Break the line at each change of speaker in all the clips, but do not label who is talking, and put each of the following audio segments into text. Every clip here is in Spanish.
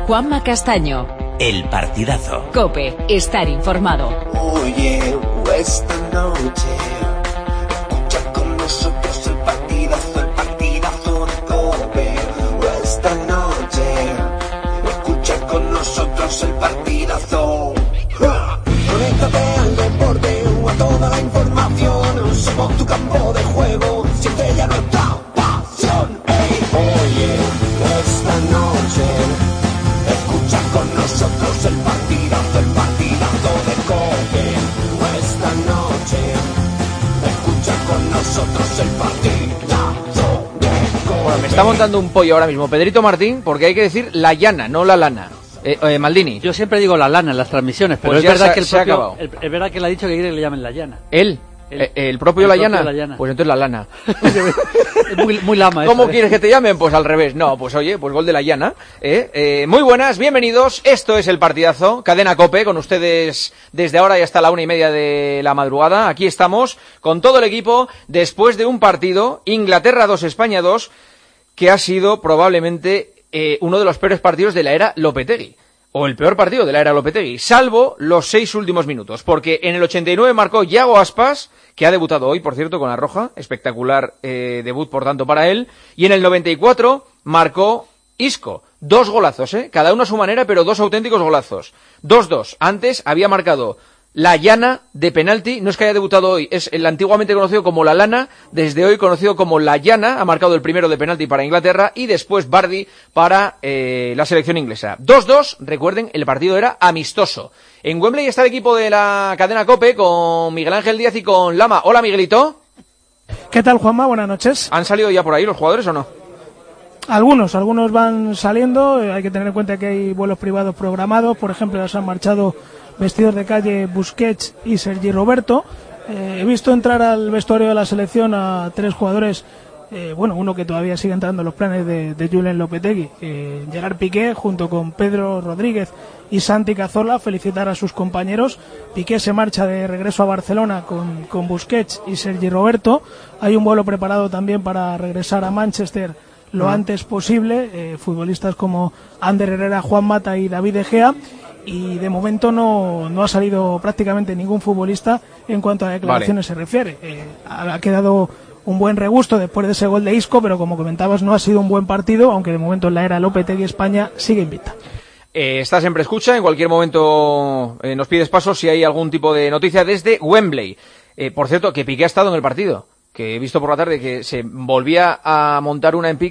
Juanma Castaño.
El partidazo.
COPE, estar informado.
Oye, esta noche escucha con nosotros el partidazo de COPE. Esta noche escucha con nosotros el partidazo. Conéctate al deporte o a toda la información. Somos tu campo de juego, siempre ya nuestra pasión. Hey, oye, esta noche escucha con nosotros el partidazo de COPE. Esta noche escucha con nosotros el partidazo de COPE.
Bueno, me está montando un pollo ahora mismo Pedrito Martín, porque hay que decir la llana, no la lana. Maldini.
Yo siempre digo la lana en las transmisiones, pero
pues
es verdad que
se ha acabado.
Es verdad que le ha dicho que quiere que le llamen la llana.
¿Él? ¿El propio la llana? Pues entonces la lana.
Es muy lama.
¿Cómo
eso,
quieres que te llamen? Pues al revés. No, pues oye, pues gol de la llana. Muy buenas, bienvenidos. Esto es el partidazo. Cadena COPE, con ustedes desde ahora y hasta la 1:30 de la madrugada. Aquí estamos con todo el equipo después de un partido, Inglaterra 2, España 2, que ha sido probablemente uno de los peores partidos de la era Lopetegui. O el peor partido de la era Lopetegui, salvo los 6 últimos minutos, porque en el 89 marcó Yago Aspas, que ha debutado hoy, por cierto, con la roja, espectacular debut, por tanto, para él, y en el 94 marcó Isco, 2 golazos, cada uno a su manera, pero 2 auténticos golazos, 2-2, antes había marcado la llana de penalti, no es que haya debutado hoy, es el antiguamente conocido como la lana, desde hoy conocido como la llana, ha marcado el primero de penalti para Inglaterra y después Vardy para la selección inglesa. 2-2, recuerden, el partido era amistoso. En Wembley está el equipo de la cadena COPE con Miguel Ángel Díaz y con Lama. Hola, Miguelito.
¿Qué tal, Juanma? Buenas noches.
¿Han salido ya por ahí los jugadores o no?
Algunos van saliendo, hay que tener en cuenta que hay vuelos privados programados, por ejemplo, ya se han marchado vestidos de calle Busquets y Sergi Roberto. He visto entrar al vestuario de la selección a 3 jugadores, uno que todavía sigue entrando en los planes de Julen Lopetegui, Gerard Piqué, junto con Pedro Rodríguez y Santi Cazorla, felicitar a sus compañeros. Piqué se marcha de regreso a Barcelona con Busquets y Sergi Roberto. Hay un vuelo preparado también para regresar a Manchester lo antes posible, futbolistas como Ander Herrera, Juan Mata y David De Gea. Y de momento no ha salido prácticamente ningún futbolista en cuanto a declaraciones se refiere. Ha quedado un buen regusto después de ese gol de Isco, pero como comentabas no ha sido un buen partido, aunque de momento en la era Lopetegui España sigue invicta.
Está siempre escucha, en cualquier momento nos pides paso si hay algún tipo de noticia desde Wembley. Por cierto, que Piqué ha estado en el partido, que he visto por la tarde que se volvía a montar una en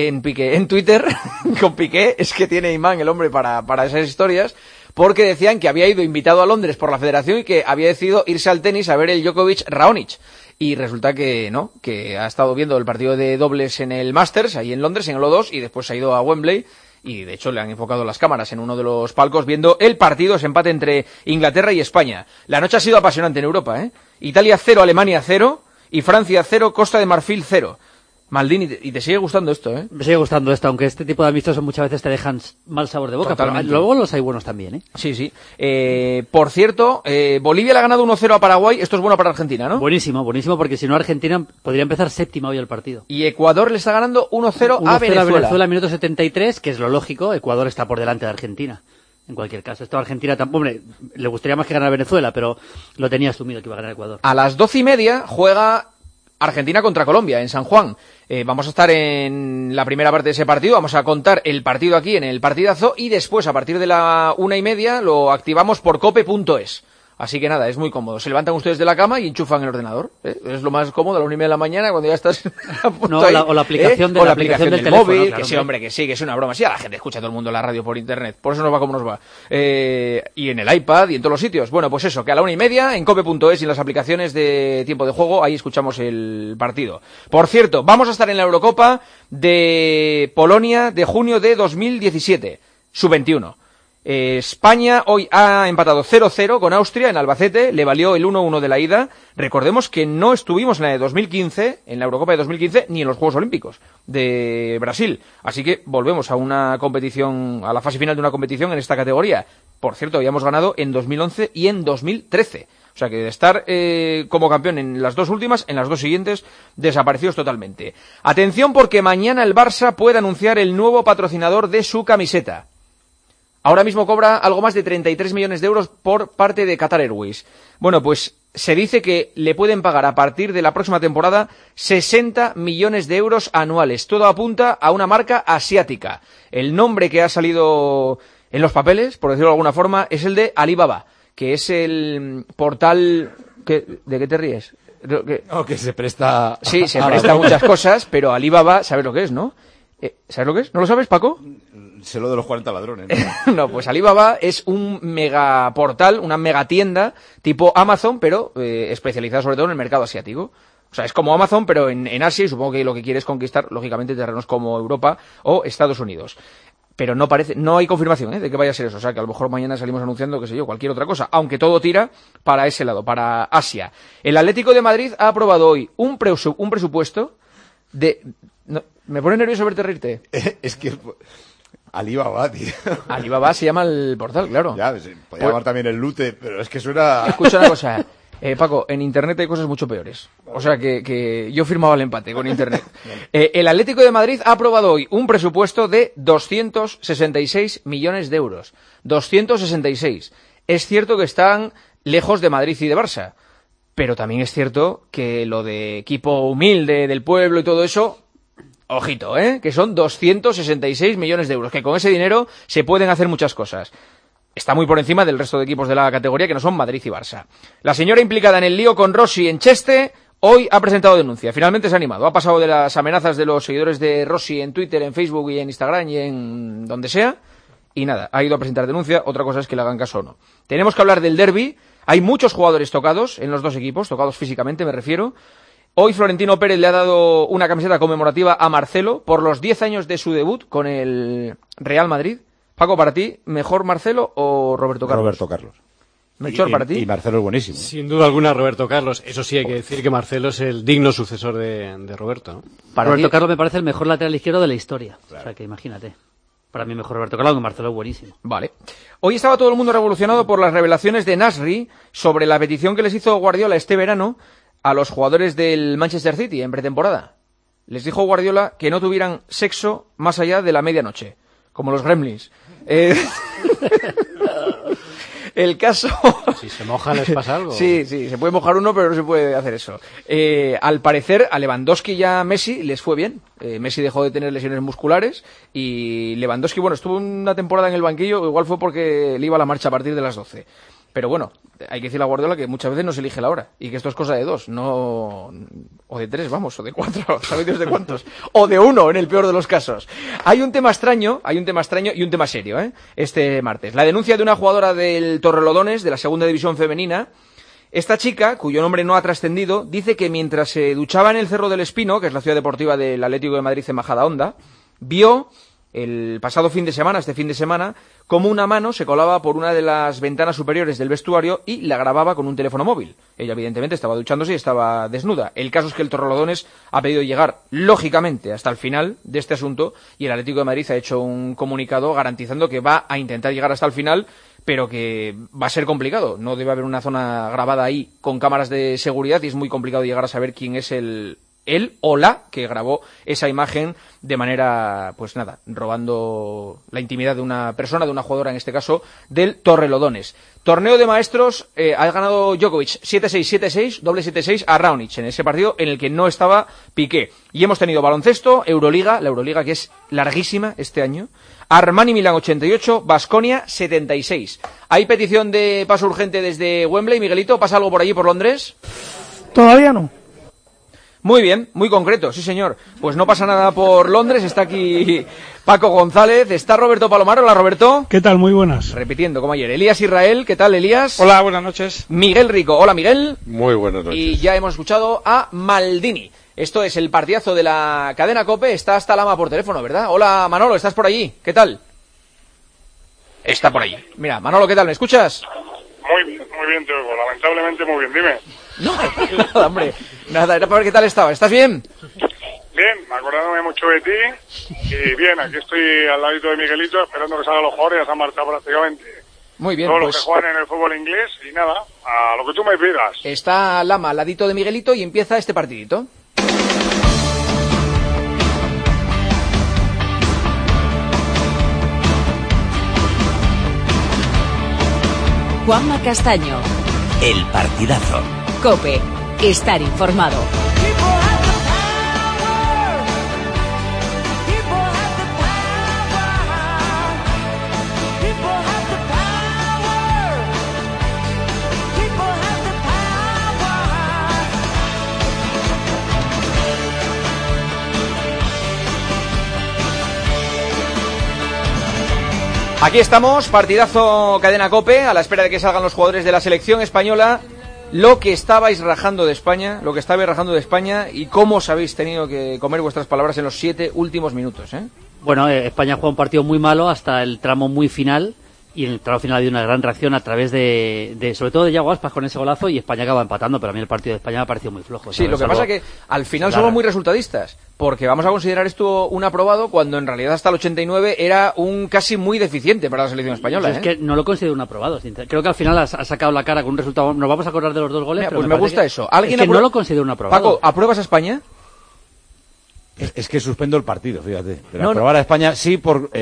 Twitter con Piqué. Es que tiene imán el hombre para esas historias, porque decían que había ido invitado a Londres por la federación y que había decidido irse al tenis a ver el Djokovic-Raonic. Y resulta que no, que ha estado viendo el partido de dobles en el Masters, ahí en Londres, en el O2, y después se ha ido a Wembley, y de hecho le han enfocado las cámaras en uno de los palcos viendo el partido, ese empate entre Inglaterra y España. La noche ha sido apasionante en Europa, Italia 0, Alemania 0, y Francia 0, Costa de Marfil 0. Maldini, y te sigue gustando esto,
Me sigue gustando esto, aunque este tipo de amistosos muchas veces te dejan mal sabor de boca. Totalmente. Pero luego los hay buenos también,
Sí. Por cierto, Bolivia le ha ganado 1-0 a Paraguay. Esto es bueno para Argentina, ¿no?
Buenísimo, porque si no Argentina podría empezar séptima hoy el partido.
Y Ecuador le está ganando 1-0 a Venezuela.
Venezuela, minuto 73, que es lo lógico. Ecuador está por delante de Argentina. En cualquier caso, esto a Argentina hombre, le gustaría más que ganar Venezuela, pero lo tenía asumido que iba a ganar Ecuador.
A las 12:30 juega Argentina contra Colombia en San Juan. Vamos a estar en la primera parte de ese partido, vamos a contar el partido aquí en el partidazo y después a partir de la 1:30 lo activamos por cope.es. Así que nada, es muy cómodo. Se levantan ustedes de la cama y enchufan el ordenador. Es lo más cómodo a la 1:30 de la mañana cuando ya estás a punto
ahí, o la aplicación,
o la aplicación del
teléfono,
móvil,
claro,
que sí, hombre, que sí, que es una broma. Sí, a la gente escucha todo el mundo la radio por internet. Por eso nos va como nos va. Y en el iPad y en todos los sitios. Bueno, pues eso, que a la 1:30 en cope.es y en las aplicaciones de tiempo de juego, ahí escuchamos el partido. Por cierto, vamos a estar en la Eurocopa de Polonia de junio de 2017, sub-21. España hoy ha empatado 0-0 con Austria en Albacete, le valió el 1-1 de la ida. Recordemos que no estuvimos en la de 2015, en la Eurocopa de 2015, ni en los Juegos Olímpicos de Brasil. Así que volvemos a una competición, a la fase final de una competición en esta categoría. Por cierto, habíamos ganado en 2011 y en 2013. O sea que de estar como campeón en las dos últimas, en las dos siguientes, desaparecidos totalmente. Atención porque mañana el Barça puede anunciar el nuevo patrocinador de su camiseta. ahora mismo cobra algo más de 33 millones de euros por parte de Qatar Airways. Bueno, pues se dice que le pueden pagar a partir de la próxima temporada 60 millones de euros anuales. Todo apunta a una marca asiática. El nombre que ha salido en los papeles, por decirlo de alguna forma, es el de Alibaba, que es el portal... ¿De qué te ríes?
No, que se presta...
Sí, se presta a muchas cosas, pero Alibaba, ¿sabes lo que es, no? ¿Sabes lo que es? ¿No lo sabes, Paco?
Sé lo de los 40 ladrones, ¿no?
No, pues Alibaba es un megaportal, una megatienda tipo Amazon, pero especializada sobre todo en el mercado asiático. O sea, es como Amazon, pero en Asia, y supongo que lo que quiere es conquistar, lógicamente, terrenos como Europa o Estados Unidos. Pero no hay confirmación de que vaya a ser eso. O sea, que a lo mejor mañana salimos anunciando, qué sé yo, cualquier otra cosa. Aunque todo tira para ese lado, para Asia. El Atlético de Madrid ha aprobado hoy un presupuesto de... No, me pone nervioso verte reírte.
Es que... Alibaba, tío.
Alibaba se llama el portal, claro.
Ya, se podía llamar también el Lute, pero es que suena...
Escucha una cosa, Paco, en Internet hay cosas mucho peores. O sea, que yo firmaba el empate con Internet. El Atlético de Madrid ha aprobado hoy un presupuesto de 266 millones de euros. 266. Es cierto que están lejos de Madrid y de Barça, pero también es cierto que lo de equipo humilde del pueblo y todo eso... Ojito, que son 266 millones de euros, que con ese dinero se pueden hacer muchas cosas. Está muy por encima del resto de equipos de la categoría, que no son Madrid y Barça. La señora implicada en el lío con Rossi en Cheste hoy ha presentado denuncia. Finalmente se ha animado. Ha pasado de las amenazas de los seguidores de Rossi en Twitter, en Facebook y en Instagram y en donde sea. Y nada, ha ido a presentar denuncia. Otra cosa es que le hagan caso o no. Tenemos que hablar del derbi. Hay muchos jugadores tocados en los dos equipos, tocados físicamente me refiero. Hoy Florentino Pérez le ha dado una camiseta conmemorativa a Marcelo por los 10 años de su debut con el Real Madrid. Paco, para ti, ¿mejor Marcelo o Roberto Carlos?
Roberto Carlos.
Melchor, para ti.
Y Marcelo es buenísimo.
Sin duda alguna, Roberto Carlos. Eso sí, hay que decir que Marcelo es el digno sucesor de Roberto, ¿no?
Roberto Carlos me parece el mejor lateral izquierdo de la historia. Claro. O sea, que imagínate. Para mí mejor Roberto Carlos, aunque Marcelo es buenísimo.
Vale. Hoy estaba todo el mundo revolucionado por las revelaciones de Nasri sobre la petición que les hizo Guardiola este verano a los jugadores del Manchester City en pretemporada. Les dijo Guardiola que no tuvieran sexo más allá de la medianoche, como los Gremlins. El caso...
Si se mojan les pasa algo.
Sí, se puede mojar uno, pero no se puede hacer eso. Al parecer, a Lewandowski y a Messi les fue bien. Messi dejó de tener lesiones musculares y Lewandowski, bueno, estuvo una temporada en el banquillo, igual fue porque le iba a la marcha a partir de las 12. Pero bueno, hay que decirle a Guardiola que muchas veces no se elige la hora y que esto es cosa de 2, no... o de 3, vamos, o de 4, ¿sabéis Dios de cuántos? O de 1, en el peor de los casos. Hay un tema extraño y un tema serio, este martes. La denuncia de una jugadora del Torrelodones, de la segunda división femenina. Esta chica, cuyo nombre no ha trascendido, dice que mientras se duchaba en el Cerro del Espino, que es la ciudad deportiva del Atlético de Madrid en Majadahonda, vio... el pasado fin de semana, como una mano se colaba por una de las ventanas superiores del vestuario y la grababa con un teléfono móvil. Ella, evidentemente, estaba duchándose y estaba desnuda. El caso es que el Torrelodones ha pedido llegar, lógicamente, hasta el final de este asunto y el Atlético de Madrid ha hecho un comunicado garantizando que va a intentar llegar hasta el final, pero que va a ser complicado. No debe haber una zona grabada ahí con cámaras de seguridad y es muy complicado llegar a saber quién es él o la que grabó esa imagen de manera, pues nada, robando la intimidad de una persona, de una jugadora en este caso, del Torrelodones. Torneo de maestros, ha ganado Djokovic 7-6, 7-6, doble 7-6 a Raonic en ese partido en el que no estaba Piqué. Y hemos tenido baloncesto, Euroliga, la Euroliga que es larguísima este año, Armani Milán 88, Baskonia 76. ¿Hay petición de paso urgente desde Wembley, Miguelito? ¿Pasa algo por allí, por Londres?
Todavía no.
Muy bien, muy concreto, sí señor. Pues no pasa nada por Londres, está aquí Paco González, está Roberto Palomar. Hola Roberto.
¿Qué tal? Muy buenas.
Repitiendo como ayer. Elías Israel, ¿qué tal Elías?
Hola, buenas noches.
Miguel Rico, hola Miguel.
Muy buenas noches.
Y ya hemos escuchado a Maldini. Esto es el partidazo de la cadena COPE, está hasta Lama por teléfono, ¿verdad? Hola Manolo, ¿estás por allí? ¿Qué tal? Está por allí. Mira, Manolo, ¿qué tal? ¿Me escuchas?
Muy bien te oigo, lamentablemente muy bien, dime.
No, nada, hombre, nada, era para ver qué tal estaba. ¿Estás bien?
Bien, acordándome mucho de ti y bien, aquí estoy al ladito de Miguelito esperando que salgan los jugadores, ya se han marchado prácticamente
muy bien,
todos
pues...
los que juegan en el fútbol inglés y nada, a lo que tú me pidas.
Está Lama al ladito de Miguelito y empieza este partidito.
Juanma Castaño.
El partidazo.
COPE. Estar informado.
Aquí estamos, partidazo Cadena COPE, a la espera de que salgan los jugadores de la selección española. Lo que estabais rajando de España, y cómo os habéis tenido que comer vuestras palabras en los 7 últimos minutos, ¿eh?
Bueno, España juega un partido muy malo hasta el tramo muy final, y en el tramo final ha habido una gran reacción a través de sobre todo de Yago Aspas con ese golazo, y España acaba empatando, pero a mí el partido de España me ha parecido muy flojo.
Sí, lo que pasa es que al final somos muy resultadistas, porque vamos a considerar esto un aprobado cuando en realidad hasta el 89 era un casi muy deficiente para la selección española.
Es que no lo considero un aprobado. Creo que al final ha sacado la cara con un resultado. Nos vamos a acordar de los 2 goles.
Mira,
pero
pues me gusta eso. ¿Alguien
es que no lo considero un aprobado.
Paco, ¿apruebas a España?
Es que suspendo el partido, fíjate. Pero aprobar a España sí,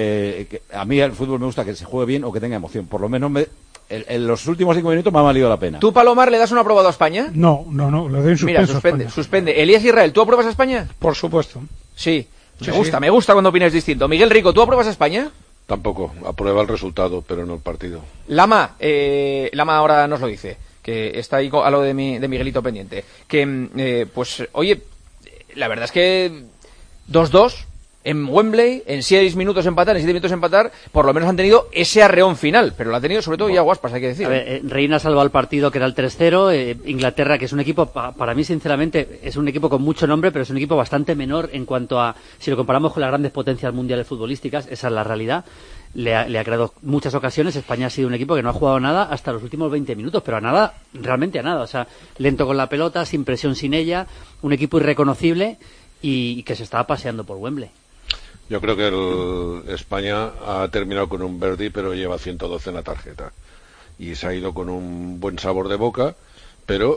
a mí el fútbol me gusta que se juegue bien o que tenga emoción. Por lo menos en los últimos 5 minutos me ha valido la pena.
¿Tú, Palomar, le das un aprobado a España?
No, le doy un suspenso.
Mira, suspende. Elías Israel, ¿tú apruebas a España?
Por supuesto.
Sí. Me gusta cuando opinas distinto. Miguel Rico, ¿tú apruebas a España?
Tampoco. Aprueba el resultado, pero no el partido.
Lama ahora nos lo dice, que está ahí a lo de Miguelito pendiente. Que, oye, la verdad es que 2-2 en Wembley, en 6 minutos empatar, en 7 minutos empatar, por lo menos han tenido ese arreón final, pero lo ha tenido sobre todo Yago Aspas, hay que decir.
A ver, Reina ha salvado el partido, que era el 3-0, Inglaterra, que es un equipo, para mí sinceramente, es un equipo con mucho nombre, pero es un equipo bastante menor en cuanto a, si lo comparamos con las grandes potencias mundiales futbolísticas, esa es la realidad. Le ha creado muchas ocasiones. España ha sido un equipo que no ha jugado nada hasta los últimos 20 minutos, pero realmente a nada, o sea, lento con la pelota, sin presión sin ella, un equipo irreconocible y que se estaba paseando por Wembley.
Yo creo que España ha terminado con un Verdi, pero lleva 112 en la tarjeta. Y se ha ido con un buen sabor de boca, pero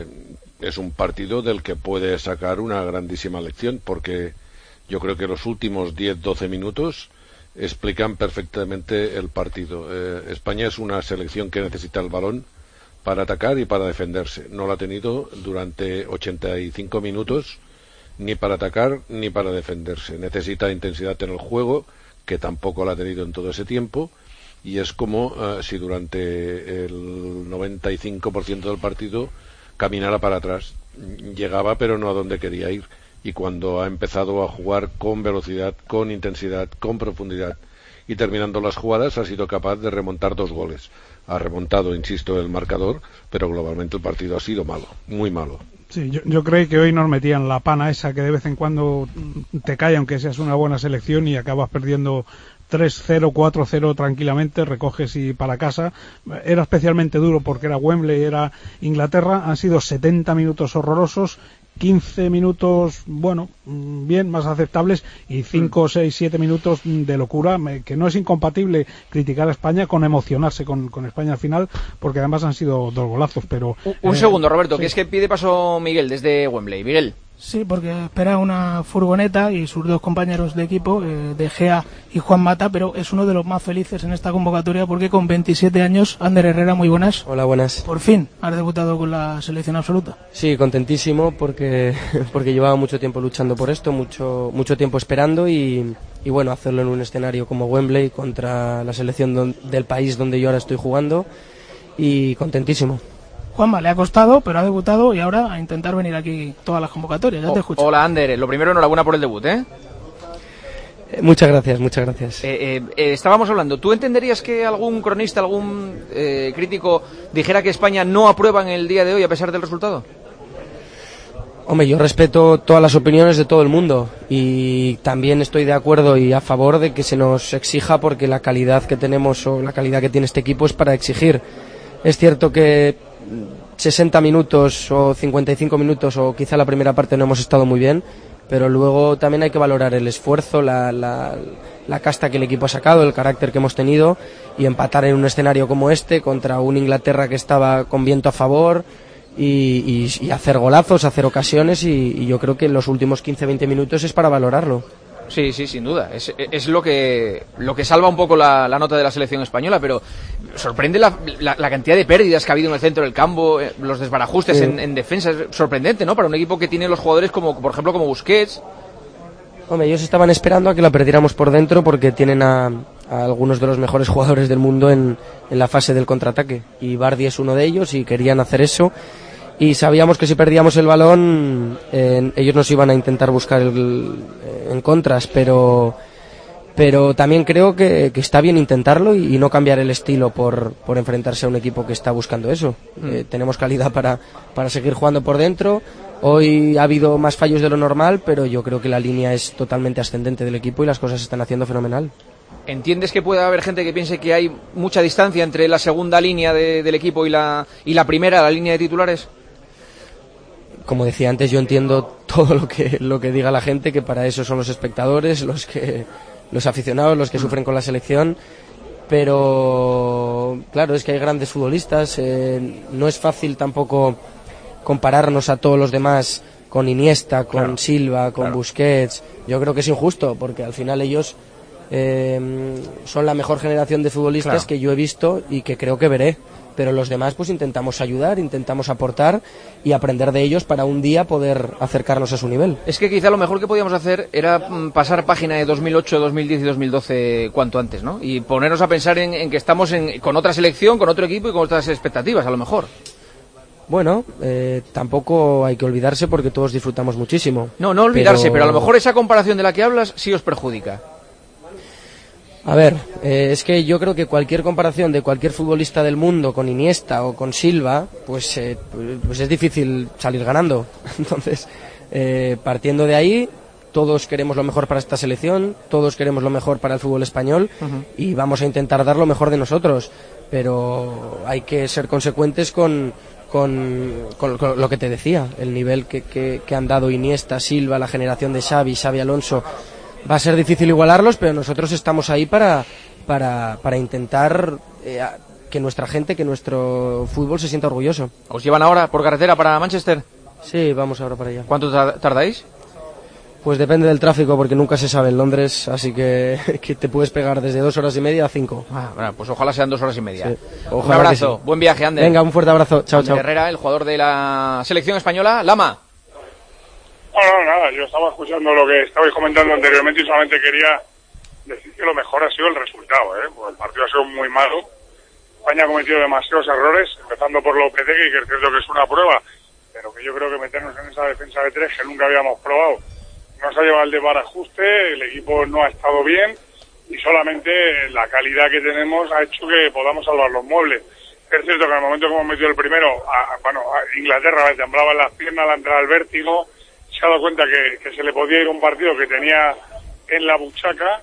es un partido del que puede sacar una grandísima lección, porque yo creo que los últimos 10-12 minutos explican perfectamente el partido. España es una selección que necesita el balón para atacar y para defenderse. No lo ha tenido durante 85 minutos, ni para atacar ni para defenderse. Necesita intensidad en el juego, que tampoco la ha tenido en todo ese tiempo, y es como si durante el 95% del partido caminara para atrás. Llegaba, pero no a donde quería ir. Y cuando ha empezado a jugar con velocidad, con intensidad, con profundidad, y terminando las jugadas, ha sido capaz de remontar 2 goles. Ha remontado, insisto, el marcador, pero globalmente el partido ha sido malo, muy malo.
Sí, yo creo que hoy nos metían la pana esa que de vez en cuando te cae, aunque seas una buena selección, y acabas perdiendo 3-0, 4-0 tranquilamente, recoges y para casa. Era especialmente duro porque era Wembley, era Inglaterra. Han sido 70 minutos horrorosos, 15 minutos, bueno, bien, más aceptables, y 5, 6, 7 minutos de locura, que no es incompatible criticar a España con emocionarse con España al final, porque además han sido 2 golazos, pero...
Un segundo, Roberto, sí. Que es que pide paso Miguel desde Wembley. Miguel.
Sí, porque espera una furgoneta y sus 2 compañeros de equipo, De Gea y Juan Mata, pero es uno de los más felices en esta convocatoria porque con 27 años, Ander Herrera, muy buenas.
Hola, buenas.
Por fin has debutado con la selección absoluta.
Sí, contentísimo porque llevaba mucho tiempo luchando por esto, mucho tiempo esperando y bueno, hacerlo en un escenario como Wembley contra la selección del país donde yo ahora estoy jugando, y contentísimo.
Juanma, le ha costado, pero ha debutado, y ahora a intentar venir aquí todas las convocatorias. Ya te escucho.
Hola, Ander. Lo primero, enhorabuena por el debut, ¿eh?
Muchas gracias.
Estábamos hablando, ¿tú entenderías que algún cronista, algún crítico dijera que España no aprueba en el día de hoy a pesar del resultado?
Hombre, yo respeto todas las opiniones de todo el mundo y también estoy de acuerdo y a favor de que se nos exija, porque la calidad que tenemos o la calidad que tiene este equipo es para exigir. Es cierto que 60 minutos o 55 minutos o quizá la primera parte no hemos estado muy bien, pero luego también hay que valorar el esfuerzo, la casta que el equipo ha sacado, el carácter que hemos tenido, y empatar en un escenario como este contra un Inglaterra que estaba con viento a favor y hacer golazos, hacer ocasiones, y yo creo que en los últimos 15-20 minutos es para valorarlo.
Sí, sin duda. Es lo que salva un poco la nota de la selección española, pero sorprende la cantidad de pérdidas que ha habido en el centro del campo, los desbarajustes en defensa. Es sorprendente, ¿no? Para un equipo que tiene los jugadores como, por ejemplo, como Busquets.
Hombre, ellos estaban esperando a que la perdiéramos por dentro porque tienen a algunos de los mejores jugadores del mundo en la fase del contraataque. Y Vardy es uno de ellos y querían hacer eso. Y sabíamos que si perdíamos el balón, ellos nos iban a intentar buscar en contras, pero también creo que está bien intentarlo y no cambiar el estilo por enfrentarse a un equipo que está buscando eso. Tenemos calidad para seguir jugando por dentro. Hoy ha habido más fallos de lo normal, pero yo creo que la línea es totalmente ascendente del equipo y las cosas se están haciendo fenomenal.
¿Entiendes que puede haber gente que piense que hay mucha distancia entre la segunda línea del equipo y la primera, la línea de titulares?
Como decía antes, yo entiendo todo lo que diga la gente, que para eso son los espectadores, los aficionados, los que sufren con la selección, pero claro, es que hay grandes futbolistas, no es fácil tampoco compararnos a todos los demás con Iniesta, con Silva, con Busquets. Yo creo que es injusto, porque al final ellos son la mejor generación de futbolistas que yo he visto y que creo que veré. Pero los demás pues intentamos ayudar, intentamos aportar y aprender de ellos para un día poder acercarnos a su nivel.
Es que quizá lo mejor que podíamos hacer era pasar página de 2008, 2010 y 2012 cuanto antes, ¿no? Y ponernos a pensar en que estamos con otra selección, con otro equipo y con otras expectativas, a lo mejor.
Bueno, tampoco hay que olvidarse porque todos disfrutamos muchísimo.
No olvidarse, pero a lo mejor esa comparación de la que hablas sí os perjudica.
A ver, es que yo creo que cualquier comparación de cualquier futbolista del mundo con Iniesta o con Silva, pues es difícil salir ganando. Entonces, partiendo de ahí, todos queremos lo mejor para esta selección, todos queremos lo mejor para el fútbol español y vamos a intentar dar lo mejor de nosotros. Pero hay que ser consecuentes con lo que te decía, el nivel que han dado Iniesta, Silva, la generación de Xavi Alonso. Va a ser difícil igualarlos, pero nosotros estamos ahí para intentar que nuestra gente, que nuestro fútbol se sienta orgulloso.
¿Os llevan ahora por carretera para Manchester?
Sí, vamos ahora para allá.
¿Cuánto tardáis?
Pues depende del tráfico, porque nunca se sabe en Londres, así que te puedes pegar desde 2 horas y media a 5.
Bueno, pues ojalá sean 2 horas y media.
Sí,
un abrazo, sí. Buen viaje, Ander.
Venga, un fuerte abrazo. Chao,
Ander Herrera, el jugador de la selección española. Lama.
No, nada, yo estaba escuchando lo que estabais comentando anteriormente y solamente quería decir que lo mejor ha sido el resultado, pues el partido ha sido muy malo. España ha cometido demasiados errores, empezando por Lopetegui, que es cierto que es una prueba, pero que yo creo que meternos en esa defensa de 3 que nunca habíamos probado nos ha llevado al desbarajuste, el equipo no ha estado bien y solamente la calidad que tenemos ha hecho que podamos salvar los muebles. Es cierto que en el momento que hemos metido el primero, a Inglaterra le temblaban las piernas al entrar al vértigo, se ha dado cuenta que se le podía ir un partido que tenía en la buchaca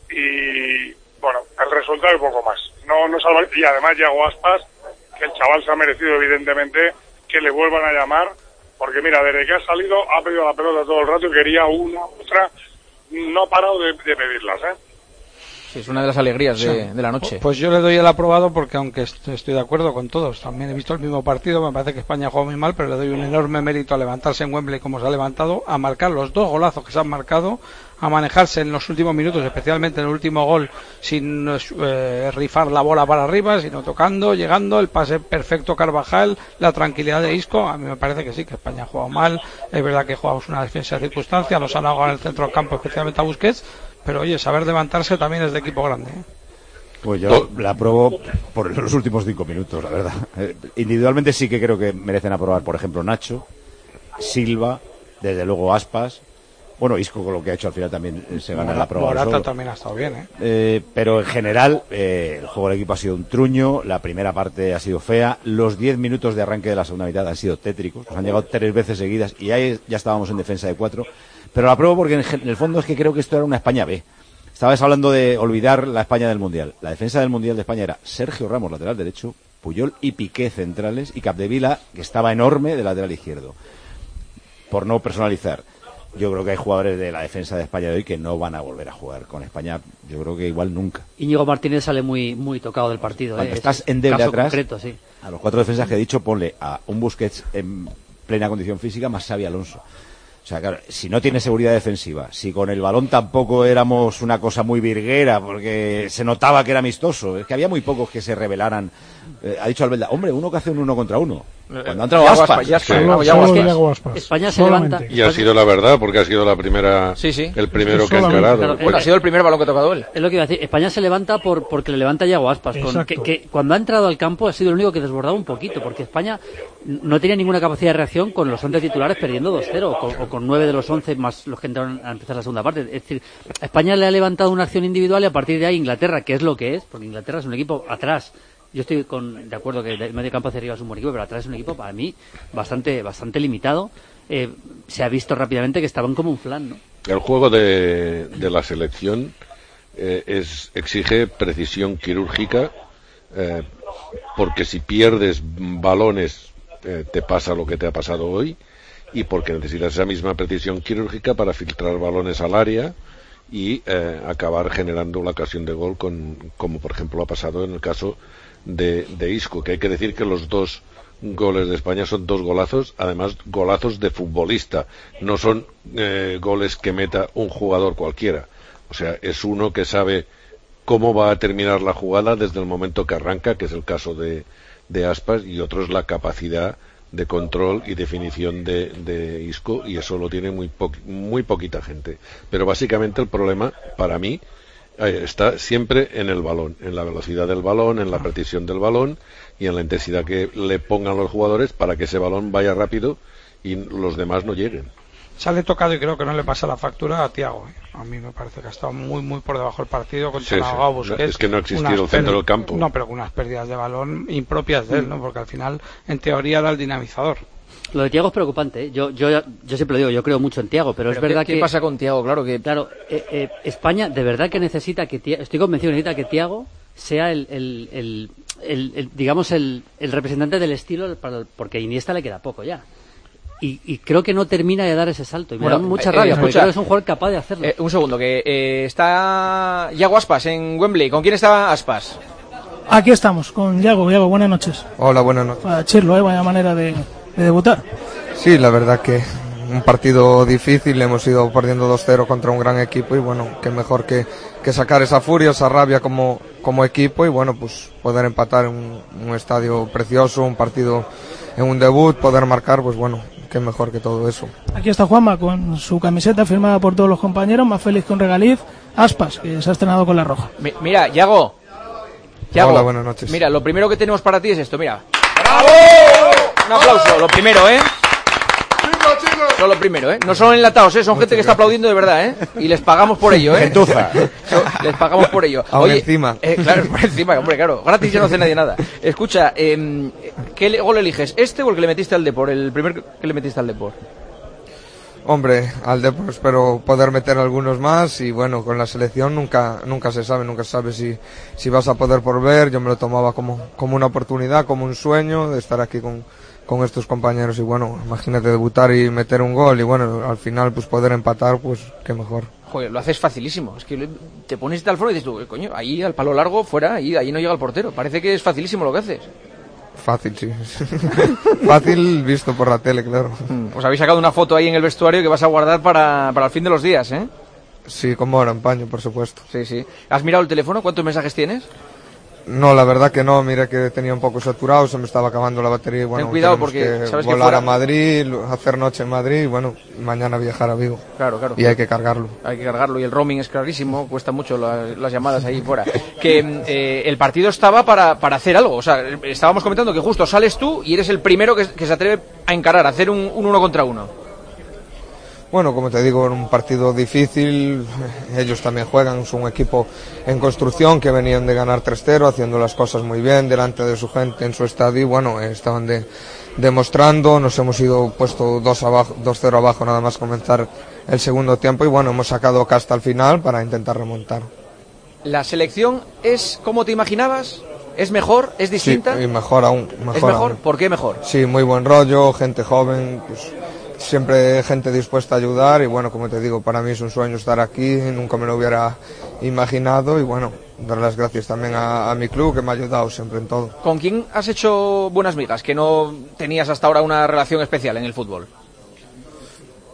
y bueno, el resultado y poco más. No salva, y además Yago Aspas, que el chaval se ha merecido evidentemente que le vuelvan a llamar, porque mira, desde que ha salido ha pedido la pelota todo el rato y quería una, otra, no ha parado de pedirlas,
Sí, es una de las alegrías de la noche.
Pues yo le doy el aprobado porque aunque estoy de acuerdo con todos, también he visto el mismo partido, me parece que España jugó muy mal, pero le doy un enorme mérito a levantarse en Wembley como se ha levantado, a marcar los 2 golazos que se han marcado, a manejarse en los últimos minutos, especialmente en el último gol, sin rifar la bola para arriba, sino tocando, llegando, el pase perfecto Carvajal, la tranquilidad de Isco. A mí me parece que sí, que España ha jugado mal, es verdad que jugamos una defensa de circunstancia, nos han ahogado en el centro del campo, especialmente a Busquets, pero oye, saber levantarse también es de equipo grande.
Pues yo la apruebo por los últimos 5 minutos, la verdad. Individualmente sí que creo que merecen aprobar, por ejemplo, Nacho, Silva, desde luego Aspas. Bueno, Isco con lo que ha hecho al final también se gana la aprobado.
Morata también ha estado bien,
pero en general el juego del equipo ha sido un truño, la primera parte ha sido fea, los 10 minutos de arranque de la segunda mitad han sido tétricos, nos han llegado 3 veces seguidas y ahí ya estábamos en defensa de 4. Pero la apruebo porque en el fondo es que creo que esto era una España B. Estabas hablando de olvidar la España del Mundial. La defensa del Mundial de España era Sergio Ramos, lateral derecho, Puyol y Piqué, centrales, y Capdevila, que estaba enorme, de lateral izquierdo. Por no personalizar. Yo creo que hay jugadores de la defensa de España de hoy que no van a volver a jugar con España, yo creo que igual nunca.
Íñigo Martínez sale muy tocado del partido.
Cuando estás endeble atrás,
concreto, sí.
A los 4 defensas que he dicho, ponle a un Busquets en plena condición física más Xavi Alonso. O sea, claro, si no tiene seguridad defensiva, si con el balón tampoco éramos una cosa muy virguera, porque se notaba que era amistoso, es que había muy pocos que se rebelaran. Ha dicho Albelda, hombre, uno que hace un 1 contra 1. Cuando ha entrado Aspas.
España se levanta.
Y ha sido la verdad, porque ha sido la primera, el primero que ha encarado.
Claro, bueno, ha sido el primer balón que ha tocado él.
Es lo que iba a decir. España se levanta porque le levanta Yago Aspas. Que cuando ha entrado al campo ha sido el único que desbordaba un poquito, porque España no tenía ninguna capacidad de reacción con los 11 titulares perdiendo 2-0, o con 9 de los 11 más los que entraron a empezar la segunda parte. Es decir, España le ha levantado una acción individual y a partir de ahí Inglaterra, que es lo que es, porque Inglaterra es un equipo atrás. Yo estoy de acuerdo que de medio campo hacia arriba es un buen equipo, pero atrás es un equipo para mí bastante limitado. Se ha visto rápidamente que estaban como un flan, ¿no?
El juego de la selección exige precisión quirúrgica, porque si pierdes balones te pasa lo que te ha pasado hoy, y porque necesitas esa misma precisión quirúrgica para filtrar balones al área y acabar generando la ocasión de gol, como por ejemplo ha pasado en el caso de Isco, que hay que decir que los dos goles de España son dos golazos, además golazos de futbolista, no son goles que meta un jugador cualquiera. O sea, es uno que sabe cómo va a terminar la jugada desde el momento que arranca, que es el caso de Aspas, y otro es la capacidad de control y definición de Isco, y eso lo tiene muy poquita gente. Pero básicamente el problema, para mí, está siempre en el balón, en la velocidad del balón, en la precisión del balón y en la intensidad que le pongan los jugadores para que ese balón vaya rápido y los demás no lleguen.
Sale tocado y creo que no le pasa la factura a Thiago. A mí me parece que ha estado muy por debajo del partido contra Navao, Busquets.
Es que no ha existido el centro del campo.
No, pero con unas pérdidas de balón impropias de él, ¿no? Porque al final, en teoría, era el dinamizador.
Lo de Thiago es preocupante, ¿eh? Yo siempre lo digo, yo creo mucho en Thiago, pero es verdad que...
¿Qué pasa con Thiago? Claro,
España de verdad que necesita estoy convencido, necesita que Thiago sea digamos el representante del estilo, porque a Iniesta le queda poco ya. Y creo que no termina de dar ese salto. Y me da mucha rabia, porque creo que es un jugador capaz de hacerlo.
Un segundo, que está Yago Aspas en Wembley. ¿Con quién está Aspas?
Aquí estamos, con Yago. Yago, buenas noches.
Hola, buenas noches.
Para Chirlo, vaya manera de debutar.
Sí, la verdad que un partido difícil, hemos ido perdiendo 2-0 contra un gran equipo y bueno, qué mejor que sacar esa furia, esa rabia como equipo y bueno, pues poder empatar en un estadio precioso, un partido en un debut, poder marcar, pues bueno, qué mejor que todo eso.
Aquí está Juanma con su camiseta firmada por todos los compañeros, más feliz con regaliz. Aspas, que se ha estrenado con la roja.
Mira, Yago.
Hola, buenas noches.
Mira, lo primero que tenemos para ti es esto, mira. ¡Bravo! Un aplauso, lo primero, ¿eh? Son lo primero, ¿eh? No son enlatados, ¿eh? Son gente que está aplaudiendo de verdad, ¿eh? Y les pagamos por ello, ¿eh?
Gentuza.
Les pagamos por ello.
Oye, encima.
Claro, por encima, hombre, claro. Gratis ya no hace nadie nada. Escucha, ¿qué gol eliges? ¿Este o el que le metiste al Depor? El primer que le metiste al Depor.
Hombre, al Depor espero poder meter algunos más y bueno, con la selección nunca se sabe si vas a poder volver. Yo me lo tomaba como una oportunidad, como un sueño de estar aquí con estos compañeros y bueno, imagínate debutar y meter un gol y bueno, al final pues poder empatar, pues qué mejor.
Joder, lo haces facilísimo, es que te pones al foro y dices tú, coño, ahí al palo largo, fuera, ahí no llega el portero, parece que es facilísimo lo que haces.
Fácil, sí. Fácil visto por la tele, claro.
Os habéis sacado una foto ahí en el vestuario que vas a guardar para el fin de los días, ¿eh?
Sí, como ahora en paño, por supuesto.
Sí. ¿Has mirado el teléfono? ¿Cuántos mensajes tienes?
No, la verdad que no, mira que tenía un poco saturado, se me estaba acabando la batería y bueno,
ten cuidado porque
sabes que volar a Madrid, hacer noche en Madrid y bueno, mañana viajar a Vigo.
Claro.
Y hay que cargarlo.
Y el roaming es clarísimo, cuesta mucho las llamadas ahí fuera. Que el partido estaba para hacer algo, o sea, estábamos comentando que justo sales tú y eres el primero que se atreve a encarar, a hacer un 1 contra 1.
Bueno, como te digo, un partido difícil, ellos también juegan, son un equipo en construcción que venían de ganar 3-0, haciendo las cosas muy bien delante de su gente en su estadio y bueno, estaban demostrando, nos hemos ido puesto 2-0 abajo nada más comenzar el segundo tiempo y bueno, hemos sacado casta al final para intentar remontar.
¿La selección es como te imaginabas? ¿Es mejor? ¿Es distinta?
Sí, y mejor aún.
¿Es mejor? ¿Por qué mejor?
Sí, muy buen rollo, gente joven, pues siempre gente dispuesta a ayudar y bueno, como te digo, para mí es un sueño estar aquí, nunca me lo hubiera imaginado y bueno, dar las gracias también a mi club que me ha ayudado siempre en todo.
¿Con quién has hecho buenas migas, que no tenías hasta ahora una relación especial en el fútbol?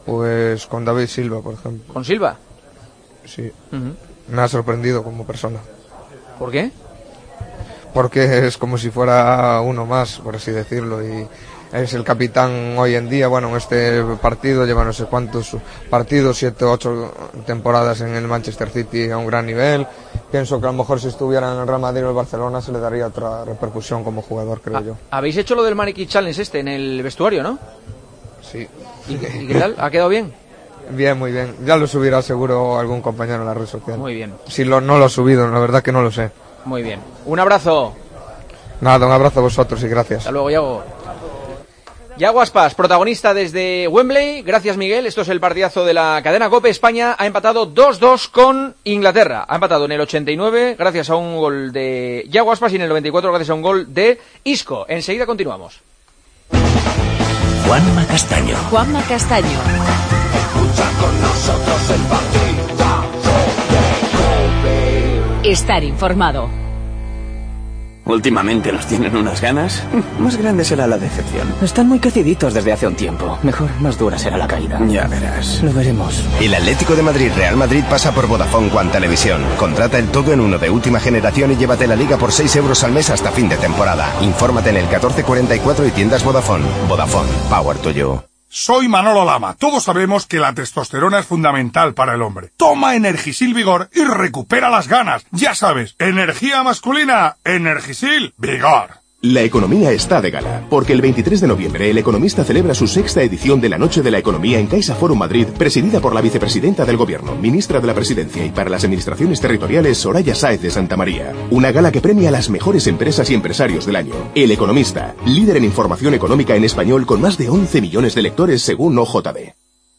Pues con David Silva, por ejemplo.
¿Con Silva?
Sí. Me ha sorprendido como persona.
¿Por qué?
Porque es como si fuera uno más, por así decirlo, y es el capitán hoy en día. Bueno, en este partido lleva no sé cuántos partidos, 7 o 8 temporadas en el Manchester City a un gran nivel. Pienso que a lo mejor si estuviera en el Real Madrid o el Barcelona se le daría otra repercusión como jugador, creo yo.
Habéis hecho lo del Mannequin Challenge en el vestuario, ¿no?
Sí.
¿Y qué tal? ¿Ha quedado bien?
Bien, muy bien. Ya lo subirá seguro algún compañero en la red social.
Muy bien.
Si no lo ha subido, la verdad que no lo sé.
Muy bien. Un abrazo.
Nada, un abrazo a vosotros y gracias.
Hasta luego, Yago. Yago Aspas, protagonista desde Wembley. Gracias, Miguel. Esto es el partidazo de la cadena COPE. España ha empatado 2-2 con Inglaterra. Ha empatado en el 89 gracias a un gol de Yago Aspas y en el 94 gracias a un gol de Isco. Enseguida continuamos.
Juanma Castaño.
Juanma Castaño.
Escucha con nosotros el partidazo de COPE.
Estar informado.
Últimamente nos tienen unas ganas. Más grande será la decepción. Están muy creciditos desde hace un tiempo. Mejor, más dura será la caída. Ya verás. Lo veremos.
El Atlético de Madrid Real Madrid pasa por Vodafone One Televisión. Contrata el todo en uno de última generación y llévate la liga por 6 euros al mes hasta fin de temporada. Infórmate en el 1444 y tiendas Vodafone. Vodafone. Power to you.
Soy Manolo Lama. Todos sabemos que la testosterona es fundamental para el hombre. Toma Energisil Vigor y recupera las ganas. Ya sabes, energía masculina, Energisil Vigor.
La economía está de gala, porque el 23 de noviembre El Economista celebra su 6ª edición de la Noche de la Economía en Caixa Forum Madrid, presidida por la vicepresidenta del Gobierno, ministra de la Presidencia y para las administraciones territoriales Soraya Sáez de Santa María. Una gala que premia a las mejores empresas y empresarios del año. El Economista, líder en información económica en español con más de 11 millones de lectores según OJD.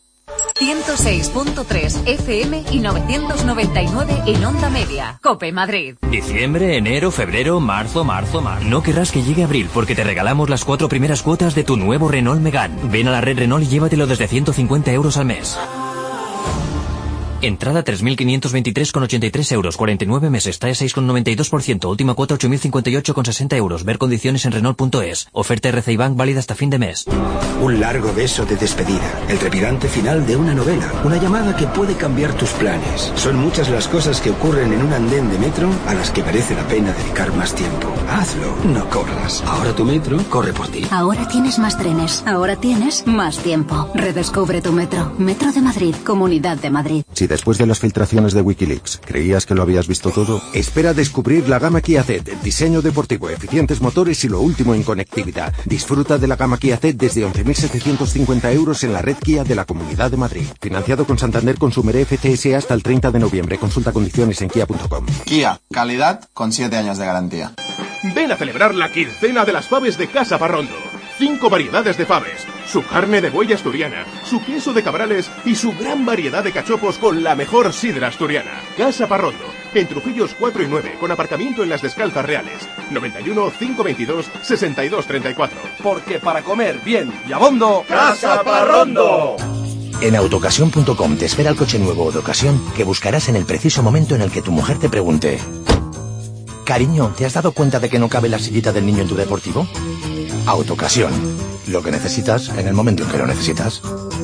106.3 FM y 999 en Onda Media. COPE Madrid.
Diciembre, enero, febrero, marzo. No querrás que llegue abril porque te regalamos las 4 primeras cuotas de tu nuevo Renault Megane. Ven a la red Renault y llévatelo desde 150 euros al mes. Entrada 3.523,83 euros, 49 meses, TAE 6,92%, última cuota 8.058,60 euros. Ver condiciones en Renault.es. Oferta RCI Bank válida hasta fin de mes.
Un largo beso de despedida, el trepidante final de una novela, una llamada que puede cambiar tus planes. Son muchas las cosas que ocurren en un andén de metro a las que merece la pena dedicar más tiempo. Hazlo, no corras. Ahora tu metro corre por ti.
Ahora tienes más trenes, ahora tienes más tiempo. Redescubre tu metro. Metro de Madrid, Comunidad de Madrid.
Si después de las filtraciones de Wikileaks creías que lo habías visto todo, espera a descubrir la gama Kia Z, diseño deportivo, eficientes motores y lo último en conectividad. Disfruta de la gama Kia Z desde 11.750 euros en la red Kia de la Comunidad de Madrid. Financiado con Santander Consumer FCS hasta el 30 de noviembre. Consulta condiciones en kia.com.
Kia, calidad con 7 años de garantía.
Ven a celebrar la quincena de las faves de Casa Parrondo. 5 variedades de faves, su carne de buey asturiana, su queso de cabrales y su gran variedad de cachopos con la mejor sidra asturiana. Casa Parrondo, en Trujillos 4 y 9, con aparcamiento en Las Descalzas Reales. 91 522 6234.
Porque para comer bien y a bondo,
¡Casa Parrondo!
En autocasión.com te espera el coche nuevo o de ocasión que buscarás en el preciso momento en el que tu mujer te pregunte: cariño, ¿te has dado cuenta de que no cabe la sillita del niño en tu deportivo? Autocasión. Lo que necesitas en el momento en que lo necesitas.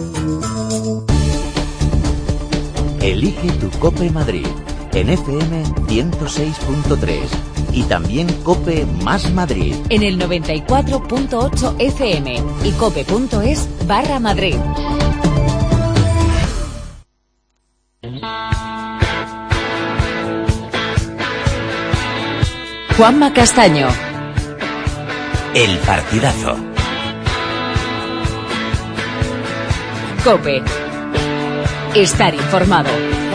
Elige tu COPE Madrid en FM 106.3 y también COPE más Madrid
en el 94.8 FM y cope.es/Madrid. Juanma Castaño.
El partidazo.
COPE. Estar informado.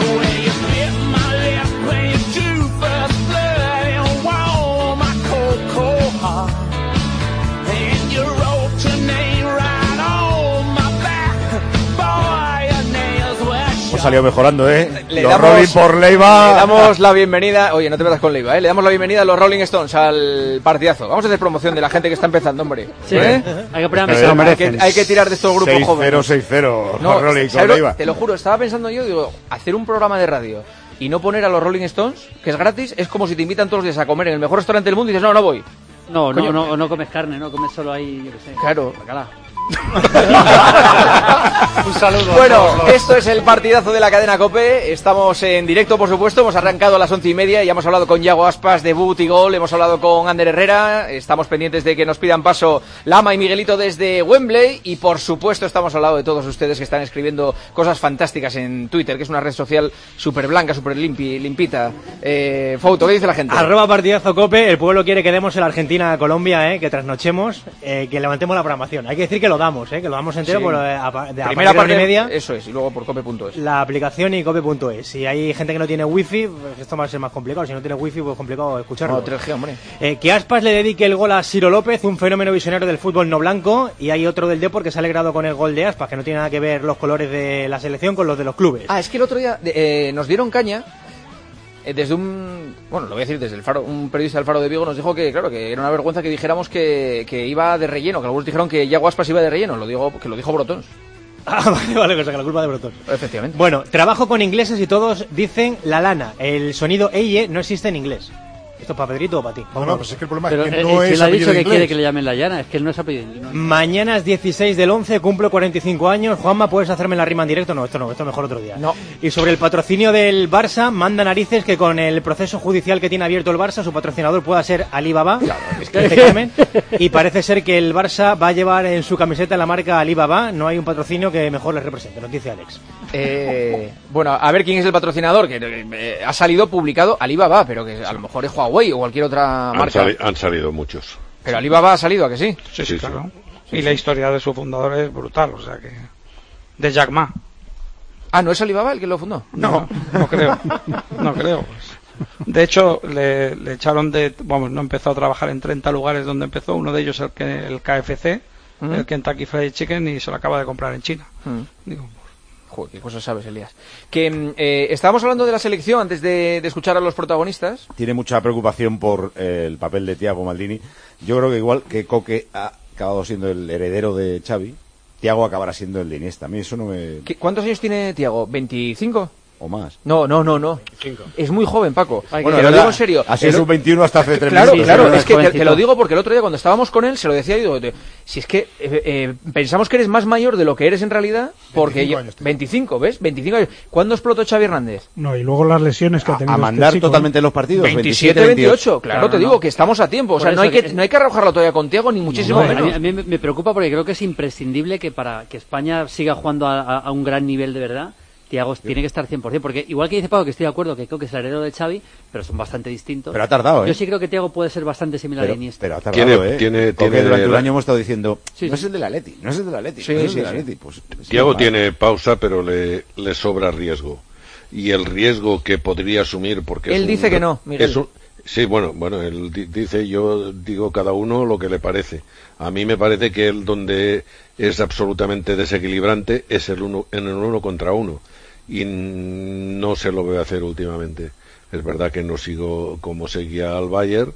Hemos salido mejorando,
Los
Rolling por Leiva.
Le damos la bienvenida. Oye, no te metas con Leiva, Le damos la bienvenida a los Rolling Stones al partidazo. Vamos a hacer promoción de la gente que está empezando, hombre.
Sí, hay que poner
hay que tirar de estos grupos jóvenes.
6-0,
No,
Rolling con Leiva.
Te lo juro, estaba pensando yo, digo, hacer un programa de radio y no poner a los Rolling Stones, que es gratis, es como si te invitan todos los días a comer en el mejor restaurante del mundo y dices, no voy.
No comes carne, no comes solo ahí, yo qué sé.
Claro.
Bacala.
Un saludo. Bueno, esto es el partidazo de la cadena COPE. Estamos en directo, por supuesto. Hemos arrancado a las 11:30 y hemos hablado con Yago Aspas, debut y gol. Hemos hablado con Ander Herrera. Estamos pendientes de que nos pidan paso Lama y Miguelito desde Wembley. Y por supuesto estamos al lado de todos ustedes que están escribiendo cosas fantásticas en Twitter, que es una red social súper blanca, súper limpita. Fouto, ¿qué dice la gente?
@partidazo COPE. El pueblo quiere que demos el Argentina-Colombia, que trasnochemos, que levantemos la programación. Hay que decir que lo damos, que lo damos entero.
Sí.
Por,
Primera parte
y media.
Eso es, y luego por cope.es.
La aplicación y cope.es. Si hay gente que no tiene wifi, pues esto va a ser más complicado. Si no tiene wifi, pues complicado escucharlo.
No, 3G, hombre.
Que Aspas le dedique el gol a Ciro López, un fenómeno visionario del fútbol no blanco, y hay otro del Depor que se ha alegrado con el gol de Aspas, que no tiene nada que ver los colores de la selección con los de los clubes.
Es que el otro día nos dieron caña. Desde lo voy a decir desde el Faro, un periodista del Faro de Vigo nos dijo que, claro, que era una vergüenza que dijéramos que iba de relleno, que algunos dijeron que Yago Aspas iba de relleno, lo dijo Brotons.
Vale, cosa que la culpa de Brotons.
Efectivamente.
Bueno, trabajo con ingleses y todos dicen la lana. El sonido EYE no existe en inglés. ¿Esto es para Pedrito o para ti?
No, pues es que el problema
Pero
es que no es
él ha dicho que
inglés.
quiere que le llamen la llana, es que él no es apellido. No.
Mañana es 16 del 11, cumplo 45 años. Juanma, ¿puedes hacerme la rima en directo? No, esto mejor otro día.
No.
Y sobre el patrocinio del Barça, manda narices que con el proceso judicial que tiene abierto el Barça, su patrocinador pueda ser Alibaba. Claro, es que y parece ser que el Barça va a llevar en su camiseta la marca Alibaba. No hay un patrocinio que mejor les represente, nos dice Alex.
Bueno, a ver quién es el patrocinador, que ha salido publicado Alibaba, pero que a lo mejor es Huawei o cualquier otra marca.
Han salido muchos.
Pero Alibaba ha salido, ¿a que sí?
Sí, claro. Y la historia de su fundador es brutal, o sea que... De Jack Ma.
¿No es Alibaba el que lo fundó?
No creo. No creo. De hecho, le echaron no empezó a trabajar en 30 lugares donde empezó. Uno de ellos el KFC, el Kentucky Fried Chicken, y se lo acaba de comprar en China. Digo...
Joder, qué cosas sabes, Elías. Que estábamos hablando de la selección antes de escuchar a los protagonistas.
Tiene mucha preocupación por el papel de Thiago Maldini. Yo creo que igual que Coque ha acabado siendo el heredero de Xavi, Thiago acabará siendo el de Iniesta. A mí eso no me...
¿Cuántos años tiene Thiago? ¿25?
O más.
No. 25. Es muy joven, Paco.
Bueno,
te lo digo en serio.
Ha sido sub-21 hasta hace 3
meses.
Claro,
es que te lo digo porque el otro día cuando estábamos con él se lo decía y digo, si es que pensamos que eres más mayor de lo que eres en realidad, porque 25, ¿ves? 25 años. ¿Cuándo explotó Xavi Hernández?
No, y luego las lesiones que ha tenido.
A mandar totalmente los partidos.
27, 28. Claro, te digo que estamos a tiempo. O sea, no hay que arrojarlo todavía con Thiago, ni muchísimo menos.
A mí me preocupa porque creo que es imprescindible que para que España siga jugando a un gran nivel de verdad, Thiago tiene que estar 100%, porque igual que dice Pablo, que estoy de acuerdo que creo que es el heredero de Xavi, pero son bastante distintos.
Pero ha tardado,
Yo sí creo que Thiago puede ser bastante similar a Iniesta.
Pero ha tardado, Porque durante un año hemos estado diciendo, no es el del Atleti, no es el del Atleti,
sí,
no es el del Atleti. Pues,
Thiago tiene pausa, pero le sobra riesgo. Y el riesgo que podría asumir, porque
él dice que no, Miguel.
Sí, bueno, él dice, yo digo cada uno lo que le parece. A mí me parece que él donde es absolutamente desequilibrante es en el uno contra uno. Y no se lo veo hacer últimamente. Es verdad que no sigo como seguía al Bayern,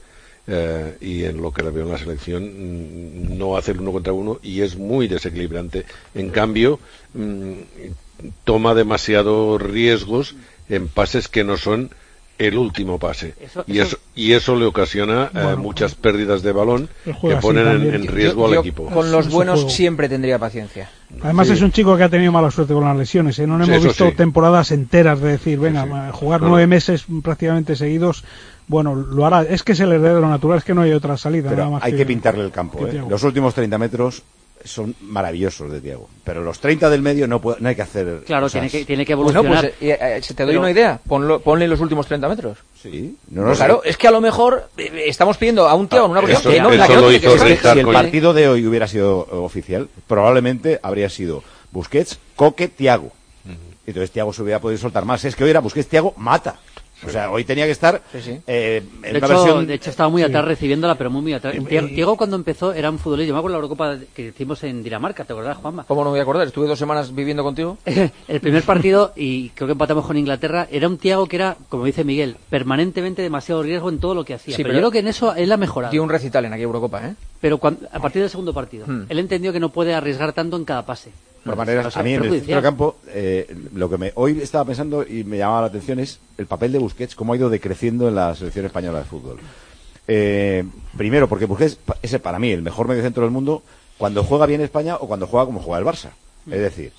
y en lo que le veo en la selección no hace el uno contra uno y es muy desequilibrante. En cambio, toma demasiados riesgos en pases que no son el último pase. Y eso le ocasiona muchas pérdidas de balón que ponen en riesgo al equipo.
Con los buenos siempre tendría paciencia.
Además es un chico que ha tenido mala suerte con las lesiones. No hemos visto temporadas enteras de decir, jugar 9 meses prácticamente seguidos. Bueno, lo hará. Es que es el heredero natural, es que no hay otra salida.
Pero
nada más
hay que pintarle el campo. Los últimos 30 metros son maravillosos de Thiago, pero los 30 del medio no hay que hacer.
Claro, tiene que evolucionar.
Pues, te doy una idea, ponle los últimos 30 metros.
Sí,
claro, es que a lo mejor estamos pidiendo a un Thiago en una posición que no.
Si el partido de hoy hubiera sido oficial, probablemente habría sido Busquets, Coque, Thiago. Entonces Thiago se hubiera podido soltar más. Es que hoy era Busquets, Thiago, mata. O sea, hoy tenía que estar
de hecho estaba muy atrás recibiéndola, pero muy atrás. Thiago cuando empezó era un futbolista. Yo me acuerdo de la Eurocopa que hicimos en Dinamarca, ¿te acordás, Juanma?
¿Cómo no me voy a acordar? Estuve 2 semanas viviendo contigo.
El primer partido, y creo que empatamos con Inglaterra, era un Thiago que era, como dice Miguel, permanentemente demasiado riesgo en todo lo que hacía. Pero yo creo que en eso él ha mejorado.
Dio un recital en aquella Eurocopa, ¿eh?
Pero a partir del segundo partido, él entendió que no puede arriesgar tanto en cada pase.
Por maneras, a mí en el centro del campo, lo que hoy estaba pensando y me llamaba la atención es el papel de Busquets, cómo ha ido decreciendo en la selección española de fútbol. Primero, porque Busquets es para mí el mejor mediocentro del mundo cuando juega bien España o cuando juega como juega el Barça. Es decir,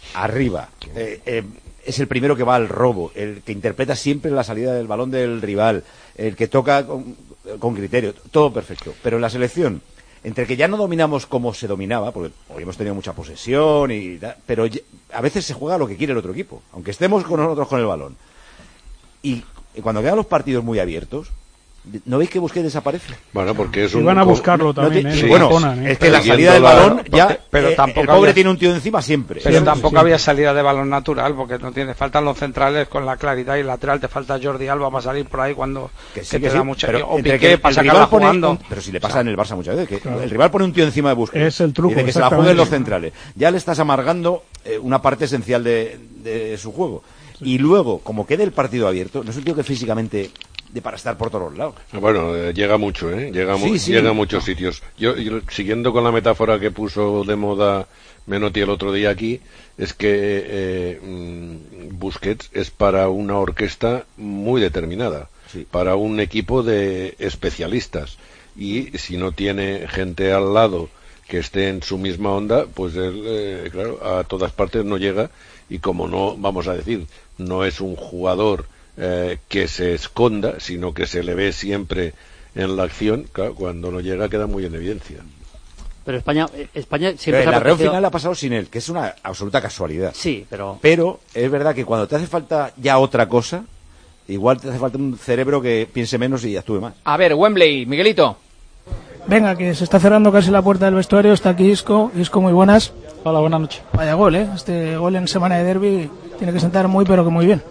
arriba, es el primero que va al robo, el que interpreta siempre la salida del balón del rival, el que toca con criterio, todo perfecto. Pero en la selección, entre que ya no dominamos como se dominaba, porque hoy hemos tenido mucha posesión, pero a veces se juega lo que quiere el otro equipo, aunque estemos con nosotros con el balón. Y cuando quedan los partidos muy abiertos, ¿no veis que Busquets desaparece?
Bueno, porque es
y van a buscarlo también,
es que la salida del balón ya,
pero tampoco
el pobre tiene un tío encima siempre.
Pero tampoco había salida de balón natural, porque no tiene, faltan los centrales con la claridad y el lateral, te falta Jordi Alba para salir por ahí cuando te da mucha...
Pero
o Piqué para sacarla jugando.
Pero si le pasa en el Barça muchas veces, que el rival pone un tío encima de Busquets.
Es el truco,
y de que se la jueguen los centrales. Ya le estás amargando una parte esencial de su juego. Y luego, como quede el partido abierto, no es un tío que físicamente para estar por todos lados.
Bueno, llega mucho, llega a muchos sitios. Yo, siguiendo con la metáfora que puso de moda Menotti el otro día aquí, es que Busquets es para una orquesta muy determinada, para un equipo de especialistas, y si no tiene gente al lado que esté en su misma onda, pues él, claro, a todas partes no llega, y como no, vamos a decir, no es un jugador que se esconda, sino que se le ve siempre en la acción, claro, cuando no llega queda muy en evidencia.
Pero España siempre
la Real final ha pasado sin él, que es una absoluta casualidad.
Sí, pero
es verdad que cuando te hace falta ya otra cosa, igual te hace falta un cerebro que piense menos y actúe más.
A ver, Wembley, Miguelito.
Venga, que se está cerrando casi la puerta del vestuario, está aquí Isco, muy buenas.
Hola, buenas noches.
Vaya gol, este gol en semana de derbi tiene que sentar muy pero que muy bien.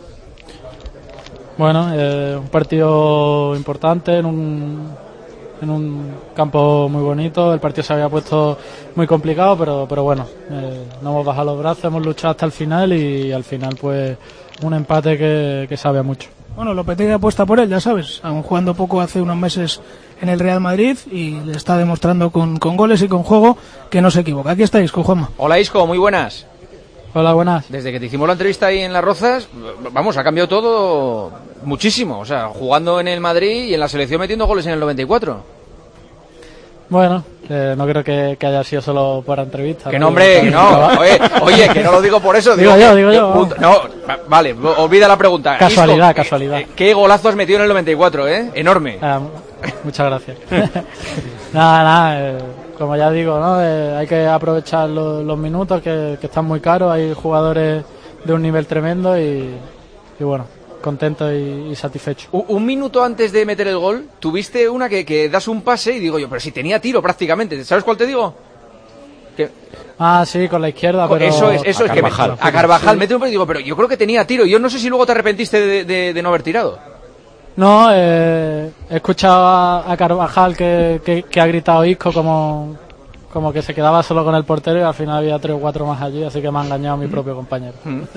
Bueno, un partido importante en un campo muy bonito. El partido se había puesto muy complicado, pero bueno, no hemos bajado los brazos, hemos luchado hasta el final y al final pues un empate que sabe a mucho.
Bueno, Lopetegui apuesta por él, ya sabes, aún jugando poco hace unos meses en el Real Madrid y le está demostrando con goles y con juego que no se equivoca. Aquí está Isco, Juanma.
Hola Isco, muy buenas.
Hola, buenas.
Desde que te hicimos la entrevista ahí en Las Rozas, vamos, ha cambiado todo muchísimo. O sea, jugando en el Madrid y en la selección metiendo goles en el 94.
Bueno, no creo que haya sido solo para entrevista.
Que no, hombre, que no. Oye, que no lo digo por eso.
Digo yo.
No, vale, olvida la pregunta.
Casualidad,
Isco,
casualidad.
¿Qué golazo has metido en el 94, Enorme.
Muchas gracias. Nada, como ya digo, ¿no? Hay que aprovechar los minutos que están muy caros. Hay jugadores de un nivel tremendo y bueno, contento y satisfecho.
Un minuto antes de meter el gol, tuviste una que das un pase y digo yo, pero si tenía tiro prácticamente. ¿Sabes cuál te digo?
Sí, con la izquierda, pero...
Eso es que a Carvajal mete un pase y digo, pero yo creo que tenía tiro. Yo no sé si luego te arrepentiste de no haber tirado.
No, he escuchado a Carvajal que ha gritado Isco como que se quedaba solo con el portero y al final había 3 o 4 más allí, así que me ha engañado mi propio compañero.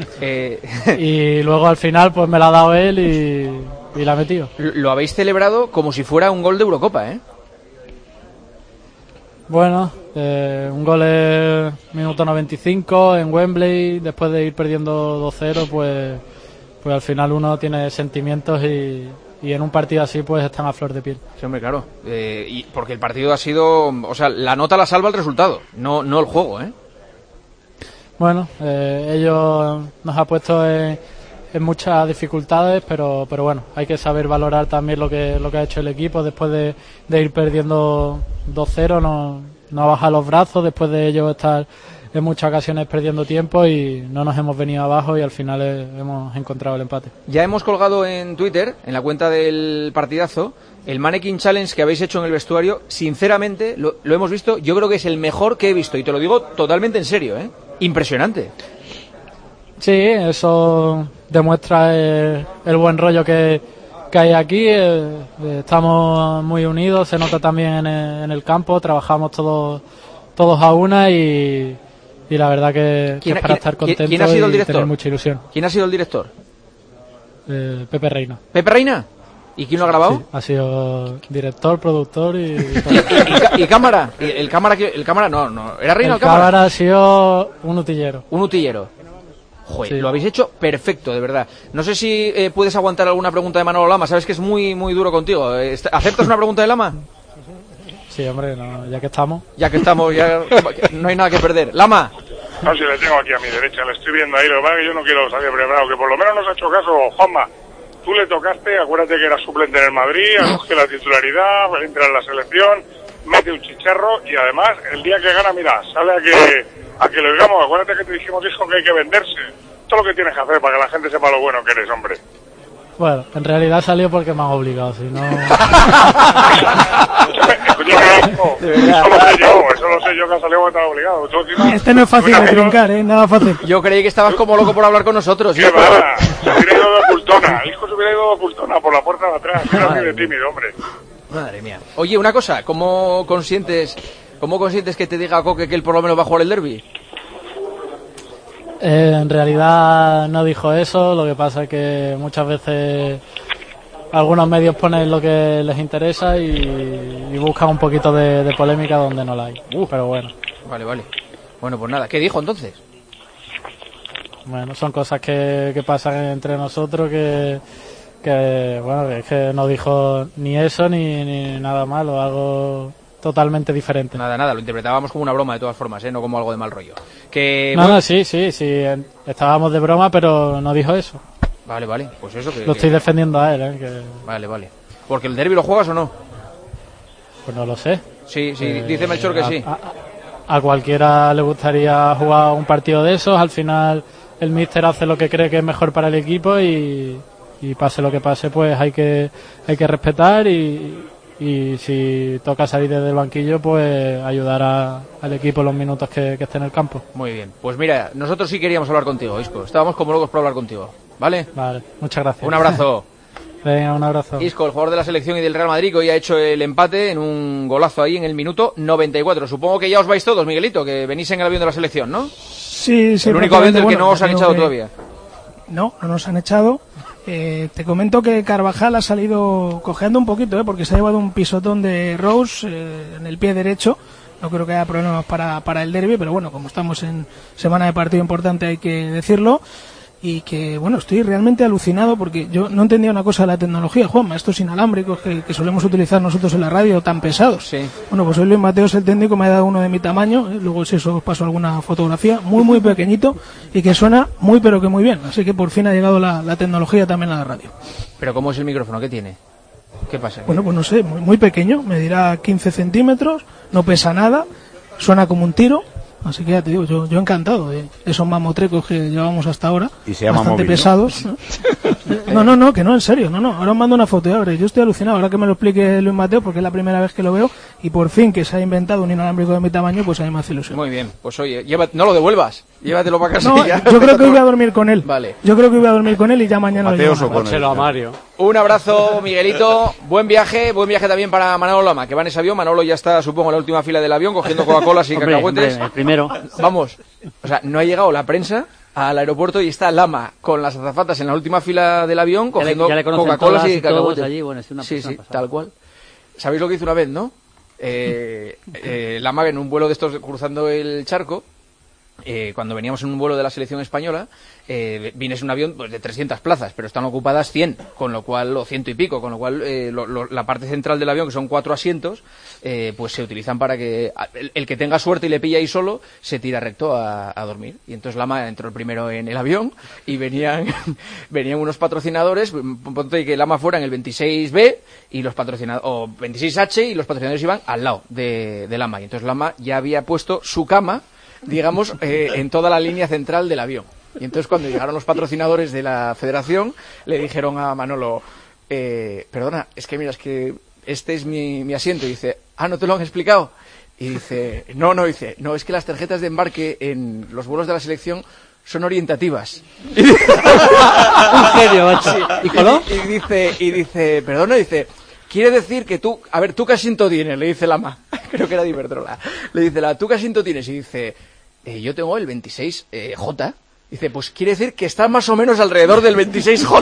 Y luego al final pues me la ha dado él y la ha metido.
Lo habéis celebrado como si fuera un gol de Eurocopa,
Bueno, un gol en minuto 95 en Wembley, después de ir perdiendo 2-0, pues al final uno tiene sentimientos y en un partido así pues están a flor de piel.
Sí, hombre, claro. Y porque el partido ha sido... O sea, la nota la salva el resultado, no el juego,
Bueno, ellos nos ha puesto en muchas dificultades, pero bueno, hay que saber valorar también lo que ha hecho el equipo después de ir perdiendo 2-0, no ha bajado los brazos, después de ellos estar en muchas ocasiones perdiendo tiempo y no nos hemos venido abajo y al final hemos encontrado el empate.
Ya hemos colgado en Twitter, en la cuenta del partidazo, el Mannequin Challenge que habéis hecho en el vestuario. Sinceramente, lo hemos visto, yo creo que es el mejor que he visto y te lo digo totalmente en serio, impresionante.
Sí, eso demuestra el buen rollo que hay aquí. Estamos muy unidos, se nota también en el campo, trabajamos todos a una y la verdad que es para estar contentos
¿quién ha sido el director?
Y tener mucha ilusión.
¿Quién ha sido el director?
Pepe Reina.
¿Pepe Reina? ¿Y quién lo ha grabado?
Sí, ha sido director, productor y
¿Y cámara? ¿El cámara no? ¿Era Reina el cámara?
Cámara ha sido un utillero.
Un utillero. Joder,
sí.
Lo habéis hecho perfecto, de verdad. No sé si puedes aguantar alguna pregunta de Manolo Lama. Sabes que es muy, muy duro contigo. ¿Aceptas una pregunta de Lama?
Sí, hombre, no, ya que estamos,
ya no hay nada que perder. Lama,
No, si le tengo aquí a mi derecha, le estoy viendo ahí, lo que pasa es que yo no quiero salir preparado, que por lo menos nos ha hecho caso, Juanma. Tú le tocaste, acuérdate que era suplente en el Madrid, acoge la titularidad, entra en la selección, mete un chicharro y además el día que gana, mira, sale a que lo digamos, acuérdate que te dijimos, hijo, que hay que venderse. Todo lo que tienes que hacer para que la gente sepa lo bueno que eres, hombre.
Bueno, en realidad salió porque me han obligado, si no...
Eso lo sé yo que ha salido porque estaba obligado.
Este no es fácil de trincar, nada fácil.
Yo creí que estabas como loco por hablar con nosotros.
¿Qué va? Se hubiera ido de ocultona. El hijo se hubiera ido de ocultona por la puerta de atrás. Era así de tímido, hombre.
Madre mía. Oye, una cosa, ¿cómo consientes que te diga Coque que él por lo menos va a jugar el derbi?
En realidad no dijo eso, lo que pasa es que muchas veces algunos medios ponen lo que les interesa y buscan un poquito de polémica donde no la hay. Pero bueno.
Vale. Bueno, pues nada, ¿qué dijo entonces?
Bueno, son cosas que pasan entre nosotros que bueno, es que no dijo ni eso ni nada malo, algo totalmente diferente.
Nada, lo interpretábamos como una broma de todas formas, no como algo de mal rollo.
Sí, estábamos de broma, pero no dijo eso.
Vale, pues eso que...
Lo estoy defendiendo a él, que...
Vale. ¿Porque el derbi lo juegas o no?
Pues no lo sé.
Sí, dice Melchor que sí.
A cualquiera le gustaría jugar un partido de esos, al final el míster hace lo que cree que es mejor para el equipo y pase lo que pase, pues hay que respetar y si toca salir desde el banquillo, pues ayudar al equipo los minutos que esté en el campo.
Muy bien, pues mira, nosotros sí queríamos hablar contigo, Isco. Estábamos como locos por hablar contigo, ¿vale?
Vale, muchas gracias.
Un abrazo.
Venga, un abrazo.
Isco, el jugador de la selección y del Real Madrid, que hoy ha hecho el empate en un golazo ahí en el minuto 94. Supongo que ya os vais todos, Miguelito, que venís en el avión de la selección, ¿no?
Sí.
El único avión del que no os han echado todavía.
No nos han echado. Te comento que Carvajal ha salido cojeando un poquito, porque se ha llevado un pisotón de Rose en el pie derecho. No creo que haya problemas para el derbi, pero bueno, como estamos en semana de partido importante hay que decirlo. Y que, bueno, estoy realmente alucinado porque yo no entendía una cosa de la tecnología, Juanma, estos inalámbricos que solemos utilizar nosotros en la radio tan pesados.
Sí.
Bueno, pues hoy Luis Mateos, el técnico, me ha dado uno de mi tamaño, luego si eso os paso alguna fotografía, muy pequeñito y que suena muy pero que muy bien, así que por fin ha llegado la tecnología también a la radio.
¿Pero cómo es el micrófono? ¿Qué tiene? ¿Qué pasa?
Bueno, pues no sé, muy pequeño, medirá 15 centímetros, no pesa nada, suena como un tiro. Así que ya te digo, yo encantado de esos mamotrecos que llevamos hasta ahora,
y se llama
bastante
móvil,
pesados. No, que no, en serio, no. Ahora os mando una foto, yo estoy alucinado, ahora que me lo explique Luis Mateo, porque es la primera vez que lo veo, y por fin que se ha inventado un inalámbrico de mi tamaño, pues a mí me hace ilusión.
Muy bien, pues oye, no lo devuelvas, llévatelo para casa.
No,
ya.
Yo creo que voy a dormir con él.
Vale.
Yo creo que voy a dormir con él y ya mañana
Mateos
lo
o con él.
a Mario.
Un abrazo, Miguelito. Buen viaje también para Manolo Lama, que va en ese avión. Manolo ya está, supongo, en la última fila del avión, cogiendo Coca-Colas y cacahuetes.
El primero.
Vamos, o sea, no ha llegado la prensa al aeropuerto y está Lama con las azafatas en la última fila del avión, cogiendo Coca-Colas y cacahuetes.
Allí, bueno, es una
sí, tal cual. ¿Sabéis lo que hizo una vez, no? Lama en un vuelo de estos cruzando el charco, cuando veníamos en un vuelo de la selección española, vienes en un avión pues, de 300 plazas, pero están ocupadas 100, con lo cual, o 100 y pico, con lo cual la parte central del avión, que son 4 asientos, pues se utilizan para que el que tenga suerte y le pilla ahí solo, se tira recto a dormir. Y entonces Lama entró el primero en el avión y venían unos patrocinadores, ponte que Lama fuera en el 26B y los patrocinadores, o 26H, y los patrocinadores iban al lado de Lama. Y entonces Lama ya había puesto su cama, digamos, en toda la línea central del avión. Y entonces cuando llegaron los patrocinadores de la federación, le dijeron a Manolo, perdona, es que mira, es que este es mi asiento. Y dice, ¿no te lo han explicado? Y dice, no, es que las tarjetas de embarque en los vuelos de la selección son orientativas.
Un genio, macho.
Sí.
¿Y coló?
Y dice, perdona, dice, quiere decir que tú, a ver, ¿tú qué asiento tienes? Le dice Lama, creo que era de Iberdrola. Le dice, ¿tú qué asiento tienes? Y dice, yo tengo el 26J. Dice, pues quiere decir que está más o menos alrededor del 26J.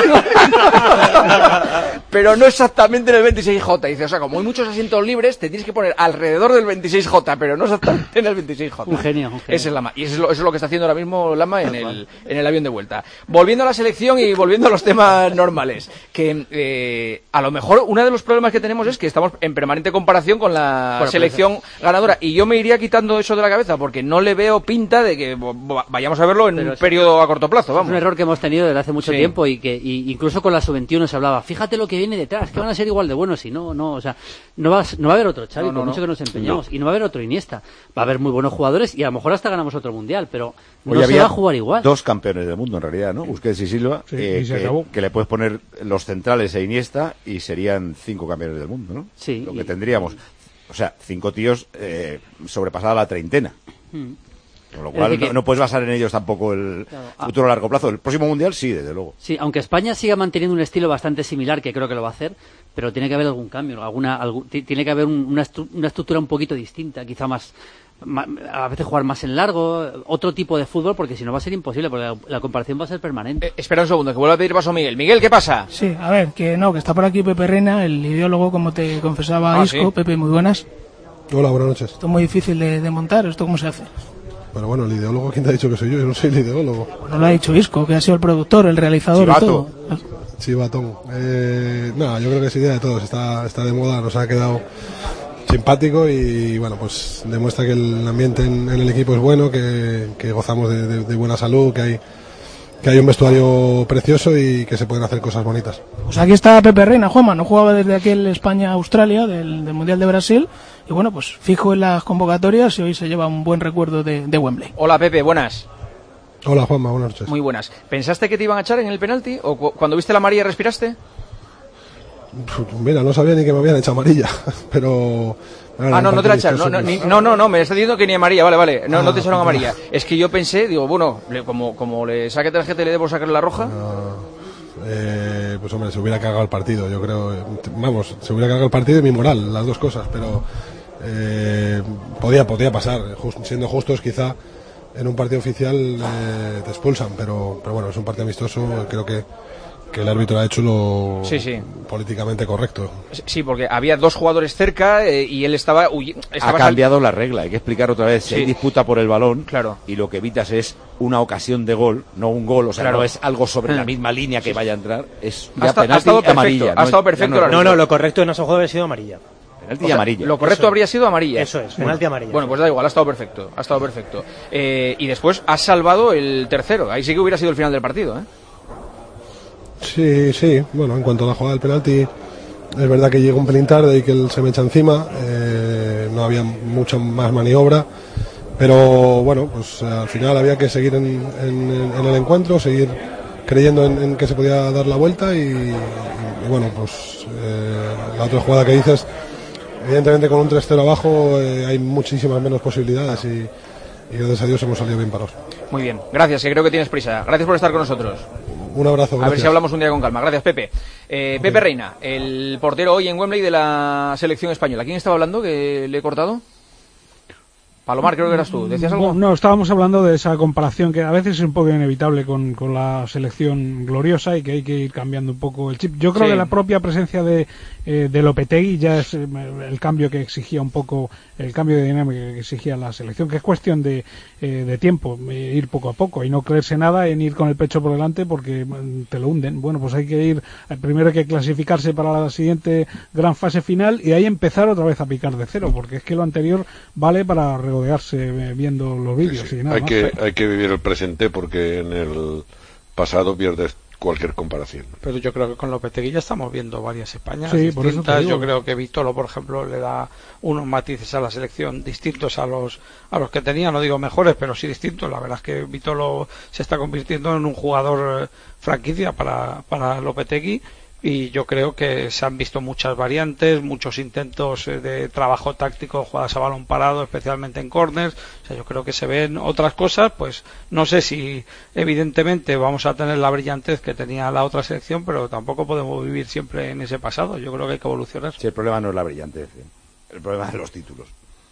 Pero no exactamente en el 26J. Dice, o sea, como hay muchos asientos libres, te tienes que poner alrededor del 26J, pero no exactamente en el 26J.
Un genio.
Ese es Lama. Y eso es lo que está haciendo ahora mismo Lama en el avión de vuelta. Volviendo a la selección y volviendo a los temas normales. Que a lo mejor uno de los problemas que tenemos es que estamos en permanente comparación con la selección ganadora. Y yo me iría quitando eso de la cabeza porque no le veo pinta de que vayamos a verlo en un periodo a corto plazo, vamos.
Es un error que hemos tenido desde hace mucho tiempo y que incluso con la sub-21 se hablaba, fíjate lo que viene detrás, que van a ser igual de buenos y no, o sea, no va a haber otro Xavi, por mucho que nos empeñemos, y no va a haber otro Iniesta. Va a haber muy buenos jugadores y a lo mejor hasta ganamos otro mundial, pero no se va a jugar igual.
2 campeones del mundo en realidad, ¿no? Busquets y Silva, que le puedes poner los centrales e Iniesta y serían 5 campeones del mundo, ¿no?
Sí.
Lo que tendríamos. O sea, 5 tíos sobrepasada la treintena. Con lo cual no puedes basar en ellos tampoco el futuro a largo plazo. El próximo mundial sí, desde luego.
Sí, aunque España siga manteniendo un estilo bastante similar, que creo que lo va a hacer, pero tiene que haber algún cambio, tiene que haber una estructura un poquito distinta, quizá más, a veces jugar más en largo, otro tipo de fútbol, porque si no va a ser imposible, porque la comparación va a ser permanente.
Espera un segundo, que vuelva a pedir paso a Miguel. Miguel, ¿qué pasa?
Sí, a ver, que está por aquí Pepe Reina, el ideólogo, como te confesaba Isco. ¿Sí? Pepe, muy buenas.
Hola, buenas noches.
Esto es muy difícil de montar, ¿esto cómo se hace?
Pero bueno, el ideólogo, ¿quién te ha dicho que soy yo? Yo no soy el ideólogo.
No lo ha dicho Isco, que ha sido el productor, el realizador
Chivato.
y todo.
Chivatón. No, yo creo que es idea de todos, está de moda, nos ha quedado simpático y bueno, pues demuestra que el ambiente en el equipo es bueno, que gozamos de buena salud, que hay un vestuario precioso y que se pueden hacer cosas bonitas.
Pues aquí está Pepe Reina, Juanma, no jugaba desde aquel España-Australia del Mundial de Brasil y bueno, pues fijo en las convocatorias y hoy se lleva un buen recuerdo de Wembley.
Hola Pepe, buenas.
Hola Juanma, buenas noches.
Muy buenas. ¿Pensaste que te iban a echar en el penalti o cuando viste la amarilla respiraste?
Mira, no sabía ni que me habían echado amarilla, pero...
no te la echaron. No, me está diciendo que ni amarilla, vale. No te echaron amarilla. Es que yo pensé, digo, bueno, como le saque tarjeta y le dé por sacarle la roja...
pues hombre, se hubiera cagado el partido, yo creo. Vamos, se hubiera cagado el partido y mi moral, las dos cosas, pero podía pasar. Siendo justos, quizá en un partido oficial te expulsan, pero bueno, es un partido amistoso, creo que el árbitro ha hecho lo políticamente correcto.
Sí, porque había 2 jugadores cerca y él estaba
ha cambiado la regla, hay que explicar otra vez. Si hay disputa por el balón,
claro,
y lo que evitas es una ocasión de gol, no un gol, o sea, no es algo sobre la misma línea que vaya a entrar, es ya penalti y amarilla.
Ha estado perfecto.
No, lo correcto en ese juego habría sido amarilla.
Penalti y amarilla.
Lo correcto habría sido amarilla.
Eso es, penalti amarilla.
Bueno, pues da igual, ha estado perfecto. Y después has salvado el tercero, ahí sí que hubiera sido el final del partido, ¿eh?
Sí, bueno, en cuanto a la jugada del penalti, es verdad que llegó un pelín tarde y que él se me echa encima, no había mucha más maniobra, pero bueno, pues al final había que seguir en el encuentro, seguir creyendo en que se podía dar la vuelta y bueno, pues la otra jugada que dices, evidentemente con un 3-0 abajo hay muchísimas menos posibilidades y gracias a Dios hemos salido bien parados.
Muy bien, gracias, que creo que tienes prisa. Gracias por estar con nosotros.
Un abrazo, gracias.
A ver si hablamos un día con calma. Gracias, Pepe. Pepe Reina, el portero hoy en Wembley de la selección española. ¿Quién estaba hablando que le he cortado? Palomar, creo que eras tú. ¿Decías algo?
No, estábamos hablando de esa comparación que a veces es un poco inevitable con la selección gloriosa y que hay que ir cambiando un poco el chip. Yo creo que la propia presencia de Lopetegui ya es el cambio que exigía un poco, el cambio de dinámica que exigía la selección, que es cuestión de tiempo, ir poco a poco y no creerse nada en ir con el pecho por delante porque te lo hunden. Bueno, pues hay que ir, primero hay que clasificarse para la siguiente gran fase final y ahí empezar otra vez a picar de cero, porque es que lo anterior vale para regodearse viendo los vídeos. Y nada
hay que vivir el presente porque en el pasado pierdes cualquier comparación.
Pero yo creo que con Lopetegui ya estamos viendo varias Españas
distintas.
Yo creo que Vitolo, por ejemplo, le da unos matices a la selección distintos a los que tenía, no digo mejores, pero sí distintos. La verdad es que Vitolo se está convirtiendo en un jugador franquicia para Lopetegui. Y yo creo que se han visto muchas variantes, muchos intentos de trabajo táctico, jugadas a balón parado, especialmente en córners. O sea, yo creo que se ven otras cosas, pues no sé si evidentemente vamos a tener la brillantez que tenía la otra selección, pero tampoco podemos vivir siempre en ese pasado. Yo creo que hay que evolucionar.
Sí, el problema no es la brillantez, el problema es los títulos.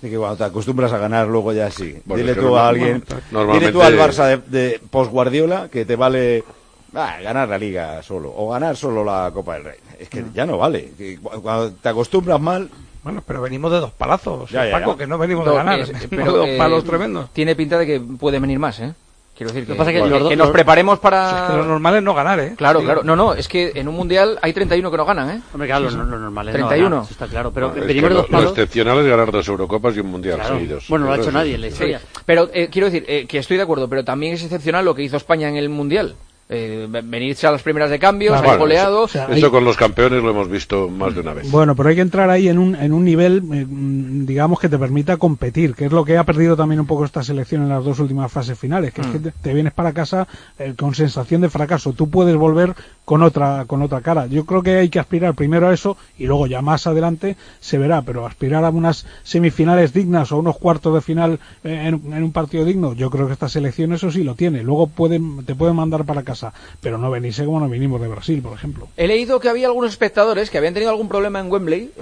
Y que cuando te acostumbras a ganar, luego ya sí.
Bueno,
dile
es que
tú a alguien,
normalmente...
dile tú al Barça de post-Guardiola que te vale ganar la Liga solo, o ganar solo la Copa del Rey. Es que ya no vale. Que cuando te acostumbras mal...
Bueno, pero venimos de 2 palazos,
ya,
Paco,
ya.
que no venimos de ganar.
Pero
2 palos tremendos.
Tiene pinta de que puede venir más, ¿eh? Quiero decir que,
pasa que
que nos preparemos para...
Es que lo normal es no ganar, ¿eh?
Claro,
Sí.
claro. No, es que en un mundial hay 31 que no ganan, ¿eh?
Hombre, claro, lo normal es
31.
no ganar, eso está claro. Pero
Es
venimos
que
de 2
lo
palos.
excepcional es ganar 2 Eurocopas y un Mundial
Claro.
seguidos.
Bueno, no lo ha hecho
Eso
nadie en la historia.
Sí. Pero quiero decir que estoy de acuerdo, pero también es excepcional lo que hizo España en el mundial. Venirse a las primeras de cambio,
Claro,
salir
bueno,
goleado.
Eso con los campeones lo hemos visto más de una vez.
Bueno, pero hay que entrar ahí en un nivel, digamos, que te permita competir, que es lo que ha perdido también un poco esta selección en las 2 últimas fases finales, que es que te vienes para casa con sensación de fracaso. Tú puedes volver con otra cara. Yo creo que hay que aspirar primero a eso y luego ya más adelante se verá, pero aspirar a unas semifinales dignas o unos cuartos de final en un partido digno, yo creo que esta selección eso sí lo tiene. Luego te pueden mandar para casa, pero no venirse como nos vinimos de Brasil, por ejemplo.
He leído que había algunos espectadores que habían tenido algún problema en Wembley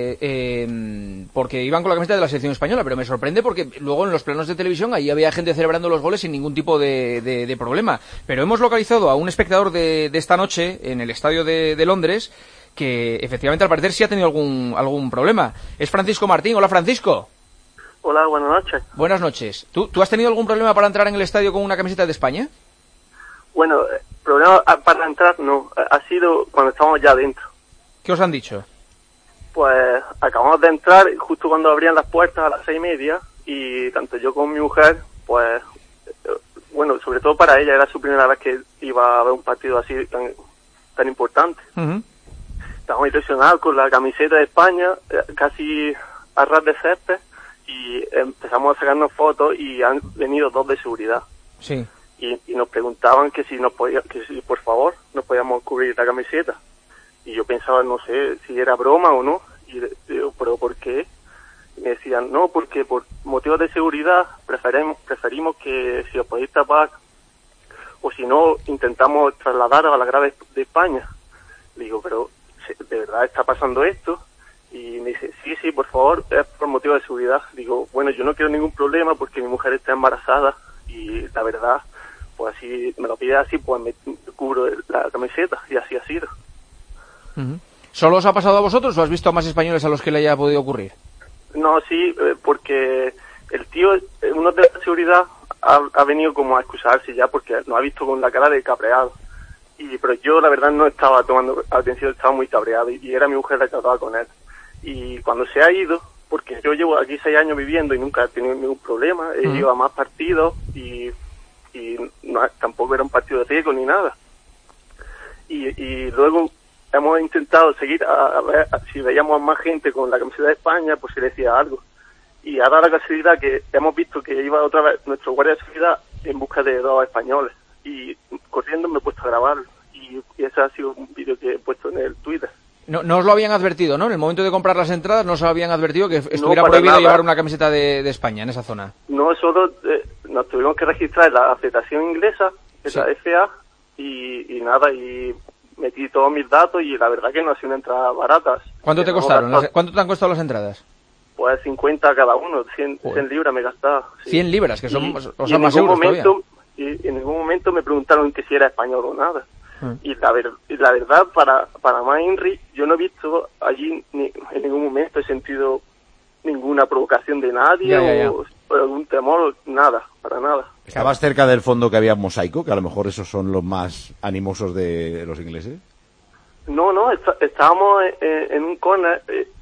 porque iban con la camiseta de la selección española, pero me sorprende porque luego en los planos de televisión ahí había gente celebrando los goles sin ningún tipo de problema. Pero hemos localizado a un espectador de esta noche en el estadio de Londres que efectivamente al parecer sí ha tenido algún problema. Es Francisco Martín. Hola, Francisco.
Hola, buenas noches.
Buenas noches. ¿Tú has tenido algún problema para entrar en el estadio con una camiseta de España?
Bueno, problema para entrar no, ha sido cuando estábamos ya dentro.
¿Qué os han dicho?
Pues acabamos de entrar justo cuando abrían las puertas a las 6:30 y tanto yo como mi mujer, pues, bueno, sobre todo para ella era su primera vez que iba a ver un partido así tan importante. Estábamos impresionados con la camiseta de España, casi a ras de césped, y empezamos a sacarnos fotos y han venido 2 de seguridad.
Sí.
Y nos preguntaban que si por favor nos podíamos cubrir la camiseta. Y yo pensaba, no sé si era broma o no. Y digo, ¿pero por qué? Y me decían, no, porque por motivos de seguridad preferimos que si os podéis tapar, o si no, intentamos trasladar a la grada de España. Le digo, pero ¿de verdad está pasando esto? Y me dice, sí, por favor, es por motivo de seguridad. Digo, bueno, yo no quiero ningún problema porque mi mujer está embarazada y la verdad, pues así me lo pide así, pues me cubro la camiseta y así ha sido.
¿Solo os ha pasado a vosotros o has visto a más españoles a los que le haya podido ocurrir?
No, sí, porque el tío, uno de la seguridad, ha venido como a excusarse ya porque nos ha visto con la cara de cabreado. Pero yo la verdad no estaba tomando atención, estaba muy cabreado y era mi mujer la que hablaba con él. Y cuando se ha ido, porque yo llevo aquí 6 años viviendo y nunca he tenido ningún problema, he ido a más partidos y no, tampoco era un partido de riesgo ni nada. Y luego hemos intentado seguir a ver si veíamos a más gente con la camiseta de España, pues si decía algo. Y ha dado la casualidad que hemos visto que iba otra vez nuestro guardia de seguridad en busca de 2 españoles. Y corriendo me he puesto a grabarlo. Y ese ha sido un vídeo que he puesto en el Twitter.
No os lo habían advertido, ¿no? En el momento de comprar las entradas no os habían advertido que estuviera
No,
prohibido
nada.
llevar una camiseta de España en esa zona.
Nosotros nos tuvimos que registrar en la Federación Inglesa, en
Sí.
la FA, y nada, y metí todos mis datos y la verdad que no ha sido una entrada barata.
¿Cuánto te
Hemos
costaron?
gastado,
¿Cuánto te han costado las entradas?
Pues 50 cada uno, 100 libras me he gastado. Sí.
100 libras, que son,
Y
son más euros todavía.
Y en ningún momento me preguntaron que si era español o nada. Y la verdad, para más Henry, yo no he visto allí en ningún momento he sentido ninguna provocación de nadie
Ya.
o algún temor, nada, para nada.
¿Estabas cerca del fondo que había mosaico? Que a lo mejor esos son los más animosos de los ingleses.
No, estábamos en un corner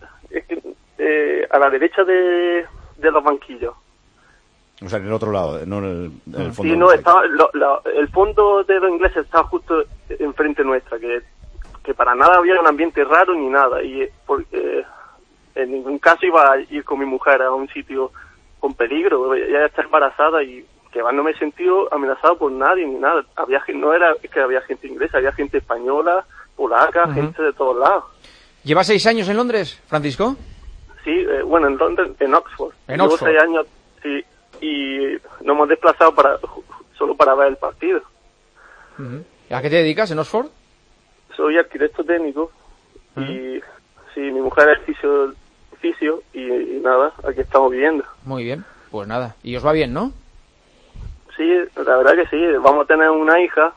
a la derecha de los banquillos.
O sea, en el otro lado, no en el fondo.
Sí, no, estaba, el fondo de los ingleses estaba justo enfrente nuestra, que para nada había un ambiente raro ni nada, y porque en ningún caso iba a ir con mi mujer a un sitio con peligro, ella está embarazada y que no me he sentido amenazado por nadie ni nada. No era que había gente inglesa, había gente española, polaca, gente de todos lados.
¿Llevas 6 años en Londres, Francisco?
Sí, bueno, en Londres, en Oxford.
En Oxford.
Llevo 6 años, sí, y nos hemos desplazado solo para ver el partido.
¿A qué te dedicas en Oxford?
Soy arquitecto técnico y sí, mi mujer es ejercicio y nada, aquí estamos viviendo.
Muy bien, pues nada. Y os va bien, ¿no?
Sí, la verdad que sí, vamos a tener una hija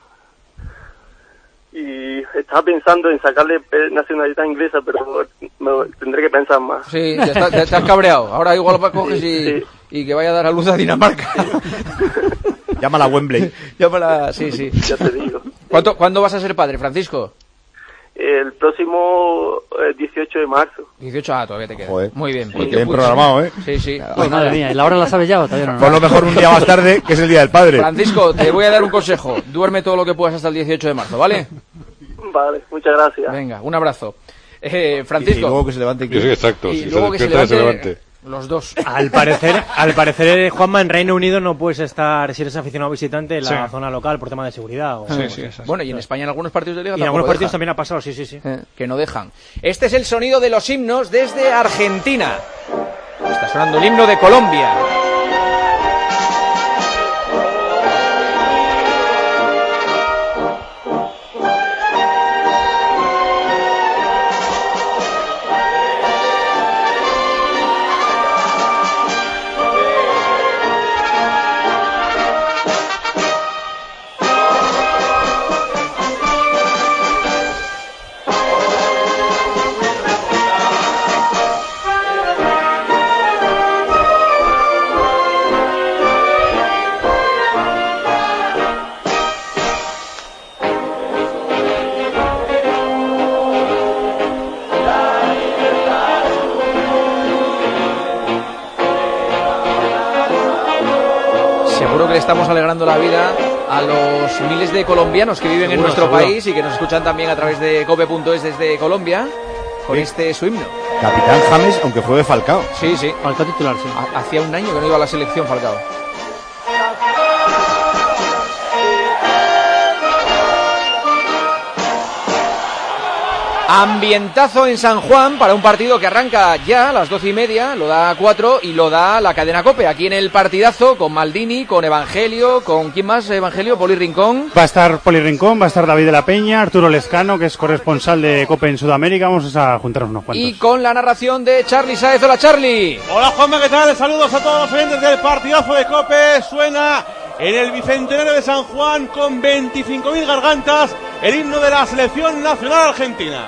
y estaba pensando en sacarle nacionalidad inglesa, pero tendré que pensar más.
Sí, te has cabreado. Ahora igual coges y que vaya a dar a luz a Dinamarca.
Llámala a Wembley.
Llámala, sí.
Ya te digo.
¿Cuándo vas a ser padre, Francisco?
El próximo 18 de marzo.
18, todavía te queda.
Joder.
Muy bien.
Pues bien programado, ¿eh?
Sí.
Pues madre mía, ¿y la hora la sabes ya o todavía no?
Por lo mejor un día más tarde, que es el Día del Padre.
Francisco, te voy a dar un consejo. Duerme todo lo que puedas hasta el 18 de marzo, ¿vale?
Vale, muchas gracias.
Venga, un abrazo. Francisco.
Y luego que se levante.
Sí, exacto.
Y
Si
luego
se
que se
despierta,
levante. Los dos.
Al parecer, Juanma, en Reino Unido no puedes estar, si eres aficionado visitante, en la zona local por tema de seguridad.
Bueno, y en España en algunos partidos de Liga
y en algunos partidos
dejan.
también ha pasado, sí.
Que no dejan. Este es el sonido de los himnos desde Argentina. Está sonando el himno de Colombia. Estamos alegrando la vida a los miles de colombianos que viven en nuestro país y que nos escuchan también a través de cope.es desde Colombia con este su himno.
Capitán James, aunque fue de Falcao.
Sí.
Falcao titular, sí.
Hacía un año que no iba a la selección Falcao. Ambientazo en San Juan para un partido que arranca ya a las 12:30, lo da 4 y lo da la cadena COPE. Aquí en el partidazo con Maldini, con Evangelio, con ¿quién más? Evangelio, Poli Rincón.
Va a estar Poli Rincón, va a estar David de la Peña, Arturo Lescano, que es corresponsal de COPE en Sudamérica. Vamos a juntarnos unos cuantos.
Y con la narración de Charly Sáez. Hola, Charly.
Hola, Juanma, ¿qué tal? Saludos a todos los oyentes del partidazo de COPE. Suena en el Bicentenario de San Juan con 25.000 gargantas el himno de la Selección Nacional Argentina.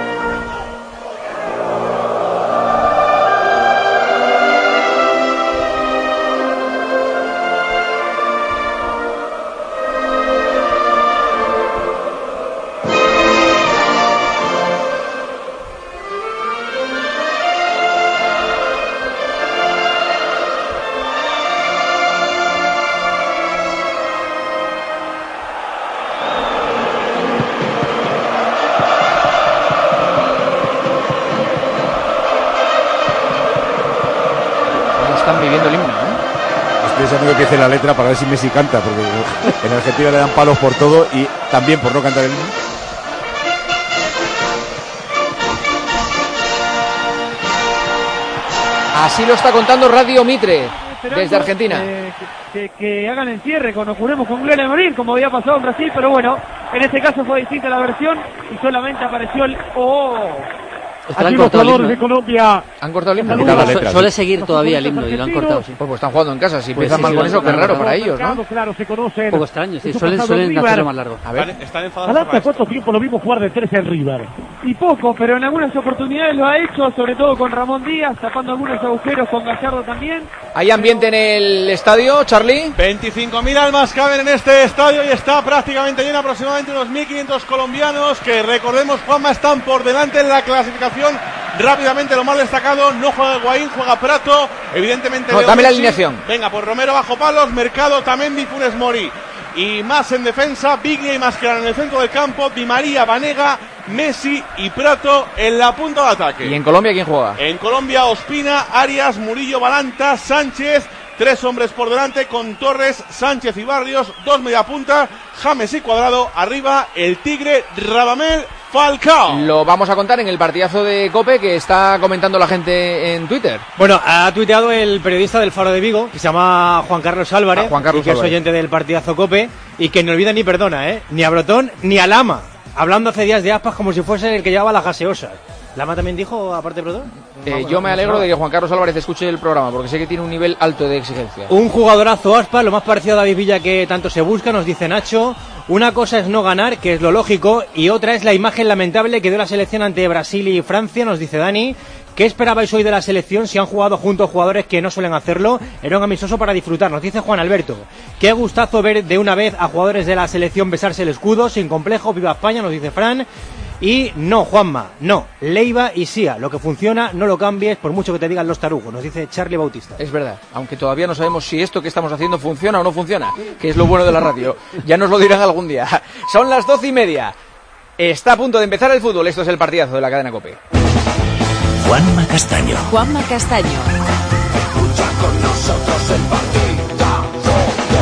Pensando que dice la letra para ver si Messi canta, porque en Argentina le dan palos por todo y también por no cantar el himno.
Así lo está contando Radio Mitre desde Argentina.
Que hagan el cierre, cuando juremos con Gloria Morir, como había pasado en Brasil, pero bueno, en este caso fue distinta la versión y solamente apareció el
Aquí los jugadores
de Colombia.
¿Han cortado el himno?
Suele seguir todavía el himno y lo han cortado. Sí.
Pues están jugando en casa. Si empiezan mal con eso, que es raro para ellos, ¿no?
Claro, se conocen.
Un poco extraño, sí. Suelen hacerlo más largo.
A ver, están enfadados.
¿Hace cuánto tiempo lo vimos jugar de 3 en River? Y poco, pero en algunas oportunidades lo ha hecho, sobre todo con Ramón Díaz, tapando algunos agujeros con Gallardo también.
¿Hay ambiente en el estadio, Charly?
25.000 almas caben en este estadio y está prácticamente lleno, aproximadamente unos 1.500 colombianos que, recordemos, Juanma, están por delante en la clasificación. Rápidamente lo más destacado, no juega Higuaín, juega Prato, evidentemente...
No, dame la alineación.
Venga, pues Romero bajo palos, Mercado, Tamendi, Funes Mori. Y más en defensa, Biglia y Mascherano en el centro del campo, Di María, Vanega, Messi y Prato en la punta de ataque.
¿Y en Colombia quién juega?
En Colombia, Ospina, Arias, Murillo, Balanta, Sánchez... 3 hombres por delante con Torres, Sánchez y Barrios, 2 mediapuntas, James y Cuadrado, arriba el Tigre, Radamel, Falcao.
Lo vamos a contar en el partidazo de COPE que está comentando la gente en Twitter.
Bueno, ha tuiteado el periodista del Faro de Vigo, que se llama Juan Carlos Álvarez, y que es oyente del partidazo COPE, y que no olvida ni perdona, ni a Brotón ni a Lama, hablando hace días de Aspas como si fuese el que llevaba las gaseosas. ¿Lama también dijo, aparte de Prodo?
Yo me alegro de que Juan Carlos Álvarez escuche el programa, porque sé que tiene un nivel alto de exigencia.
Un jugadorazo Aspas, lo más parecido a David Villa que tanto se busca, nos dice Nacho. Una cosa es no ganar, que es lo lógico, y otra es la imagen lamentable que dio la selección ante Brasil y Francia, nos dice Dani. ¿Qué esperabais hoy de la selección si han jugado juntos jugadores que no suelen hacerlo? Era un amistoso para disfrutar, nos dice Juan Alberto. Qué gustazo ver de una vez a jugadores de la selección besarse el escudo, sin complejo, viva España, nos dice Fran. Y no, Juanma, no, Leiva y Sia, lo que funciona no lo cambies por mucho que te digan los tarugos, nos dice Charlie Bautista.
Es verdad, aunque todavía no sabemos si esto que estamos haciendo funciona o no funciona, que es lo bueno de la radio, ya nos lo dirán algún día. Son las 12:30, está a punto de empezar el fútbol, esto es el partidazo de la cadena COPE.
Juanma Castaño.
Juanma Castaño.
Escucha con nosotros el partidazo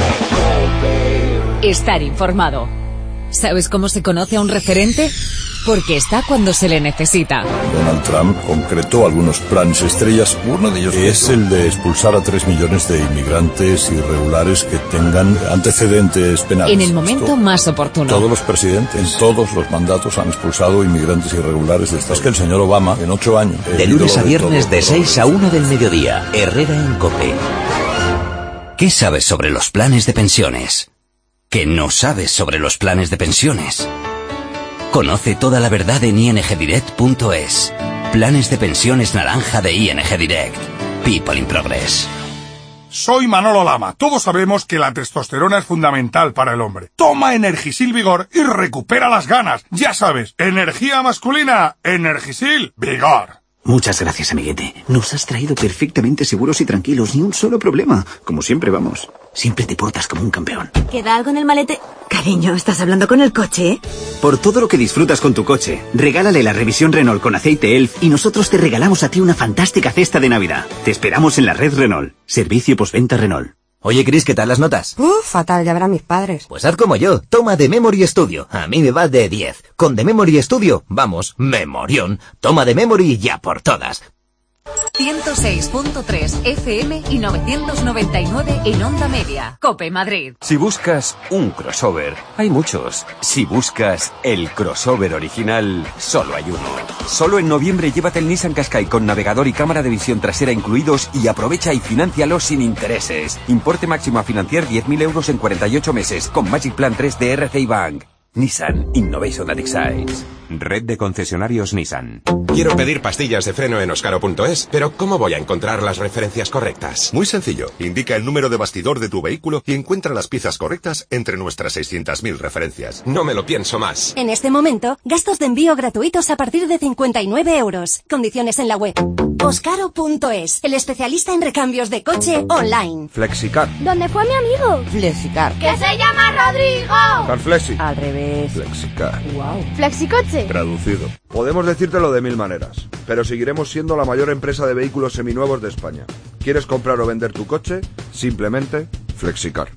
de COPE.
Estar informado. ¿Sabes cómo se conoce a un referente? Porque está cuando se le necesita.
Donald Trump concretó algunos planes estrellas. Uno de ellos es el de expulsar a 3 millones de inmigrantes irregulares que tengan antecedentes penales.
En el momento más oportuno.
Todos los presidentes, en todos los mandatos han expulsado inmigrantes irregulares de Estados Unidos. Es que el señor Obama, en 8 años...
De lunes a viernes de 6 a 1 del mediodía, Herrera en COPE. ¿Qué sabes sobre los planes de pensiones? ¿Qué no sabes sobre los planes de pensiones? Conoce toda la verdad en ingdirect.es. Planes de pensiones naranja de ING Direct. People in Progress.
Soy Manolo Lama. Todos sabemos que la testosterona es fundamental para el hombre. Toma Energisil Vigor y recupera las ganas. Ya sabes, energía masculina, Energisil Vigor.
Muchas gracias, amiguete. Nos has traído perfectamente seguros y tranquilos, ni un solo problema. Como siempre, vamos. Siempre te portas como un campeón.
¿Queda algo en el malete? Cariño, ¿estás hablando con el coche, eh?
Por todo lo que disfrutas con tu coche, regálale la revisión Renault con aceite ELF y nosotros te regalamos a ti una fantástica cesta de Navidad. Te esperamos en la red Renault. Servicio postventa Renault.
Oye, Chris, ¿qué tal las notas?
Fatal, ya verán mis padres.
Pues haz como yo, toma The Memory Studio. A mí me va de 10. Con The Memory Studio, vamos, memorión. Toma The Memory ya por todas.
106.3 FM y 999 en Onda Media. COPE Madrid.
Si buscas un crossover, hay muchos. Si buscas el crossover original, solo hay uno. Solo en noviembre llévate el Nissan Qashqai con navegador y cámara de visión trasera incluidos y aprovecha y financialo sin intereses. Importe máximo a financiar 10.000 euros en 48 meses con Magic Plan 3 de RCI Bank. Nissan Innovation that excites.
Red de concesionarios Nissan.
Quiero pedir pastillas de freno en oscaro.es, pero ¿cómo voy a encontrar las referencias correctas?
Muy sencillo. Indica el número de bastidor de tu vehículo y encuentra las piezas correctas entre nuestras 600.000 referencias.
No me lo pienso más.
En este momento, gastos de envío gratuitos a partir de 59 euros. Condiciones en la web. Oscaro.es, el especialista en recambios de coche online.
Flexicar.
¿Dónde fue mi amigo? Flexicar.
¡Que se llama Rodrigo!
Carflexi.
Al revés.
Flexicar.
Wow.
Flexicoche.
Traducido. Podemos decírtelo de 1000 maneras, pero seguiremos siendo la mayor empresa de vehículos seminuevos de España. ¿Quieres comprar o vender tu coche? Simplemente Flexicar.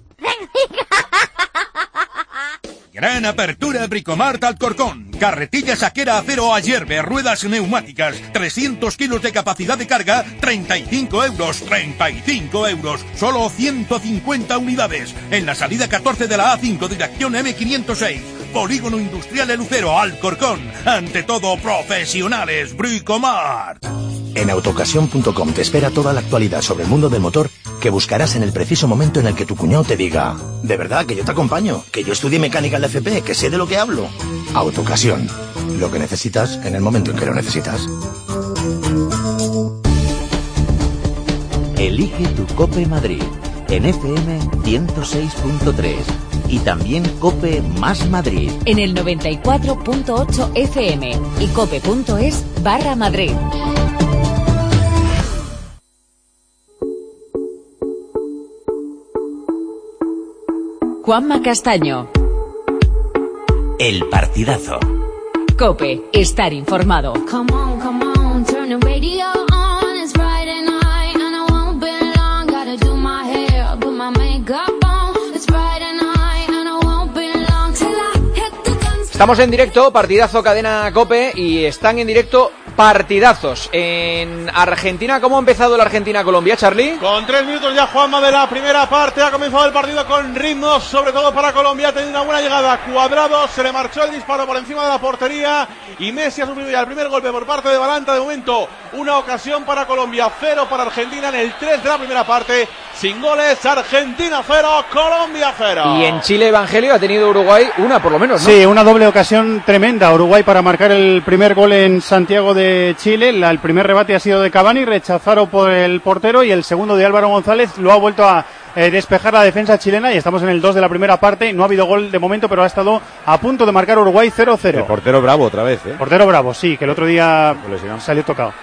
Gran apertura Bricomart Alcorcón. Carretilla saquera acero Ayerbe, ruedas neumáticas, 300 kilos de capacidad de carga, 35 euros, 35 euros. Solo 150 unidades. En la salida 14 de la A5, dirección M506. Polígono Industrial de Lucero, Alcorcón. Ante todo, profesionales. Bricomart.
En autocasión.com te espera toda la actualidad sobre el mundo del motor que buscarás en el preciso momento en el que tu cuñado te diga: de verdad, que yo te acompaño, que yo estudié mecánica en la FP, que sé de lo que hablo. Autocasión. Lo que necesitas en el momento en que lo necesitas.
Elige tu COPE Madrid en FM 106.3 y también COPE Más Madrid
en el 94.8 FM y cope.es/Madrid. Juanma Castaño.
El partidazo.
COPE, estar informado.
Come on, turn the radio on. It's Friday night and I won't be long. Gotta do my hair, put my makeup on. It's Friday night and I won't be long till I hit the guns.
Estamos en directo, partidazo cadena COPE, y están en directo partidazos en Argentina. ¿Cómo ha empezado la Argentina-Colombia, Charlie?
Con 3 minutos ya, Juanma, de la primera parte. Ha comenzado el partido con ritmos, sobre todo para Colombia. Ha tenido una buena llegada. Cuadrado, se le marchó el disparo por encima de la portería y Messi ha sufrido ya el primer golpe por parte de Balanta. De momento, una ocasión para Colombia, 0 para Argentina en el 3 de la primera parte. Sin goles, Argentina 0, Colombia 0.
Y en Chile, Evangelio, ha tenido Uruguay una por lo menos, ¿no?
Sí, una doble ocasión tremenda. Uruguay para marcar el primer gol en Santiago de Chile. El primer rebate ha sido de Cavani, rechazado por el portero, y el segundo de Álvaro González lo ha vuelto a despejar la defensa chilena, y estamos en el 2 de la primera parte. No ha habido gol de momento, pero ha estado a punto de marcar Uruguay 0-0.
El portero Bravo otra vez, ¿eh?
Portero Bravo, sí, que el otro día salió tocado.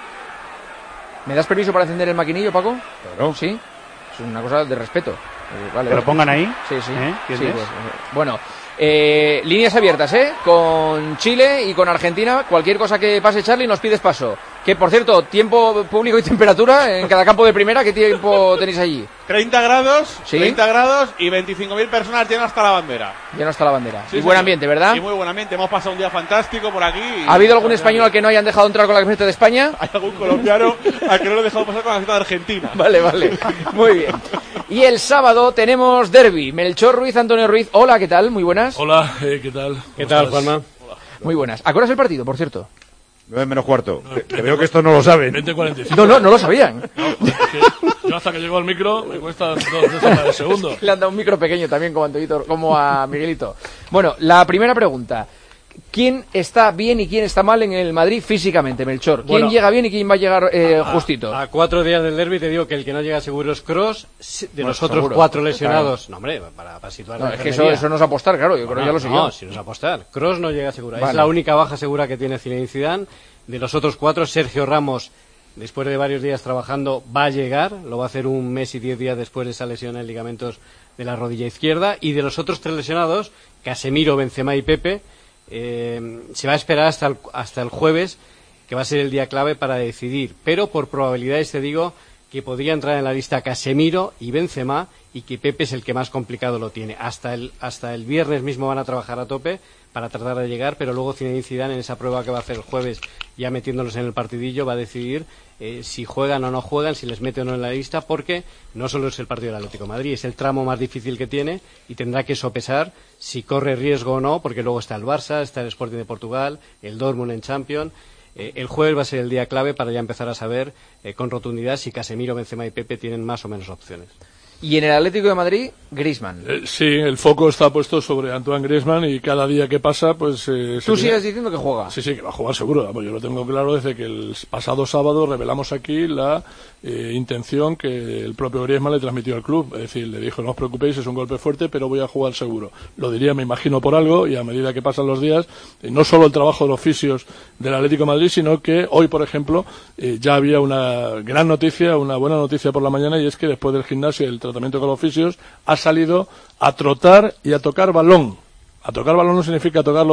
¿Me das permiso para encender el maquinillo, Paco?
Claro.
Sí, es una cosa de respeto. Vale,
¿Que lo pongan ahí?
Sí, sí.
¿Quién
sí,
es?
pues, bueno, líneas abiertas, con Chile y con Argentina. Cualquier cosa que pase, Charlie, nos pides paso. Que, por cierto, tiempo público y temperatura en cada campo de primera, ¿qué tiempo tenéis allí?
30 grados,
¿Sí?
30 grados y 25.000 personas llenas hasta la bandera.
Lleno hasta la bandera.
Sí,
y buen ambiente, ¿verdad?
Y muy buen ambiente. Hemos pasado un día fantástico por aquí.
¿Ha habido algún español al que no hayan dejado entrar con la camiseta de España?
Hay algún colombiano al que no lo he dejado pasar con la camiseta de Argentina.
Vale, muy bien. Y el sábado tenemos derbi. Melchor Ruiz, Antonio Ruiz. Hola, ¿qué tal? Muy buenas.
Hola, ¿qué tal?
¿Qué tal, Juanma?
Hola.
Muy buenas. ¿A qué hora es el partido, por cierto?
9 menos cuarto. Que veo que esto no lo saben.
20:45.
No lo sabían.
Yo hasta que llego al micro me cuesta 2 décimas de segundo.
Le han dado un micro pequeño también como a Antonito, como a Miguelito. Bueno, la primera pregunta. ¿Quién está bien y quién está mal en el Madrid físicamente, Melchor? ¿Quién llega bien y quién va a llegar justito?
A 4 días del derbi te digo que el que no llega seguro es Kroos. De los otros
seguro.
4 lesionados.
Claro.
No, hombre, para situar.
No, es que eso no es apostar, claro. Yo creo que ya lo sé yo.
No, si no es apostar. Kroos no llega seguro.
Vale.
Es la única baja segura que tiene Zinedine Zidane. De los otros 4, Sergio Ramos, después de varios días trabajando, va a llegar. Lo va a hacer un mes y 10 días después de esa lesión en ligamentos de la rodilla izquierda. Y de los otros 3 lesionados, Casemiro, Benzema y Pepe, se va a esperar hasta el jueves, que va a ser el día clave para decidir. Pero por probabilidades te digo que podría entrar en la lista Casemiro y Benzema, y que Pepe es el que más complicado lo tiene. Hasta el viernes mismo van a trabajar a tope para tratar de llegar, pero luego Zinedine Zidane, en esa prueba que va a hacer el jueves, ya metiéndolos en el partidillo, va a decidir si juegan o no juegan, si les mete o no en la lista, porque no solo es el partido del Atlético de Madrid, es el tramo más difícil que tiene y tendrá que sopesar si corre riesgo o no, porque luego está el Barça, está el Sporting de Portugal, el Dortmund en Champions. El jueves va a ser el día clave para ya empezar a saber con rotundidad si Casemiro, Benzema y Pepe tienen más o menos opciones.
Y en el Atlético de Madrid, Griezmann.
Sí, el foco está puesto sobre Antoine Griezmann y cada día que pasa, pues...
¿Tú sigues diciendo que juega?
Sí, que va a jugar seguro. Yo lo tengo claro desde que el pasado sábado revelamos aquí la intención que el propio Griezmann le transmitió al club. Es decir, le dijo, no os preocupéis, es un golpe fuerte, pero voy a jugar seguro. Lo diría, me imagino, por algo, y a medida que pasan los días, no solo el trabajo de los fisios del Atlético de Madrid, sino que hoy, por ejemplo, ya había una gran noticia, una buena noticia por la mañana, y es que después del gimnasio y el tratamiento con los fisios ha salido a trotar y a tocar balón. A tocar balón no significa tocarlo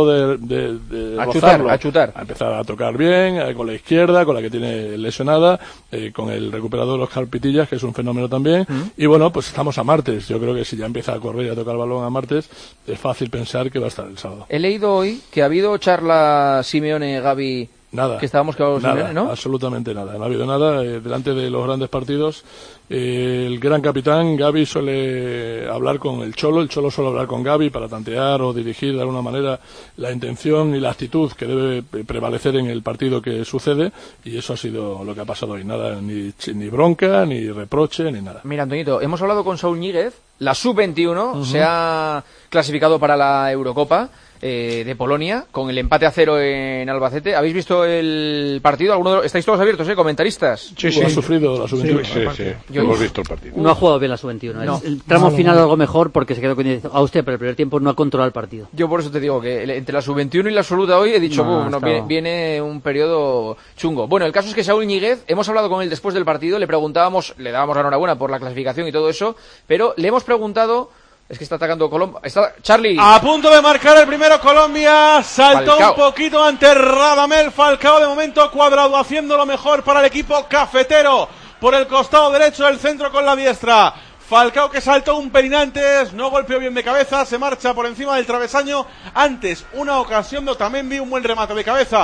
de rozarlo.
A chutar.
A empezar a tocar bien, con la izquierda, con la que tiene lesionada, con el recuperador de los carpitillas, que es un fenómeno también. Y bueno, pues estamos a martes. Yo creo que si ya empieza a correr y a tocar balón a martes, es fácil pensar que va a estar el sábado.
He leído hoy que ha habido charla Simeone-Gavi.
Nada.
Que estábamos claros,
nada,
¿no?
Absolutamente nada. No ha habido nada. Delante de los grandes partidos, el gran capitán Gavi suele hablar con el Cholo suele hablar con Gavi para tantear o dirigir de alguna manera la intención y la actitud que debe prevalecer en el partido que sucede, y eso ha sido lo que ha pasado hoy. Nada, ni bronca, ni reproche, ni nada.
Mira, Antoñito, hemos hablado con Saúl Ñíguez, la sub-21 se ha clasificado para la Eurocopa de Polonia, con el empate a 0 en Albacete. ¿Habéis visto el partido? ¿Estáis todos abiertos, comentaristas?
Sí. Ha sufrido la sub-21.
Sí. Hemos visto el partido.
No ha jugado bien la sub-21.
No.
El tramo final algo mejor porque se quedó con usted, pero el primer tiempo no ha controlado el partido.
Yo por eso te digo que entre la sub-21 y la absoluta hoy he dicho, viene un periodo chungo. Bueno, el caso es que Saúl Ñíguez, hemos hablado con él después del partido, le dábamos la enhorabuena por la clasificación y todo eso, pero le hemos preguntado... Es que está atacando Colombia. Está Charlie.
A punto de marcar el primero Colombia. Saltó
Falcao.
Un poquito ante Radamel Falcao. De momento Cuadrado haciendo lo mejor para el equipo cafetero. Por el costado derecho del centro con la diestra. Falcao, que saltó un pelín antes, no golpeó bien de cabeza, se marcha por encima del travesaño. Antes, una ocasión de Otamendi, un buen remate de cabeza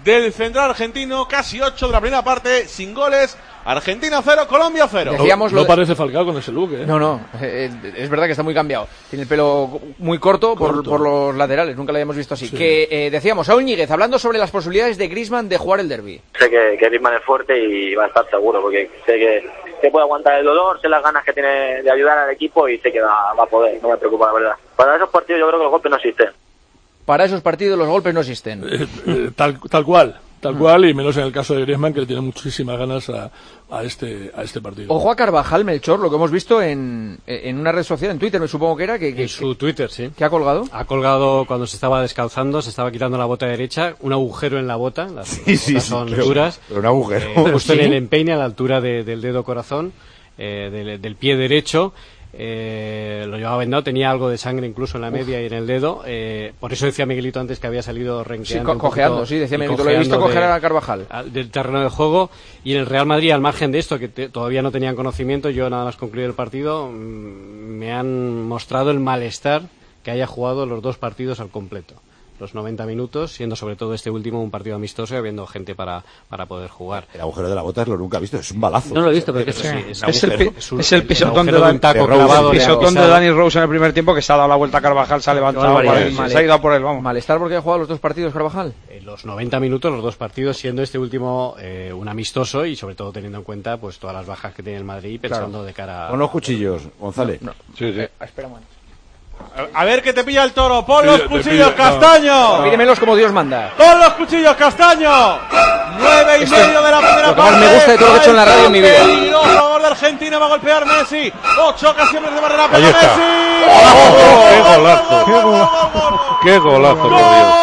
del central argentino, casi 8 de la primera parte, sin goles. Argentina 0, Colombia 0.
No parece Falcao con ese look, ¿eh?
No, es verdad que está muy cambiado. Tiene el pelo muy corto. Por los laterales, nunca lo habíamos visto así.
Sí.
Decíamos, Saúl Ñíguez, hablando sobre las posibilidades de Griezmann de jugar el derbi.
Sé que Griezmann es fuerte y va a estar seguro, porque sé que puede aguantar el dolor, sé las ganas que tiene de ayudar al equipo y sé que va a poder, no me preocupa la verdad. Para esos partidos yo creo que los golpes no existen.
Para esos partidos los golpes no existen.
Tal cual. Tal cual, y menos en el caso de Griezmann, que le tiene muchísimas ganas a este partido.
Ojo a Carvajal, Melchor, lo que hemos visto en una red social, en Twitter, me supongo que era.
En su Twitter, sí.
¿Qué ha colgado?
Ha colgado cuando se estaba descalzando, se estaba quitando la bota derecha, un agujero en la bota, las botas son duras.
Pero un agujero.
Justo en el empeine, a la altura del dedo corazón, del pie derecho. Lo llevaba vendado, tenía algo de sangre incluso en la media y en el dedo, por eso decía Miguelito antes que había salido renqueando,
cojeando, decía Miguelito, lo he visto cojear a Carvajal
del terreno de juego. Y en el Real Madrid, al margen de esto, que todavía no tenían conocimiento, yo nada más concluir el partido, me han mostrado el malestar que haya jugado los dos partidos al completo, los 90 minutos, siendo sobre todo este último un partido amistoso y habiendo gente para poder jugar.
El agujero de la bota lo nunca he visto, es un balazo.
No lo he visto, pero
es el pisotón de Dani Rose en el primer tiempo, que se ha dado la vuelta a Carvajal, se ha levantado, se ha ido a por él, vamos.
¿Malestar porque ha jugado los dos partidos Carvajal?
Los 90 minutos, los dos partidos, siendo este último un amistoso y sobre todo teniendo en cuenta pues todas las bajas que tiene el Madrid, pensando de cara a...
Con los cuchillos, González.
Sí.
Espera un momento.
A ver que te pilla el toro. Pon los cuchillos, Castaño.
Pídemelos como Dios manda.
Pon los cuchillos, Castaño. 9 y medio de la primera parte.
Lo que más me gusta de todo lo que he hecho en la radio en mi vida.
Peligroso a favor de Argentina, va a golpear Messi. 8 ocasiones de barrera para
Messi. ¡Qué golazo! ¡Qué golazo, por Dios!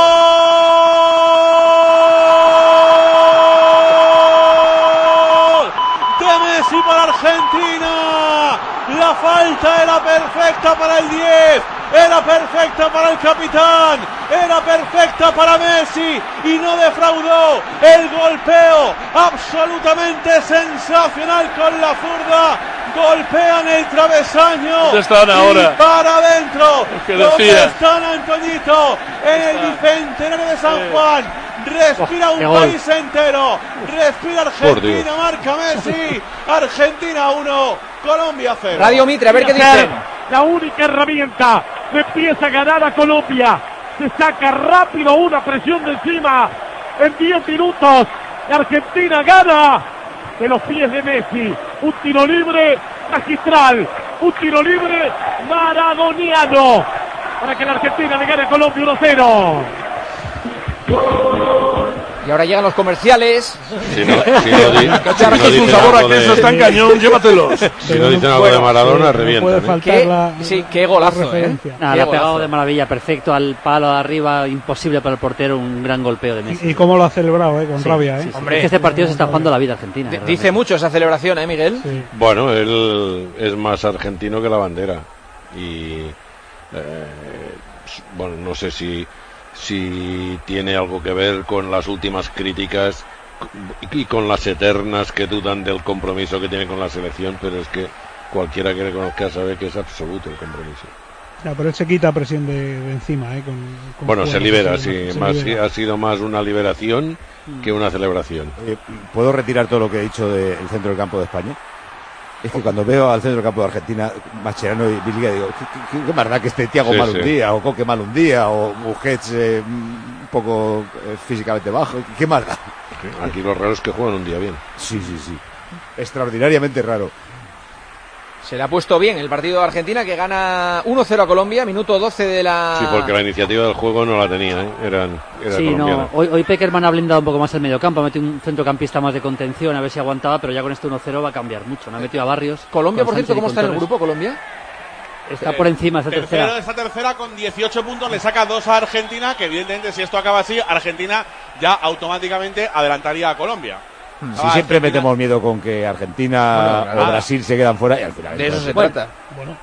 De Messi para Argentina. La falta era perfecta para el 10, era perfecta para el capitán, era perfecta para Messi y no defraudó. El golpeo absolutamente sensacional con la zurda, golpean el travesaño.
¿Dónde están ahora?
Y para adentro. ¿Dónde están, Antoñito? En el Bicentenario de San Juan. Respira un país entero. Respira Argentina, marca Messi. Argentina 1, Colombia 0.
Radio Mitre, a ver qué dicen.
La única herramienta. Se empieza a ganar a Colombia. Se saca rápido una presión de encima. En 10 minutos, Argentina gana de los pies de Messi. Un tiro libre magistral. Un tiro libre maradoniano. Para que la Argentina le gane a Colombia 1-0.
Y ahora llegan los comerciales.
Si no dicen
sabor a queso está en cañón, llévatelos.
Si no dicen algo de Maradona, revientan.
Qué golazo,
Nada, le ha pegado de maravilla, perfecto al palo de arriba, imposible para el portero, un gran golpeo de Messi.
Y cómo lo ha celebrado, con rabia,
Sí. Hombre, es que este partido se está jugando la vida argentina.
Dice mucho esa celebración, Miguel.
Sí.
Bueno, él es más argentino que la bandera. Y bueno, no sé si tiene algo que ver con las últimas críticas y con las eternas que dudan del compromiso que tiene con la selección, pero es que cualquiera que le conozca sabe que es absoluto el compromiso.
Ya, pero él se quita presión de encima,
bueno, se libera, sí, ha sido más una liberación que una celebración.
¿Puedo retirar todo lo que he dicho del centro del campo de España? Es que cuando veo al centro del campo de Argentina, Mascherano y Viliga, digo, ¿qué más da que esté Thiago mal un día, o Coque mal un día, o Busquets un poco físicamente bajo? ¿Qué más da?
Aquí lo raro es que juegan un día bien.
Sí. Extraordinariamente raro.
Se le ha puesto bien el partido de Argentina, que gana 1-0 a Colombia, minuto 12 de la...
Sí, porque la iniciativa del juego no la tenía, Era colombiana.
Hoy Peckerman ha blindado un poco más el mediocampo, ha metido un centrocampista más de contención, a ver si aguantaba, pero ya con este 1-0 va a cambiar mucho. No ha metido a Barrios.
Colombia, por cierto, ¿cómo está en el grupo, Colombia?
Está por encima, esta tercera.
Esta tercera con 18 puntos, le saca 2 a Argentina, que evidentemente si esto acaba así, Argentina ya automáticamente adelantaría a Colombia.
Si siempre metemos miedo con que Argentina o Brasil se quedan fuera y al final...
De eso se trata.
Bueno,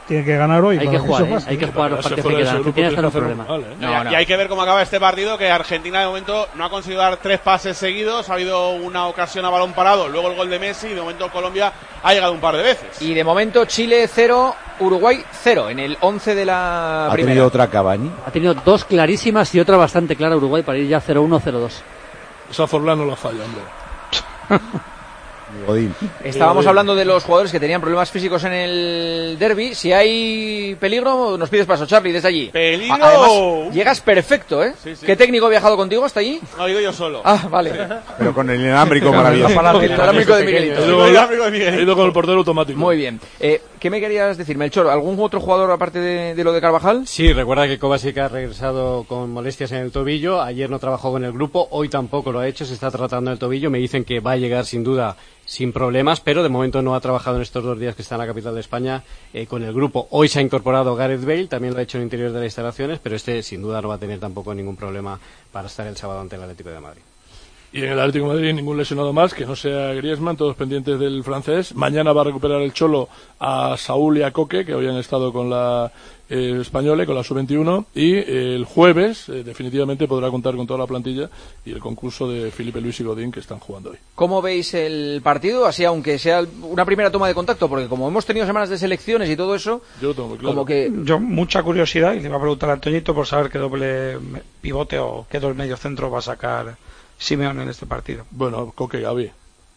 tiene que ganar hoy.
Hay que jugar los partidos que quedan. Argentina está en un problema.
Y hay que ver cómo acaba este partido, que Argentina de momento no ha conseguido dar 3 pases seguidos, ha habido una ocasión a balón parado, luego el gol de Messi, y de momento Colombia ha llegado un par de veces.
Y de momento Chile 0, Uruguay 0 en el 11 de la primera.
¿Ha tenido otra Cavani?
Ha tenido 2 clarísimas y otra bastante clara Uruguay para ir ya 0-1, 0-2.
Esa Forlán no la falla, hombre.
Godín.
Estábamos hablando de los jugadores que tenían problemas físicos en el derbi. Si hay peligro, nos pides paso, Charlie, desde allí.
¡Peligro!
Además, llegas perfecto, ¿eh?
Sí, sí.
¿Qué técnico ha viajado contigo hasta allí?
No, he ido yo solo.
Ah, vale.
Pero con el inalámbrico maravilloso.
El inalámbrico de Miguelito.
He ido con el portero automático.
Muy bien. ¿Qué me querías decir, Melchor? ¿Algún otro jugador aparte de lo de Carvajal?
Sí, recuerda que Kovacic ha regresado con molestias en el tobillo. Ayer no trabajó con el grupo, hoy tampoco lo ha hecho, se está tratando el tobillo. Me dicen que va a llegar sin duda sin problemas, pero de momento no ha trabajado en estos 2 días que está en la capital de España con el grupo. Hoy se ha incorporado Gareth Bale, también lo ha hecho en el interior de las instalaciones, pero sin duda no va a tener tampoco ningún problema para estar el sábado ante el Atlético de Madrid.
Y en el Atlético de Madrid ningún lesionado más, que no sea Griezmann, todos pendientes del francés. Mañana va a recuperar el Cholo a Saúl y a Coque, que hoy han estado con la española, con la sub-21, y el jueves definitivamente podrá contar con toda la plantilla y el concurso de Felipe Luis y Godín, que están jugando hoy.
¿Cómo veis el partido? Así, aunque sea una primera toma de contacto, porque como hemos tenido semanas de selecciones y todo eso,
yo lo tengo muy claro.
Como que...
Yo mucha curiosidad, y le iba a preguntar a Antoñito por saber qué doble pivote o qué doble medio centro va a sacar Simeone en este partido.
Bueno, Coque Gavi.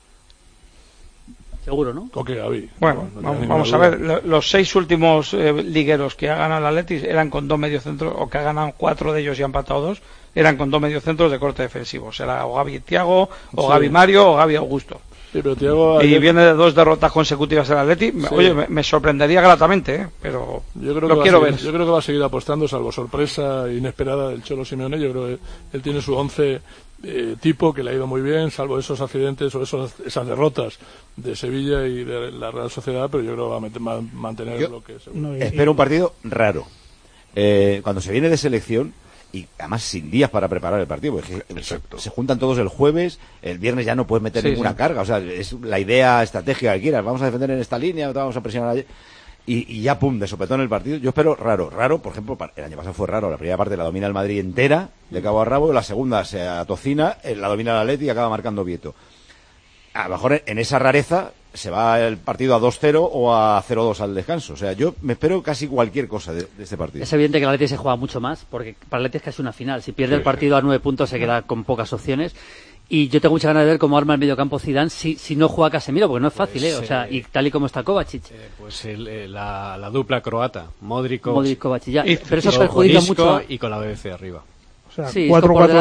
Seguro, ¿no?
Coque Gavi.
Bueno, vamos a ver, los 6 últimos ligueros que ha ganado el Atleti eran con 2 mediocentros, o que ha ganado 4 de ellos y han empatado 2, eran con 2 mediocentros de corte defensivo. Será o Gavi Thiago, o Gavi Mario, o Gavi Augusto.
Sí, pero Thiago
y viene de 2 derrotas consecutivas el Atleti. Sí. Oye, me sorprendería gratamente, pero
yo creo
lo quiero ver.
Yo creo que va a seguir apostando, salvo sorpresa inesperada del Cholo Simeone. Yo creo que él tiene su 11 tipo, que le ha ido muy bien, salvo esos accidentes o esas derrotas de Sevilla y de la Real Sociedad, pero yo creo que va a mantener lo que seguro.
Espero un partido raro. Cuando se viene de selección, y además sin días para preparar el partido, porque se juntan todos el jueves, el viernes ya no puedes meter ninguna carga, o sea, es la idea estratégica que quieras, vamos a defender en esta línea, vamos a presionar allí, y ya pum, de sopetón el partido. Yo espero raro, por ejemplo, el año pasado fue raro, la primera parte la domina el Madrid entera, de cabo a rabo, la segunda se atocina, la domina el Atleti y acaba marcando Vieto. A lo mejor en esa rareza se va el partido a 2-0 o a 0-2 al descanso. O sea, yo me espero casi cualquier cosa de este partido.
Es evidente que el Atleti se juega mucho más, porque para el Atleti es casi una final. Si pierde el partido a 9 puntos se queda con pocas opciones. Y yo tengo mucha ganas de ver cómo arma el mediocampo Zidane si no juega Casemiro, porque no es fácil, o sea, y tal y como está Kovacic.
La dupla croata, Modric
Kovacic, ya. Pero eso perjudica mucho.
Y con la BBC arriba.
O sea, sí,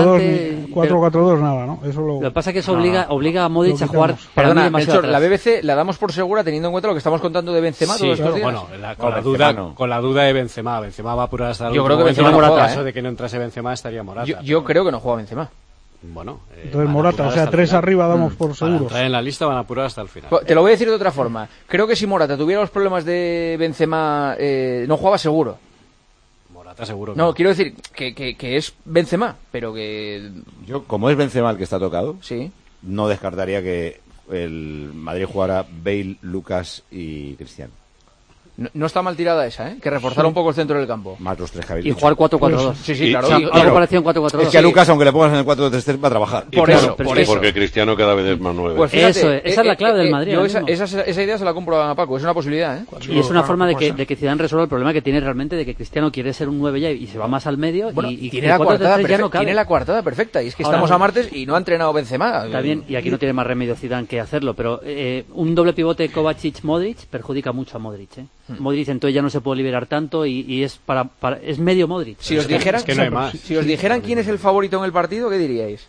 4-4-2 nada, ¿no? Eso
lo que pasa es que eso obliga a Modric a jugar.
Perdona, Melchor, la BBC la damos por segura teniendo en cuenta lo que estamos contando de Benzema todos estos días.
Bueno, con la duda de Benzema. Benzema va a apurar hasta el
último momento. Yo creo que
Benzema Morata, caso de que no entrase Benzema estaría Morata.
Yo creo que no juega Benzema.
Bueno,
entonces Morata, o sea, 3 arriba damos por seguro.
Para entrar en la lista van a apurar hasta el final.
Te lo voy a decir de otra forma. Creo que si Morata tuviera los problemas de Benzema, no jugaba seguro.
Morata seguro.
No, quiero decir que es Benzema, pero que...
Yo, como es Benzema el que está tocado,
sí,
no descartaría que el Madrid jugara Bale, Lucas y Cristiano.
No está mal tirada esa, que reforzar un poco el centro del campo.
Más los 3 que habéis
dicho. Y jugar 4-4-2.
Sí, claro.
Algo parecido en 4-4-2.
Es que a Lucas, aunque le pongas en el 4-3-3, va a trabajar.
Por eso.
Porque Cristiano cada vez es más 9.
Pues fíjate, esa es la clave del Madrid.
Yo esa idea se la compro a Paco, es una posibilidad,
Y es una forma de que Zidane resuelva el problema que tiene realmente de que Cristiano quiere ser un 9 ya y se va más al medio.
Bueno,
y
tiene la coartada perfecta. Y es que estamos a martes y no ha entrenado Benzema.
Está bien, y aquí no tiene más remedio Zidane que hacerlo, pero un doble pivote Kovacic-Modric perjudica mucho a Modric. Modric entonces ya no se puede liberar tanto y es es medio Modric.
Si os dijeran, si os dijeran quién es el favorito en el partido, ¿qué diríais?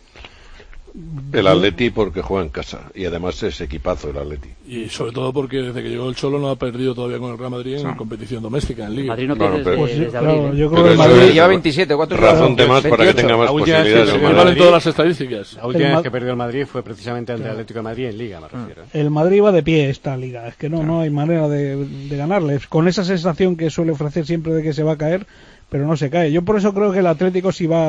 El Atleti, porque juega en casa y además es equipazo el Atleti.
Y sobre todo porque desde que llegó el Cholo no ha perdido todavía con el Real Madrid en competición doméstica, en Liga.
Madrid no pierde desde abril.
Yo creo que el Madrid
lleva 27,
razón de más para que tenga más posibilidades.
Valen todas las estadísticas.
La última vez que perdió el Madrid fue precisamente ante el Atlético de Madrid en Liga, me refiero.
El Madrid va de pie esta Liga, es que no hay manera de ganarle. Con esa sensación que suele ofrecer siempre de que se va a caer, pero no se cae. Yo por eso creo que el Atlético sí va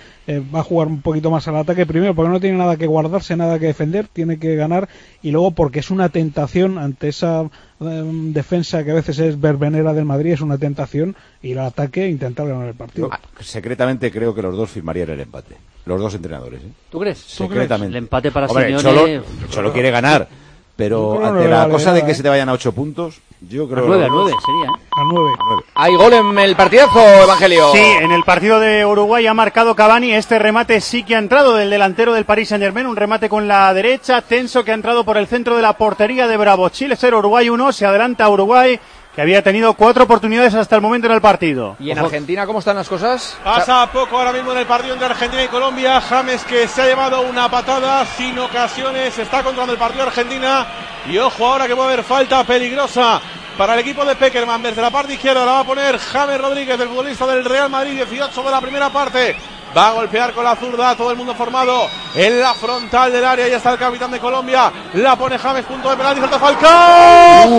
a jugar un poquito más al ataque, primero porque no tiene nada que guardarse, nada que defender, tiene que ganar, y luego porque es una tentación ante esa defensa que a veces es verbenera del Madrid, es una tentación ir al ataque e intentar ganar el partido.
Secretamente creo que los dos firmarían el empate, los dos entrenadores, ¿eh?
¿Tú crees?
Secretamente.
El empate para
Hombre,
Simeone...
Cholo quiere ganar, pero ante la cosa de que se te vayan a 8 puntos, yo creo...
A 9 sería, ¿eh?
A 9.
¿Hay gol en el partidazo, Evangelio?
Sí, en el partido de Uruguay ha marcado Cavani. Este remate sí que ha entrado del delantero del Paris Saint-Germain, un remate con la derecha, tenso, que ha entrado por el centro de la portería de Bravo. Chile 0, Uruguay 1, se adelanta Uruguay, que había tenido 4 oportunidades hasta el momento en el partido.
¿Y en Argentina cómo están las cosas?
Pasa poco ahora mismo en el partido entre Argentina y Colombia. James, que se ha llevado una patada sin ocasiones, está controlando el partido de Argentina. Y ojo ahora que puede haber falta peligrosa para el equipo de Pekerman. Desde la parte izquierda la va a poner James Rodríguez, el futbolista del Real Madrid, 18 de la primera parte. Va a golpear con la zurda, todo el mundo formado en la frontal del área. Ya está el capitán de Colombia, la pone James, punto de penalti, salta Falcao,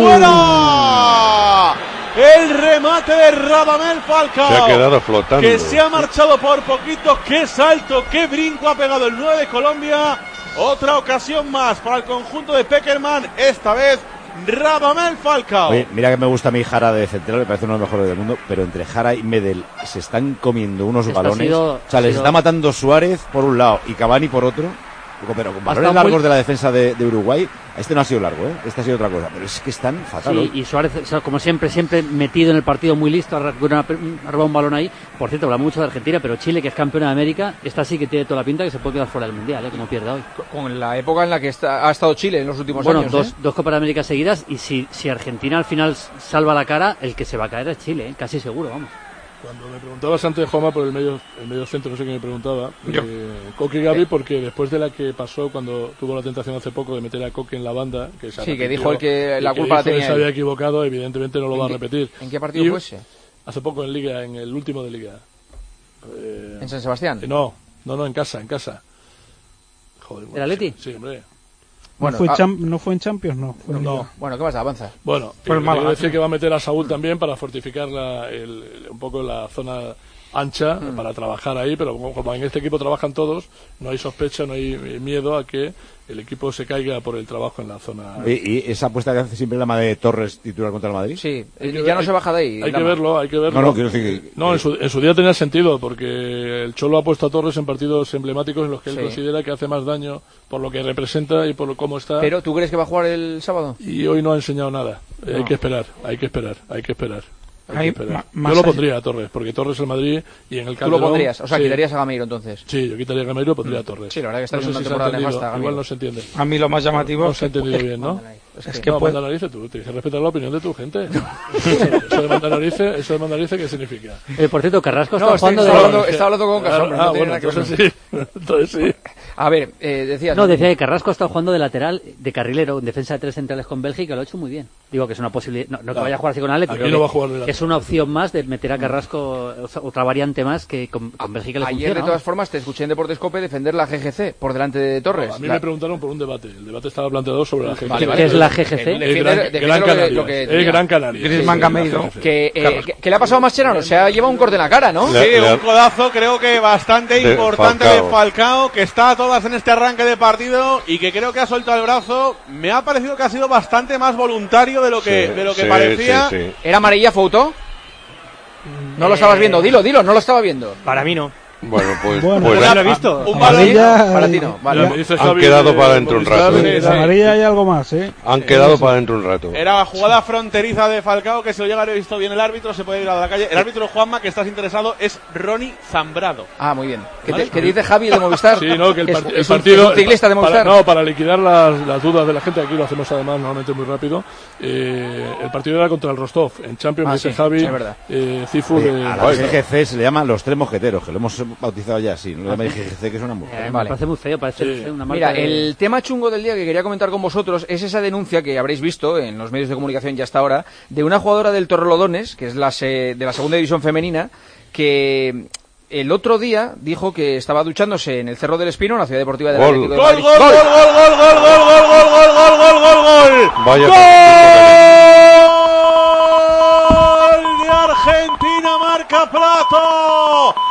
¡fuera! El remate de Radamel Falcao,
se ha quedado flotando,
que se ha marchado por poquito. Qué salto, qué brinco ha pegado el 9 de Colombia. Otra ocasión más para el conjunto de Pekerman, esta vez Radamel Falcao.
Oye, mira que me gusta a mí Jara de central, me parece uno de los mejores del mundo, pero entre Jara y Medel se están comiendo unos balones. Les está matando Suárez por un lado y Cavani por otro. Pero con balones largos de la defensa de Uruguay, este no ha sido largo, ¿eh? Este ha sido otra cosa, pero es que están fatal.
Sí, y Suárez, como siempre metido en el partido, muy listo, ha robado un balón ahí. Por cierto, hablamos mucho de Argentina, pero Chile, que es campeona de América, esta sí que tiene toda la pinta que se puede quedar fuera del Mundial, como pierda hoy.
Con la época en la que ha estado Chile en los últimos años.
Bueno, dos Copas de América seguidas, y si Argentina al final salva la cara, el que se va a caer es Chile, casi seguro, vamos.
Cuando me preguntabas antes, Juanma, por el medio centro, no sé qué me preguntaba, Coque y Gavi, porque después de la que pasó cuando tuvo la tentación hace poco de meter a Coque en la banda, que se
que dijo el que la culpa la tenía
se había equivocado, evidentemente no lo va a repetir.
¿En qué partido fue ese?
Hace poco en Liga, en el último de Liga.
¿En San Sebastián?
No, en casa. Joder,
¿El Atleti?
Sí, hombre.
Bueno, ¿No fue en Champions? No.
Bueno, ¿qué pasa? Avanza.
Bueno, quiero decir que va a meter a Saúl también para fortificar un poco la zona ancha para trabajar ahí, pero como en este equipo trabajan todos, no hay sospecha, no hay miedo a que el equipo se caiga por el trabajo en la zona.
¿Y esa apuesta que hace siempre la de Torres titular contra el Madrid?
Sí, ya no se baja de ahí.
Hay que verlo.
No, quiero decir que...
No, en su día tenía sentido, porque el Cholo ha puesto a Torres en partidos emblemáticos en los que él considera que hace más daño por lo que representa y por cómo está.
¿Pero tú crees que va a jugar el sábado?
Y hoy no ha enseñado nada.
No.
Hay que esperar. Yo lo pondría a Torres, porque Torres es el Madrid y en el Calderón...
¿Tú lo pondrías? O sea, quitarías a Gameiro entonces.
Sí, yo quitaría a Gameiro y pondría a Torres.
Sí, la verdad que está
no sé
una
si
temporada
se ha entendido,
nefasta,
igual no se entiende.
A mí lo más llamativo...
No se ha entendido bien, ¿no?
Es que
manda narices, tú tienes que respetar la opinión de tu gente. Eso de manda narices, ¿qué significa?
Por cierto, Carrasco
está jugando... Estaba hablando con Casón.
Bueno, entonces sí.
A ver, decías...
No, decía que Carrasco ha estado jugando de lateral, de carrilero, en defensa de 3 centrales con Bélgica, lo ha hecho muy bien. Digo que es una posibilidad... No que vaya a jugar así con Atlético, pero que es una opción más de meter a Carrasco, otra variante más que con Bélgica le funciona.
Ayer, de todas formas, te escuché en Deportes COPE defender la GGC por delante de Torres.
A mí me preguntaron por un debate. El debate estaba planteado sobre la GGC.
¿Qué es la GGC?
Gran Canaria.
Griezmann Gameiro.
¿Qué le ha pasado a Mascherano? Se ha llevado un corte en la cara, ¿no?
Sí, un codazo creo que bastante importante de Falcao, que está a todas en este arranque de partido y que creo que ha soltado el brazo. Me ha parecido que ha sido bastante más voluntario de lo que parecía.
Sí. ¿Era amarilla, Fouto? No lo estabas viendo, dilo, no lo estaba viendo.
Para mí no.
Bueno, pues
no lo he visto.
Un balón
para ti no. Vale.
Han quedado para dentro un rato.
La amarilla hay algo más, ¿eh?
Han quedado para dentro un rato.
Era jugada fronteriza de Falcao, que si lo llega a haber visto bien el árbitro, se puede ir a la calle. El árbitro, Juanma, que estás interesado, es Ronnie Zambrado.
Ah, muy bien. ¿Qué dice Javi de Movistar?
Sí, no, que el
Es
partido...
un ciclista de Movistar.
Para liquidar las dudas de la gente, aquí lo hacemos además normalmente muy rápido. El partido era contra el Rostov. En Champions, dice Javi, Cifu
a la GGC se le llama los tres mosqueteros, que lo hemos bautizado ya así. No le llamáis GGC, que es una mujer.
Me parece muy feo, parece una marca.
Mira, el tema chungo del día que quería comentar con vosotros es esa denuncia que habréis visto en los medios de comunicación ya hasta ahora de una jugadora del Torrelodones, que es de la segunda división femenina, que el otro día dijo que estaba duchándose en el Cerro del Espino, en la ciudad deportiva de Atlético de Madrid.
¡Gol!
Vaya.
¡Gol de Argentina! Marca Prato.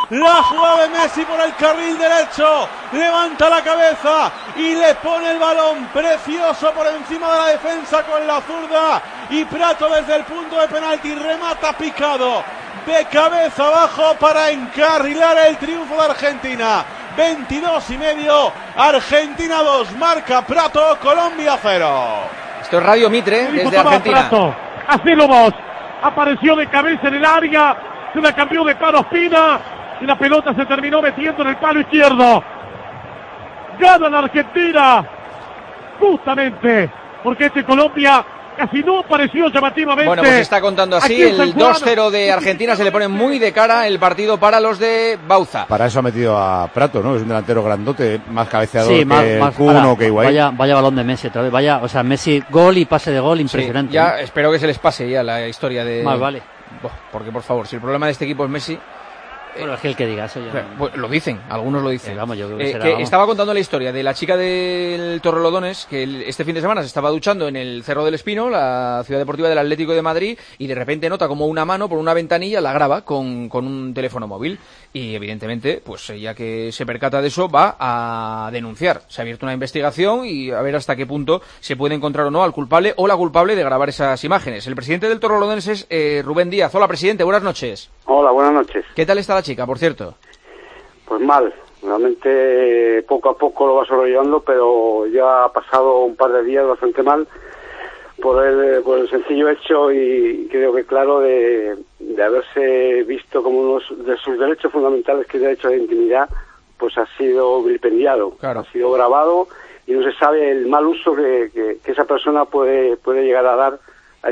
La jugada de Messi por el carril derecho. Levanta la cabeza y le pone el balón precioso por encima de la defensa con la zurda. Y Prato desde el punto de penalti remata picado de cabeza abajo para encarrilar el triunfo de Argentina. 22,5, Argentina 2, marca Prato, Colombia 0.
Esto es Radio Mitre desde Argentina.
Prato. Así lo vos. Apareció de cabeza en el área, se la cambió de Paro Ospina y la pelota se terminó metiendo en el palo izquierdo. Gana la Argentina, justamente porque Colombia casi no pareció llamativamente.
Bueno, pues se está contando así, el 2-0 de Argentina se le pone muy de cara el partido para los de Bauza.
Para eso ha metido a Prato, ¿no? Es un delantero grandote, más cabeceador que Kuno, que Higuaín.
Vaya balón de Messi otra vez, o sea, Messi, gol y pase de gol impresionante.
Sí, ya espero que se les pase ya la historia de...
Más vale.
Porque, por favor, si el problema de este equipo es Messi...
Bueno, es que el que diga eso ya...
Lo dicen, algunos lo dicen.
Vamos, yo creo que será,
que estaba contando la historia de la chica del Torrelodones, que este fin de semana se estaba duchando en el Cerro del Espino, la ciudad deportiva del Atlético de Madrid, y de repente nota como una mano por una ventanilla, la graba con un teléfono móvil. Y evidentemente, pues ella que se percata de eso va a denunciar. Se ha abierto una investigación y a ver hasta qué punto se puede encontrar o no al culpable o la culpable de grabar esas imágenes. El presidente del Torrelodones es Rubén Díaz. Hola, presidente, buenas noches.
Hola, buenas noches.
¿Qué tal está la chica, por cierto?
Pues mal, realmente poco a poco lo va sobrellevando, pero ya ha pasado un par de días bastante mal por el sencillo hecho, y creo que claro, de haberse visto como uno de sus derechos fundamentales, que es el derecho de intimidad, pues ha sido vilipendiado,
claro.
Ha sido grabado y no se sabe el mal uso que esa persona puede llegar a dar a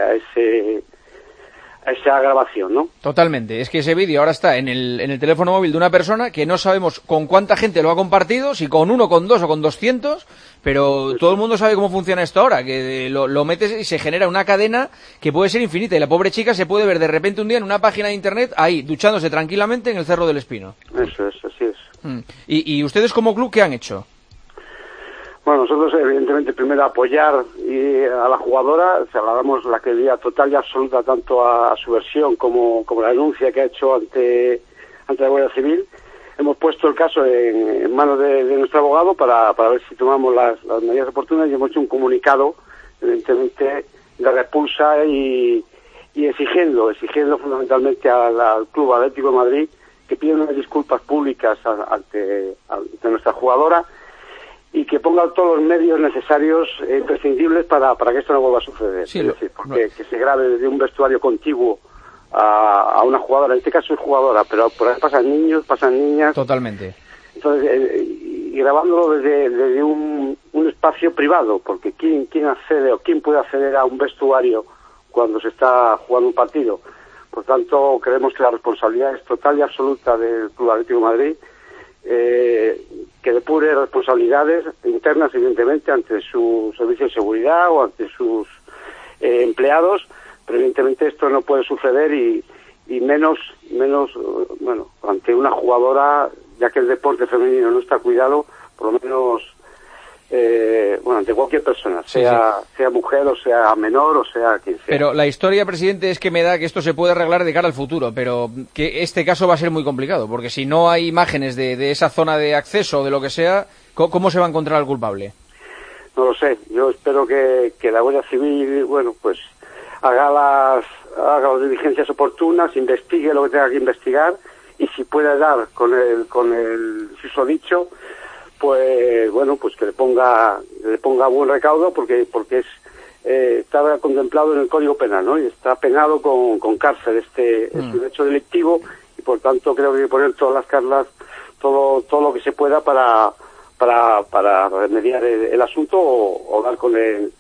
esa grabación, ¿no?
Totalmente, es que ese vídeo ahora está en el teléfono móvil de una persona que no sabemos con cuánta gente lo ha compartido, si con 1, con 2 o con 200, pero todo el mundo sabe cómo funciona esto ahora, que lo metes y se genera una cadena que puede ser infinita, y la pobre chica se puede ver de repente un día en una página de internet ahí, duchándose tranquilamente en el Cerro del Espino.
Eso es, así es.
¿Y ustedes como club qué han hecho?
Bueno, nosotros evidentemente primero apoyar a la jugadora, o sea, le damos la credibilidad total y absoluta tanto a su versión como la denuncia que ha hecho ante la Guardia Civil. Hemos puesto el caso en manos de nuestro abogado para ver si tomamos las medidas oportunas, y hemos hecho un comunicado, evidentemente, de repulsa y exigiendo fundamentalmente al Club Atlético de Madrid que pida unas disculpas públicas ante nuestra jugadora, y que ponga todos los medios necesarios e imprescindibles para que esto no vuelva a suceder.
Sí,
es decir, porque que se grabe desde un vestuario contiguo a una jugadora, en este caso es jugadora, pero por ahí pasan niños, pasan niñas.
Totalmente.
Entonces, y grabándolo desde un espacio privado, porque ¿quién accede o quién puede acceder a un vestuario cuando se está jugando un partido? Por tanto, creemos que la responsabilidad es total y absoluta del Club Atlético de Madrid, que depure responsabilidades internas, evidentemente, ante su servicio de seguridad o ante sus empleados, pero evidentemente esto no puede suceder, y menos bueno, ante una jugadora, ya que el deporte femenino no está cuidado, por lo menos bueno, ante cualquier persona, sea mujer o sea menor o sea quien sea.
Pero la historia, presidente, es que me da que esto se puede arreglar de cara al futuro, pero que este caso va a ser muy complicado, porque si no hay imágenes de esa zona de acceso o de lo que sea, ¿cómo se va a encontrar al culpable?
No lo sé, yo espero que la Guardia Civil, bueno, pues haga las diligencias oportunas, investigue lo que tenga que investigar, y si puede dar con el susodicho, pues bueno, pues que le ponga buen recaudo, porque está contemplado en el Código Penal, ¿no? Y está penado con cárcel es un hecho delictivo, y por tanto creo que hay que poner todas las cargas, todo lo que se pueda para remediar el asunto, o dar con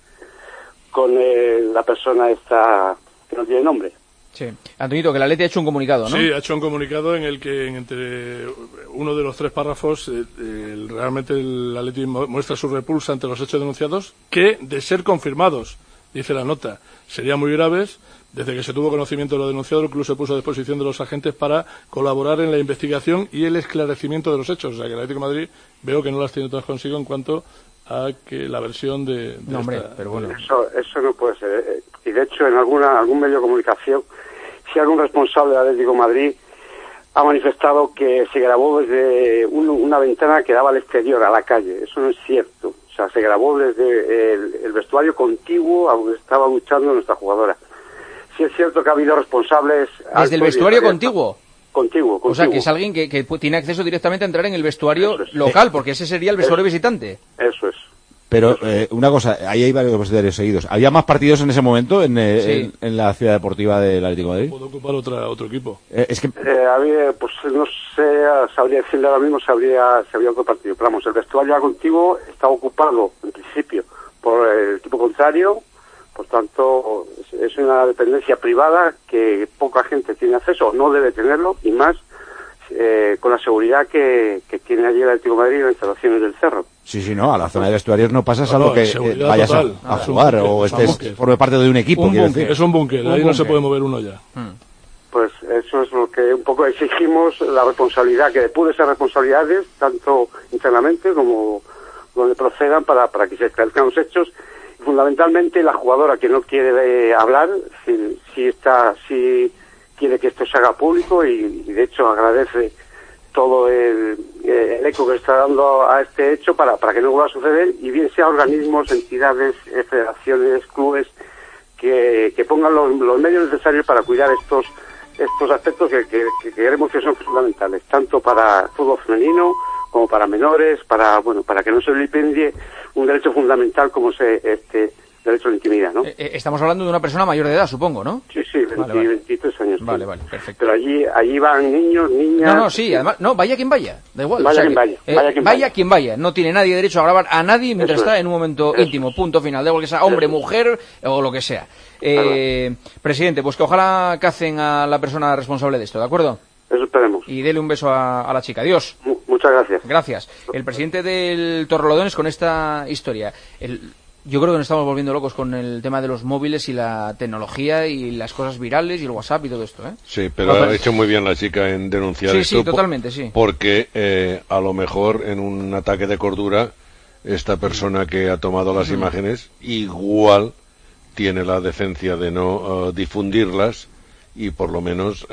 la persona esta que no tiene nombre.
Sí. Antonito, que la Atleti ha hecho un comunicado, ¿no?
Sí, ha hecho un comunicado en el que entre uno de los 3 párrafos realmente el Atleti muestra su repulsa ante los hechos denunciados, que, de ser confirmados, dice la nota, serían muy graves. Desde que se tuvo conocimiento de lo denunciado, el club se puso a disposición de los agentes para colaborar en la investigación y el esclarecimiento de los hechos. O sea, que el Atlético de Madrid veo que no las tiene todas consigo en cuanto a que la versión de
no, hombre, pero bueno.
Eso no puede ser. Y de hecho, en algún medio de comunicación, si algún responsable del Atlético de Madrid ha manifestado que se grabó desde una ventana que daba al exterior, a la calle. Eso no es cierto. O sea, se grabó desde el vestuario contiguo a donde estaba luchando nuestra jugadora. Sí es cierto que ha habido responsables...
¿Desde el vestuario contiguo?
Contiguo.
O sea, que es alguien que tiene acceso directamente a entrar en el vestuario local, porque ese sería el vestuario visitante.
Eso es.
Pero una cosa, ahí hay varios vestuarios seguidos. ¿Había más partidos en ese momento en la ciudad deportiva del Atlético de Madrid?
Puede ocupar otro equipo.
Es que...
había, pues no sé, sabría decirle ahora mismo si había otro partido. Pero vamos, el vestuario contiguo está ocupado, en principio, por el equipo contrario. Por tanto, es una dependencia privada que poca gente tiene acceso, no debe tenerlo, y más con la seguridad que tiene allí el Atlético de Madrid en las instalaciones del Cerro.
Sí, no, a la zona de vestuarios no pasas a lo que vayas a jugar o forme parte de un equipo.
Es un búnker, ahí no se puede mover uno ya.
Pues eso es lo que un poco exigimos, la responsabilidad, que depure esas responsabilidades, tanto internamente como donde procedan, para que se esclarezcan los hechos. Y fundamentalmente la jugadora que no quiere hablar, si quiere que esto se haga público, y de hecho agradece todo el eco que está dando a este hecho para que no vuelva a suceder, y bien sea organismos, entidades, federaciones, clubes, que pongan los medios necesarios para cuidar estos aspectos que queremos que son fundamentales, tanto para el fútbol femenino como para menores, para que no se vilipendie un derecho fundamental como derecho a la intimidad, ¿no?
Estamos hablando de una persona mayor de edad, supongo, ¿no?
Sí, 23 años.
Vale, perfecto.
Pero allí van niños, niñas...
No, sí, además, vaya quien vaya, da igual.
Vaya
quien vaya. No tiene nadie derecho a grabar a nadie mientras está en un momento íntimo, punto final, da igual que sea hombre, mujer o lo que sea. Presidente, pues que ojalá cacen a la persona responsable de esto, ¿de acuerdo?
Eso esperemos.
Y dele un beso a la chica. Adiós.
Muchas gracias.
Gracias. El presidente del Torrelodones con esta historia. Yo creo que nos estamos volviendo locos con el tema de los móviles y la tecnología y las cosas virales y el WhatsApp y todo esto, ¿eh?
Sí, pero ha hecho muy bien la chica en denunciar esto.
Sí, totalmente, sí.
Porque a lo mejor en un ataque de cordura esta persona que ha tomado las imágenes igual tiene la decencia de no difundirlas y por lo menos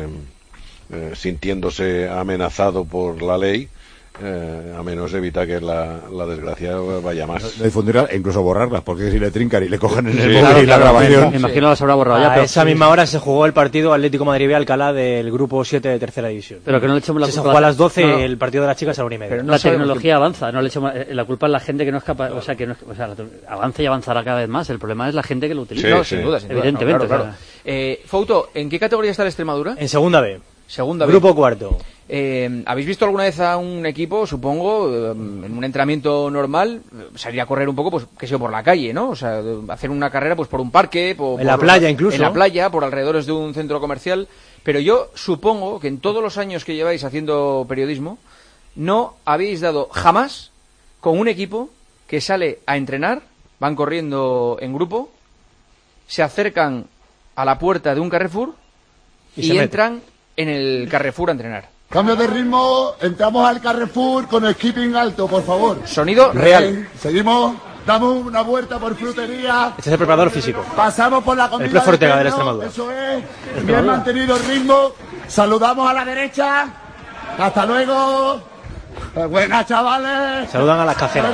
sintiéndose amenazado por la ley, a menos evita que la desgracia vaya más.
No difundirla e incluso borrarlas, porque si le trincan y le cogen en el móvil la grabación...
Me imagino las habrá borrado ya.
A esa misma hora se jugó el partido Atlético Madrid-Alcalá del grupo 7 de tercera división.
Pero que no le echemos la culpa.
Se jugó a las 12 el partido de las chicas a la 1:30.
Pero la tecnología avanza, no le echemos la culpa a la gente que no es capaz, avanza y avanzará cada vez más. El problema es la gente que lo utiliza.
Sin duda.
Evidentemente.
Claro. Fouto, ¿en qué categoría está el Extremadura?
En segunda B.
Grupo
cuarto.
¿Habéis visto alguna vez a un equipo, supongo, en un entrenamiento normal, salir a correr un poco, pues, qué sé yo, por la calle, ¿no? O sea, hacer una carrera, pues, por un parque,
en la playa incluso.
En la playa, por alrededores de un centro comercial. Pero yo supongo que en todos los años que lleváis haciendo periodismo, no habéis dado jamás con un equipo que sale a entrenar, van corriendo en grupo, se acercan a la puerta de un Carrefour y entran en el Carrefour a entrenar.
Cambio de ritmo, entramos al Carrefour con el skipping alto, por favor.
Sonido real.
Seguimos, damos una vuelta por frutería.
Este es el preparador físico.
Pasamos por la comida.
El profe Ortega de Extremadura.
Eso es, bien mantenido el ritmo. Saludamos a la derecha. Hasta luego. Buenas, chavales.
Saludan a las cajeras.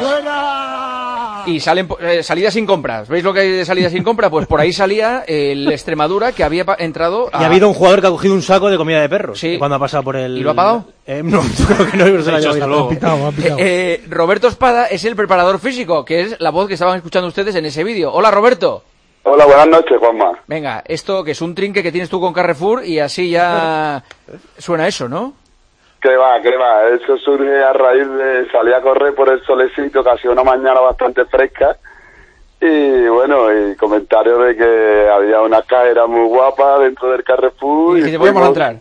Y salen salidas sin compras. ¿Veis lo que hay de salida sin compra? Pues por ahí salía el Extremadura que había entrado
Y ha habido un jugador que ha cogido un saco de comida de perros. Sí. Cuando ha pasado por el...
¿Y lo ha pagado?
No, creo que no. Se lo ha
pitado.
Roberto Espada es el preparador físico, que es la voz que estaban escuchando ustedes en ese vídeo. Hola, Roberto.
Hola, buenas noches, Juanma.
Venga, esto que es un trinque que tienes tú con Carrefour y así ya suena eso, ¿no?
¿Qué va? Eso surge a raíz de salir a correr por el solecito, que ha sido una mañana bastante fresca. Y bueno, y comentarios de que había una cajera muy guapa dentro del Carrefour.
¿Y que te podíamos entrar?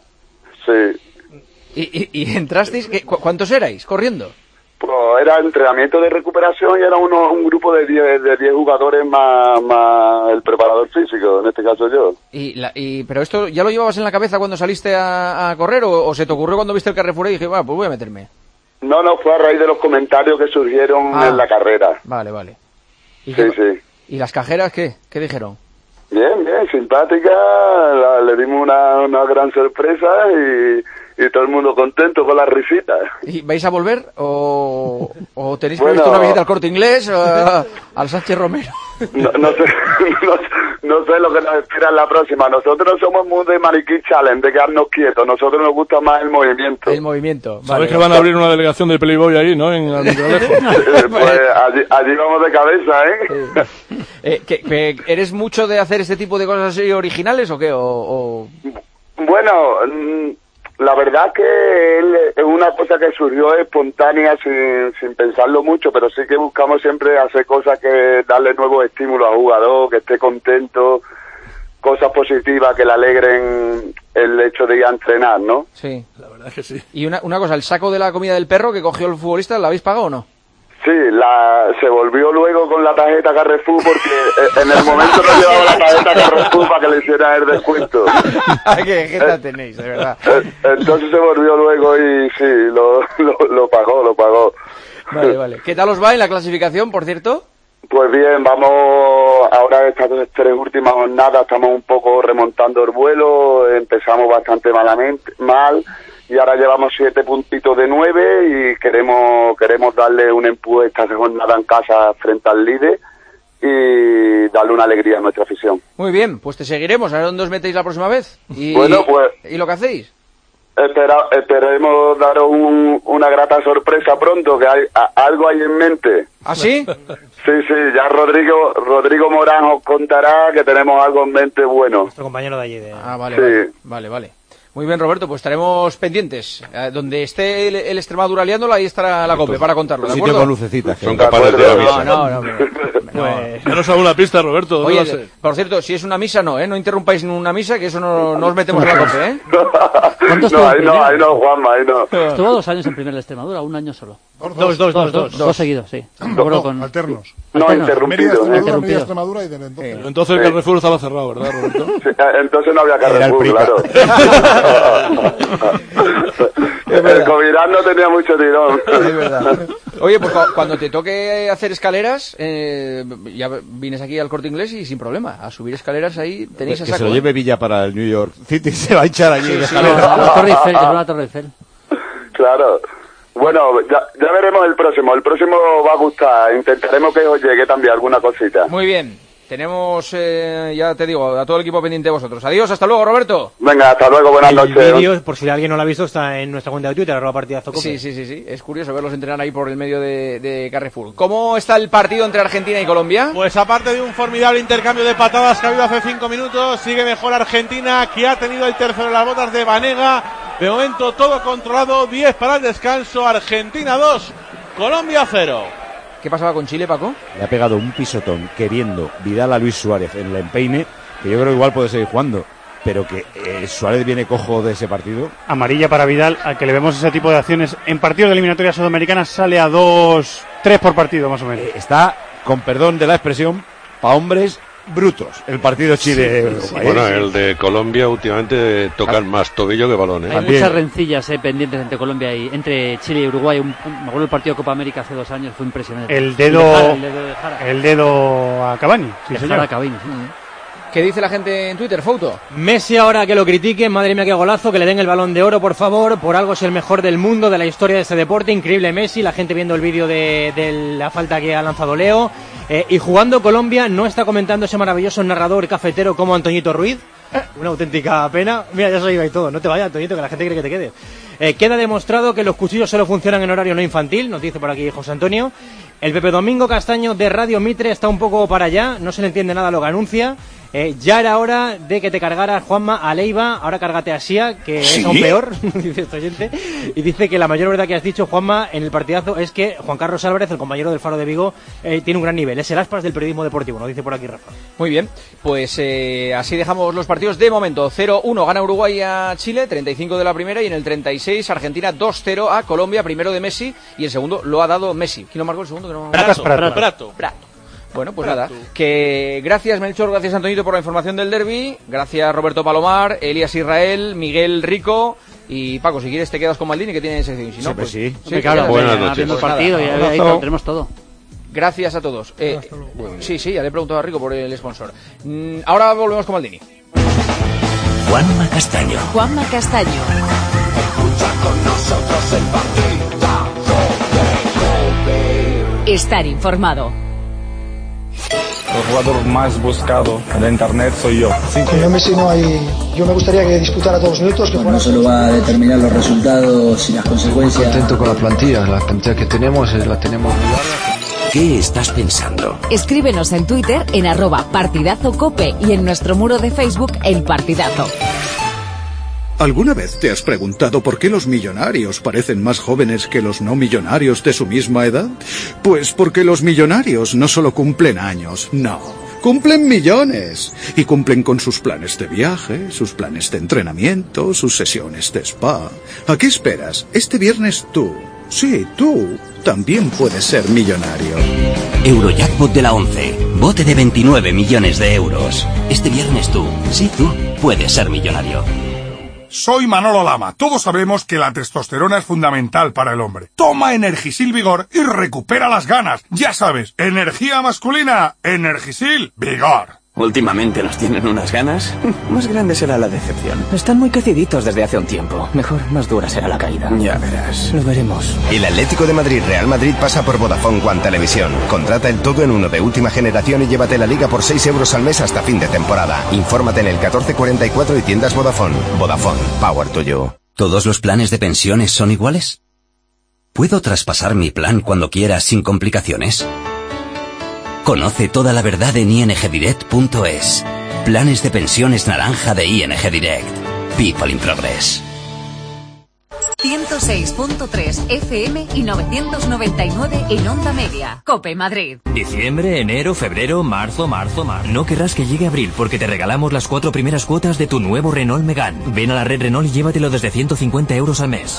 Sí.
¿Y entrasteis? ¿Cuántos erais corriendo?
Pues era entrenamiento de recuperación y era un grupo de 10 jugadores más el preparador físico, en este caso yo.
¿Pero esto ya lo llevabas en la cabeza cuando saliste a correr o se te ocurrió cuando viste el Carrefour y dije, pues voy a meterme?
No, fue a raíz de los comentarios que surgieron en la carrera.
Vale.
Sí.
¿Y las cajeras qué dijeron?
Bien, simpática, le dimos una gran sorpresa y todo el mundo contento con las risitas.
¿Y vais a volver o tenéis previsto una visita al Corte Inglés al Sánchez Romero?
No sé lo que nos espera en la próxima. Nosotros somos muy de Maniquí Challenge, de quedarnos quietos. Nosotros nos gusta más el movimiento.
El movimiento.
Sabes que van a abrir una delegación del Playboy ahí, ¿no? En Almendralejo.
Pues allí vamos de cabeza,
¿Eres mucho de hacer este tipo de cosas así originales o qué?
Bueno, la verdad que es una cosa que surgió espontánea sin pensarlo mucho, pero sí que buscamos siempre hacer cosas que darle nuevos estímulos al jugador, que esté contento, cosas positivas que le alegren el hecho de ir a entrenar, ¿no?
Sí, la verdad es que sí. Y una cosa, ¿el saco de la comida del perro que cogió el futbolista, ¿lo habéis pagado o no?
Sí, se volvió luego con la tarjeta Carrefour porque en el momento no llevaba la tarjeta Carrefour para que le hiciera el descuento.
¿Qué jeta tenéis, de verdad?
Entonces se volvió luego y sí, lo pagó.
Vale. ¿Qué tal os va en la clasificación, por cierto?
Pues bien, vamos ahora estas 3 últimas jornadas, estamos un poco remontando el vuelo, empezamos bastante mal. Y ahora llevamos 7 puntitos de 9 y queremos darle un empuje esta jornada en casa frente al líder y darle una alegría a nuestra afición.
Muy bien, pues te seguiremos. A ver dónde os metéis la próxima vez.
Bueno, pues...
¿Y lo que hacéis?
Esperemos daros una grata sorpresa pronto, que algo hay en mente.
¿Ah, sí?
Sí, ya Rodrigo Morán os contará que tenemos algo en mente bueno.
Nuestro compañero de allí.
Vale,
sí.
Vale. Muy bien, Roberto, pues estaremos pendientes. Donde esté el Extremadura liándola, ahí estará la COPE para contarlo, ¿de acuerdo?
Sitio con lucecitas.
Son capaces de avisar.
No.
Danos alguna pista, Roberto.
Oye, por cierto, si es una misa, no interrumpáis en una misa, que eso no os metemos en la COPE, ¿eh?
Ahí no, Juanma, ahí no.
Estuvo 2 años en primera de Extremadura, 1 año solo.
Dos
seguidos, sí.
Alternos.
No, interrumpido.
Media Extremadura y desde entonces.
Entonces el Carrefour estaba cerrado, ¿verdad, Roberto?
Sí, entonces no había Carrefour, claro. El Covirán no tenía mucho tirón.
Es verdad. Oye, pues cuando te toque hacer escaleras, ya vienes aquí al Corte Inglés y sin problema. A subir escaleras ahí tenéis
que se lo lleve Villa para el New York City, se va a echar allí de escaleras.
La Torre Eiffel.
Claro. Bueno, ya veremos el próximo. El próximo va a gustar. Intentaremos que os llegue también alguna cosita.
Muy bien. Tenemos, ya te digo, a todo el equipo pendiente de vosotros. Adiós, hasta luego, Roberto.
Venga, hasta luego, buenas noches.
El vídeo, por si alguien no lo ha visto, está en nuestra cuenta de Twitter, @partidazo.
Sí. Es curioso verlos entrenar ahí por el medio de Carrefour. ¿Cómo está el partido entre Argentina y Colombia?
Pues aparte de un formidable intercambio de patadas que ha habido hace 5 minutos, sigue mejor Argentina, que ha tenido el tercero en las botas de Banega. De momento todo controlado, 10 para el descanso, Argentina 2, Colombia 0.
¿Qué pasaba con Chile, Paco?
Le ha pegado un pisotón queriendo Vidal a Luis Suárez en el empeine, que yo creo que igual puede seguir jugando, pero que Suárez viene cojo de ese partido.
Amarilla para Vidal, al que le vemos ese tipo de acciones. En partidos de eliminatorias sudamericanas sale a 2-3 por partido, más o menos.
Está, con perdón de la expresión, pa' hombres brutos el partido Chile.
Sí. Bueno, el de Colombia últimamente tocan más tobillo que balón, ¿eh?
Hay muchas rencillas pendientes entre Chile y Uruguay. Me acuerdo del partido de Copa América hace 2 años, fue impresionante.
El dedo a Cavani. Sí, señor.
A Cavani, sí.
¿Qué dice la gente en Twitter, Fouto?
Messi ahora que lo critiquen, madre mía qué golazo, que le den el Balón de Oro, por favor, por algo es el mejor del mundo, de la historia de este deporte, increíble Messi, la gente viendo el vídeo de la falta que ha lanzado Leo, y jugando Colombia no está comentando ese maravilloso narrador cafetero como Antoñito Ruiz, una auténtica pena, mira ya se iba y todo, no te vayas Antoñito, que la gente cree que te quede. Queda demostrado que los cuchillos solo funcionan en horario no infantil, nos dice por aquí José Antonio. El Pepe Domingo Castaño de Radio Mitre está un poco para allá, no se le entiende nada lo que anuncia. Ya era hora de que te cargaras, Juanma, a Leiva, ahora cárgate a Sia, que ¿sí? Es aún peor, dice esta gente. Y dice que la mayor verdad que has dicho, Juanma, en el partidazo es que Juan Carlos Álvarez, el compañero del Faro de Vigo, tiene un gran nivel. Es el aspas del periodismo deportivo, nos dice por aquí Rafa.
Muy bien, pues así dejamos los partidos de momento. 0-1 gana Uruguay a Chile, 35 de la primera, y en el 36 Argentina 2-0 a Colombia, primero de Messi, y el segundo lo ha dado Messi. ¿Quién lo marcó el segundo?
Prato.
Bueno, pues nada, que gracias Melchor, gracias Antonito por la información del derbi, gracias Roberto Palomar, Elías Israel, Miguel Rico y Paco, si quieres te quedas con Maldini que tiene sección, si no,
pues
sí.
Claro,
buenas noches.
Viendo el partido y ahí tenemos todo.
Gracias a todos. Sí, ya le he preguntado a Rico por el sponsor. Ahora volvemos con Maldini.
Juanma Castaño.
Juanma Castaño.
con nosotros el partidazo de COPE.
Estar informado.
El jugador más buscado de internet soy yo. Así que...
Con Messi no hay... Yo me gustaría que disputara todos los minutos. Que
no solo va a determinar los resultados y las consecuencias.
Contento con la plantilla que tenemos la tenemos muy larga.
¿Qué estás pensando?
Escríbenos en Twitter en @partidazocope y en nuestro muro de Facebook El Partidazo.
¿Alguna vez te has preguntado por qué los millonarios parecen más jóvenes que los no millonarios de su misma edad? Pues porque los millonarios no solo cumplen años, no, cumplen millones. Y cumplen con sus planes de viaje, sus planes de entrenamiento, sus sesiones de spa. ¿A qué esperas? Este viernes tú, sí, tú, también puedes ser millonario.
Eurojackpot de la 11. Bote de 29 millones de euros. Este viernes tú, sí, tú, puedes ser millonario.
Soy Manolo Lama. Todos sabemos que la testosterona es fundamental para el hombre. Toma Energisil Vigor y recupera las ganas. Ya sabes, energía masculina, Energisil Vigor.
Últimamente nos tienen unas ganas. Más grande será la decepción. Están muy creciditos desde hace un tiempo. Mejor, más dura será la caída. Ya verás. Lo veremos.
El Atlético de Madrid Real Madrid pasa por Vodafone One Televisión. Contrata el todo en uno de última generación y llévate la liga por 6 euros al mes hasta fin de temporada. Infórmate en el 1444 y tiendas Vodafone. Vodafone. Power to you.
¿Todos los planes de pensiones son iguales? ¿Puedo traspasar mi plan cuando quiera sin complicaciones? Conoce toda la verdad en ingdirect.es. Planes de pensiones naranja de ING Direct. People in Progress.
106.3 FM y 999 en Onda Media. COPE Madrid.
Diciembre, enero, febrero, marzo. No querrás que llegue abril porque te regalamos las 4 primeras cuotas de tu nuevo Renault Megane. Ven a la red Renault y llévatelo desde 150 euros al mes.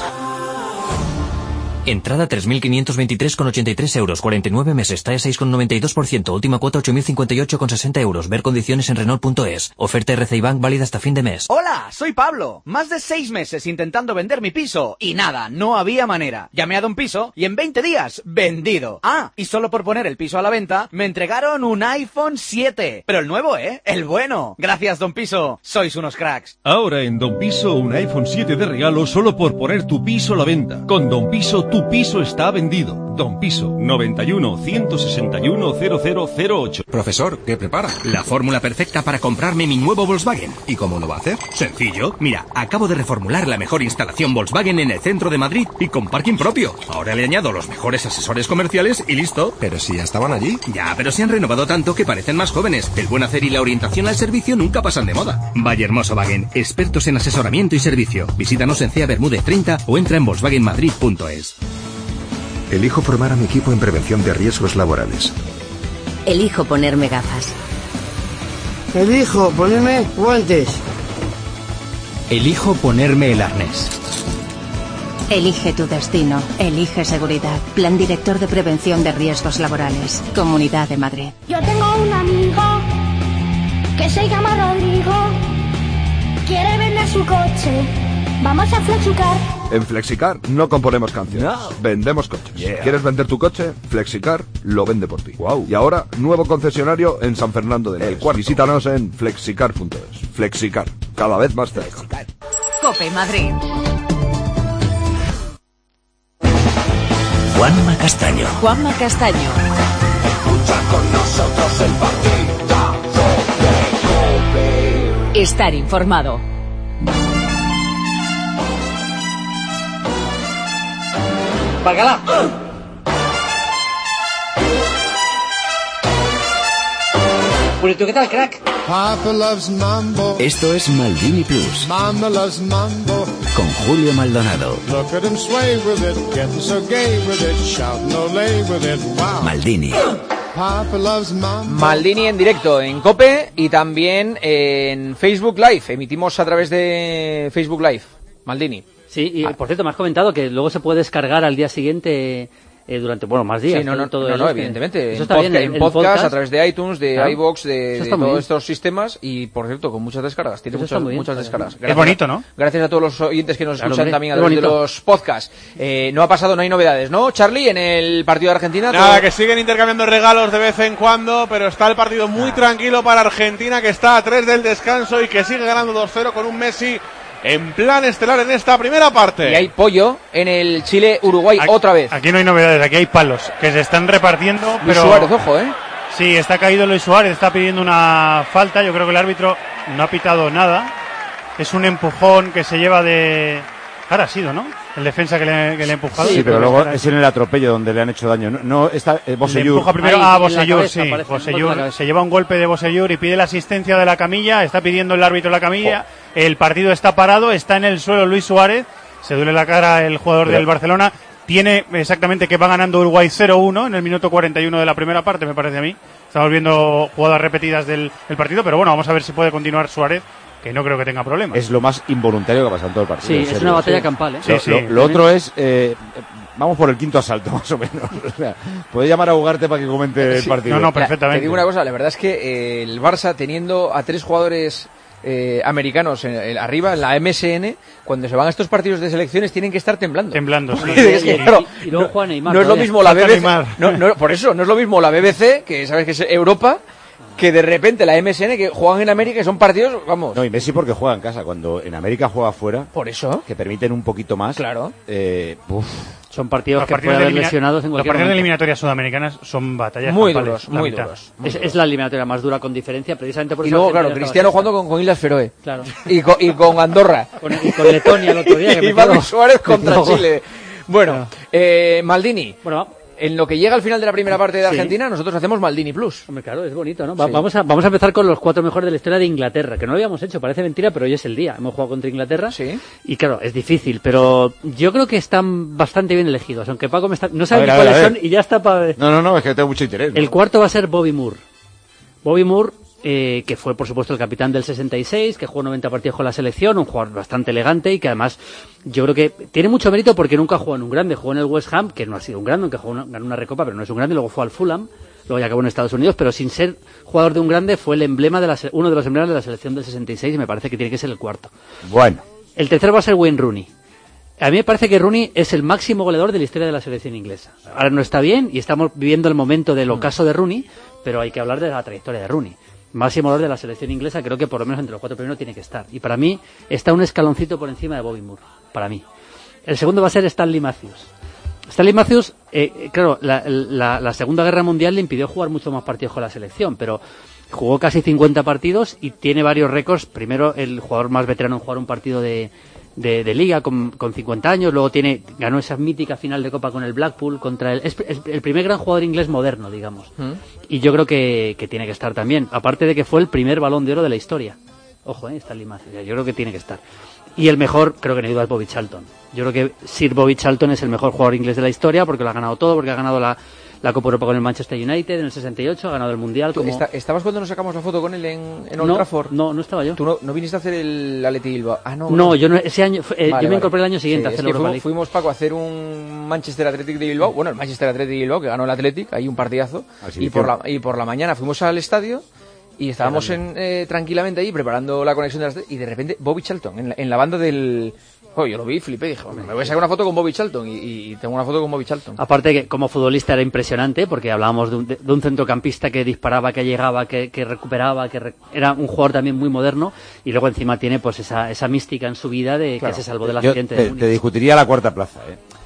Entrada 3.523,83 euros, 49 meses, TAE 6,92%, última cuota 8.058,60 euros. Ver condiciones en Renault.es. Oferta RCI Bank válida hasta fin de mes.
Hola, soy Pablo. Más de 6 meses intentando vender mi piso y nada, no había manera. Llamé a Don Piso y en 20 días, vendido. Ah, y solo por poner el piso a la venta, me entregaron un iPhone 7. Pero el nuevo, ¿eh? El bueno. Gracias, Don Piso. Sois unos cracks.
Ahora en Don Piso un iPhone 7 de regalo solo por poner tu piso a la venta. Con Don Piso tu piso está vendido. Don Piso, 91 161 0008.
Profesor, ¿qué prepara? La fórmula perfecta para comprarme mi nuevo Volkswagen. ¿Y cómo lo va a hacer? Sencillo. Mira, acabo de reformular la mejor instalación Volkswagen en el centro de Madrid y con parking propio. Ahora le añado los mejores asesores comerciales y listo. Pero si ya estaban allí. Ya, pero se han renovado tanto que parecen más jóvenes. El buen hacer y la orientación al servicio nunca pasan de moda. Valle Hermoso Wagen, expertos en asesoramiento y servicio. Visítanos en Cea Bermúdez 30 o entra en volkswagenmadrid.es.
Elijo formar a mi equipo en prevención de riesgos laborales.
Elijo ponerme gafas.
Elijo ponerme guantes.
Elijo ponerme el arnés.
Elige tu destino. Elige seguridad. Plan Director de Prevención de Riesgos Laborales. Comunidad de Madrid.
Yo tengo un amigo que se llama Rodrigo. Quiere vender su coche. Vamos a Flexicar.
En Flexicar no componemos canciones, vendemos coches. ¿Quieres vender tu coche? Flexicar lo vende por ti. Y ahora, nuevo concesionario en San Fernando de Henares. Visítanos en flexicar.es. Flexicar, cada vez más cerca.
COPE Madrid.
Juanma Castaño.
Juanma Castaño.
Escucha con nosotros el partidazo de COPE.
Estar informado.
¡Párgala! Purito, ¿qué tal, crack?
Papa loves mambo. Esto es Maldini Plus.
Mama loves mambo.
Con Julio Maldonado.
Look at him sway with it, getting so gay with it, shouting olé with it, wow.
Maldini.
Papa loves mambo.
Maldini en directo en COPE y también en Facebook Live. Emitimos a través de Facebook Live. Maldini.
Sí, y por cierto, me has comentado que luego se puede descargar al día siguiente durante, más días.
Sí, no, evidentemente.
Eso está bien,
en podcast, a través de iTunes, de
claro.
iVoox, de todos estos sistemas y, por cierto, con muchas descargas. Tiene muchas descargas.
Es bonito, ¿no?
Gracias a todos los oyentes que nos escuchan
hombre,
también a través de los podcasts. No ha pasado, no hay novedades, ¿no, Charlie, en el partido de Argentina?
Nada, que siguen intercambiando regalos de vez en cuando, pero está el partido muy tranquilo para Argentina, que está a 3 del descanso y que sigue ganando 2-0 con un Messi en plan estelar en esta primera parte.
Y hay pollo en el Chile-Uruguay otra vez.
Aquí no hay novedades, aquí hay palos que se están repartiendo.
Luis
pero
Suárez, ojo,
Sí, está caído Luis Suárez, está pidiendo una falta. Yo creo que el árbitro no ha pitado nada. Es un empujón que se lleva de... Ahora ha sido, ¿no? El defensa que le ha empujado.
Sí, pero luego es en el atropello donde le han hecho daño. No está Bosellur.
Le empuja primero a Bosellur, sí. Bosellur se lleva un golpe de Bosellur y pide la asistencia de la camilla. Está pidiendo el árbitro la camilla. El partido está parado, está en el suelo Luis Suárez. Se duele la cara el jugador del Barcelona. Tiene exactamente que va ganando Uruguay 0-1 en el minuto 41 de la primera parte, me parece a mí. Estamos viendo jugadas repetidas del partido, pero bueno, vamos a ver si puede continuar Suárez, que no creo que tenga problemas.
Es lo más involuntario que ha pasado en todo el partido.
Sí, es una batalla campal, ¿eh?
Lo otro es... vamos por el quinto asalto, más o menos. O sea, puedes llamar a Ugarte para que comente el partido.
No, perfectamente.
Te digo una cosa, la verdad es que el Barça, teniendo a 3 jugadores americanos arriba, en la MSN, cuando se van a estos partidos de selecciones tienen que estar temblando.
Sí.
Es que, claro,
y luego juega Neymar.
No es lo mismo la BBC. Por eso, no es lo mismo la BBC, que sabes que es Europa, que de repente la MSN, que juegan en América, que son partidos, vamos.
No, y Messi porque juega en casa. Cuando en América juega fuera,
por eso,
que permiten un poquito más.
Claro.
Son partidos que pueden haber lesionados en cualquier momento.
Los partidos de eliminatorias sudamericanas son batallas
muy duros, muy duros.
Es la eliminatoria más dura con diferencia, precisamente por
y
eso.
Y luego, claro, Cristiano jugando con Islas Feroe.
Claro.
Y con Andorra.
y con Letonia el otro día.
Y Luis Suárez contra Chile. Bueno, Maldini. Bueno, en lo que llega al final de la primera parte de Argentina, nosotros hacemos Maldini Plus.
Hombre, claro, es bonito, ¿no? Vamos a empezar con los 4 mejores de la historia de Inglaterra, que no lo habíamos hecho, parece mentira, pero hoy es el día. Hemos jugado contra Inglaterra.
Sí.
Y claro, es difícil, pero yo creo que están bastante bien elegidos, aunque Paco no sabe ni cuáles son y ya está para...
No, es que tengo mucho interés.
El cuarto va a ser Bobby Moore. Bobby Moore, que fue, por supuesto, el capitán del 66, que jugó 90 partidos con la selección, un jugador bastante elegante y que además yo creo que tiene mucho mérito porque nunca jugó en un grande. Jugó en el West Ham, que no ha sido un grande, aunque ganó una recopa, pero no es un grande. Luego fue al Fulham, luego ya acabó en Estados Unidos, pero sin ser jugador de un grande fue el emblema uno de los emblemas de la selección del 66 y me parece que tiene que ser el cuarto.
Bueno.
El tercero va a ser Wayne Rooney. A mí me parece que Rooney es el máximo goleador de la historia de la selección inglesa. Ahora no está bien y estamos viviendo el momento del ocaso de Rooney, pero hay que hablar de la trayectoria de Rooney. Máximo goleador de la selección inglesa, creo que por lo menos entre los 4 primeros tiene que estar. Y para mí está un escaloncito por encima de Bobby Moore, para mí. El segundo va a ser Stanley Matthews. Stanley Matthews, claro, la Segunda Guerra Mundial le impidió jugar mucho más partidos con la selección, pero jugó casi 50 partidos y tiene varios récords. Primero, el jugador más veterano en jugar un partido de liga con 50 años, luego ganó esa mítica final de Copa con el Blackpool contra el primer gran jugador inglés moderno, digamos. Y yo creo que tiene que estar también, aparte de que fue el primer Balón de Oro de la historia. Ojo, Stanley Matthews, yo creo que tiene que estar. Y el mejor, creo que no hay duda, es Bobby Charlton. Yo creo que Sir Bobby Charlton es el mejor jugador inglés de la historia porque lo ha ganado todo, porque ha ganado la Copa Europa con el Manchester United en el 68, ha ganado el Mundial.
¿Estabas cuando nos sacamos la foto con él en Old Trafford?
No estaba yo.
¿Tú no viniste a hacer el Atleti Bilbao?
No, yo no, ese año, yo me incorporé el año siguiente a hacer el Europa League.
Fuimos, Paco, a hacer un Manchester Athletic de Bilbao, el Manchester Athletic de Bilbao, que ganó el Athletic, ahí un partidazo, y por la mañana fuimos al estadio y estábamos tranquilamente ahí preparando la conexión de las y de repente Bobby Charlton en la banda del... yo lo vi, flipé, dije, me voy a sacar una foto con Bobby Charlton y tengo una foto con Bobby Charlton.
Aparte que como futbolista era impresionante porque hablábamos de un centrocampista que disparaba, que llegaba, que recuperaba, era un jugador también muy moderno y luego encima tiene pues esa mística en su vida de que se salvó del accidente de Múnich.
Te discutiría la cuarta plaza,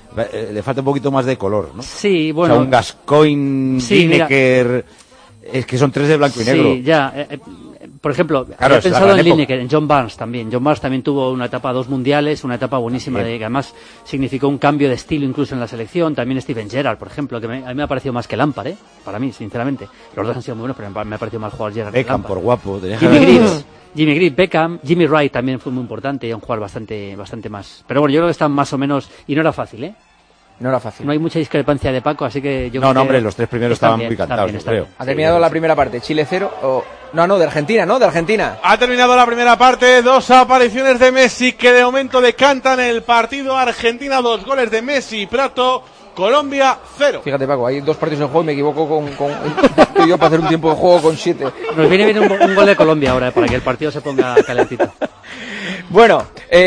le falta un poquito más de color, ¿no?
Sí, bueno.
O sea, un Gascoigne, Lineker, es que son 3 de blanco y negro.
Sí, ya. Por ejemplo,
claro,
he pensado en Lineker, en John Barnes también. John Barnes también tuvo una etapa 2 mundiales, una etapa buenísima, que además significó un cambio de estilo incluso en la selección. También Steven Gerrard, por ejemplo, que a mí me ha parecido más que Lampard, para mí, sinceramente. Los dos han sido muy buenos, pero me ha parecido más jugador Gerrard.
Beckham, por guapo.
Jimmy Greaves, Beckham, Jimmy Wright también fue muy importante y un jugador bastante más. Pero bueno, yo creo que están más o menos, y no era fácil,
No era fácil.
No hay mucha discrepancia de Paco, así que yo creo que...
No, hombre, los 3 primeros estaban muy cantados, creo.
Ha terminado la primera parte, Chile 0 No, de Argentina, ¿no? De Argentina.
Ha terminado la primera parte, 2 apariciones de Messi que de momento decantan el partido. Argentina 2 goles de Messi y Prato, Colombia 0.
Fíjate, Paco, hay 2 partidos en juego y me equivoco con yo para hacer un tiempo de juego con 7.
Nos viene bien un gol de Colombia ahora, para que el partido se ponga calentito.
Bueno,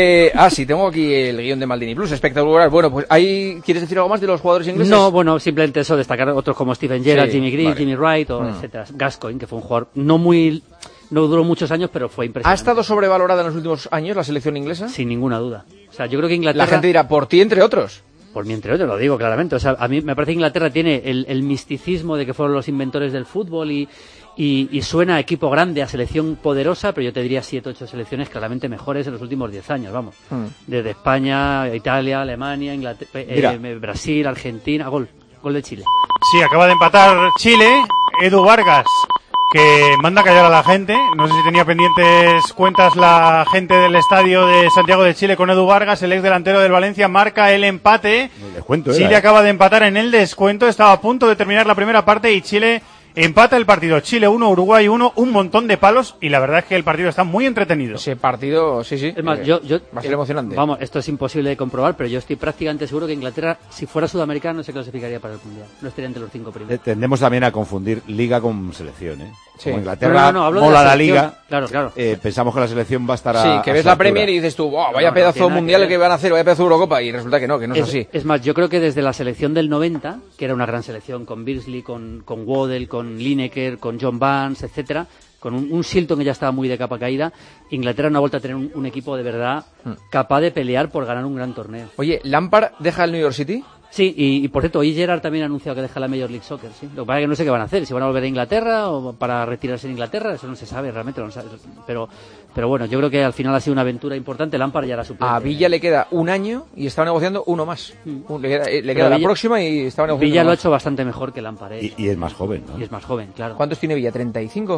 sí, tengo aquí el guión de Maldini Plus, espectacular. Bueno, pues ahí, ¿quieres decir algo más de los jugadores ingleses?
No, bueno, simplemente eso, destacar otros como Steven Gerrard, Jimmy Greaves, Jimmy Wright, etcétera. Gascoigne, que fue un jugador no muy No duró muchos años, pero fue impresionante.
¿Ha estado sobrevalorada en los últimos años la selección inglesa?
Sin ninguna duda. O sea, yo creo que Inglaterra...
La gente dirá, por ti entre otros.
Por mí entre otros, lo digo claramente. O sea, a mí me parece que Inglaterra tiene el misticismo de que fueron los inventores del fútbol y suena a equipo grande, a selección poderosa, pero yo te diría 7 o 8 selecciones claramente mejores en los últimos 10 años, vamos. Desde España, Italia, Alemania, Inglaterra, Brasil, Argentina, gol de Chile.
Sí, acaba de empatar Chile, Edu Vargas, que manda callar a la gente. No sé si tenía pendientes cuentas la gente del estadio de Santiago de Chile con Edu Vargas, el ex delantero del Valencia, marca el empate. Chile acaba de empatar en el descuento, estaba a punto de terminar la primera parte y Chile empata el partido. Chile 1, Uruguay 1, un montón de palos y la verdad es que el partido está muy entretenido.
Ese partido, sí.
Es más,
va a ser emocionante.
Vamos, esto es imposible de comprobar, pero yo estoy prácticamente seguro que Inglaterra, si fuera sudamericana, no se clasificaría para el Mundial. No estaría entre los 5 primeros.
Tendemos también a confundir liga con selección, ¿eh?
Sí.
Como Inglaterra
hablo
mola
de
la liga.
Claro.
Pensamos que la selección va a estar
Sí, que ves la Premier y dices tú, vaya pedazo mundial que van a hacer, vaya pedazo de Eurocopa, y resulta que no es así.
Es más, yo creo que desde la selección del 90, que era una gran selección con Beardsley, con Waddle, con Lineker, con John Barnes, etcétera, con un Shilton que ya estaba muy de capa caída, Inglaterra no ha vuelto a tener un equipo de verdad capaz de pelear por ganar un gran torneo.
Oye, ¿Lampard deja el New York City?
Sí, y por cierto, hoy Gerrard también ha anunciado que deja la Major League Soccer, ¿sí? Lo que pasa es que no sé qué van a hacer, si van a volver a Inglaterra o para retirarse en Inglaterra, eso no se sabe realmente, pero bueno, yo creo que al final ha sido una aventura importante. Lampard ya era suplente.
A Villa le queda un año y estaba negociando uno más. Le queda la próxima y estaba negociando
Villa
uno
lo ha
más.
hecho bastante mejor que Lampard, ¿eh?
Y es más joven, ¿no?
Y es más joven, claro.
¿Cuántos tiene Villa? ¿35?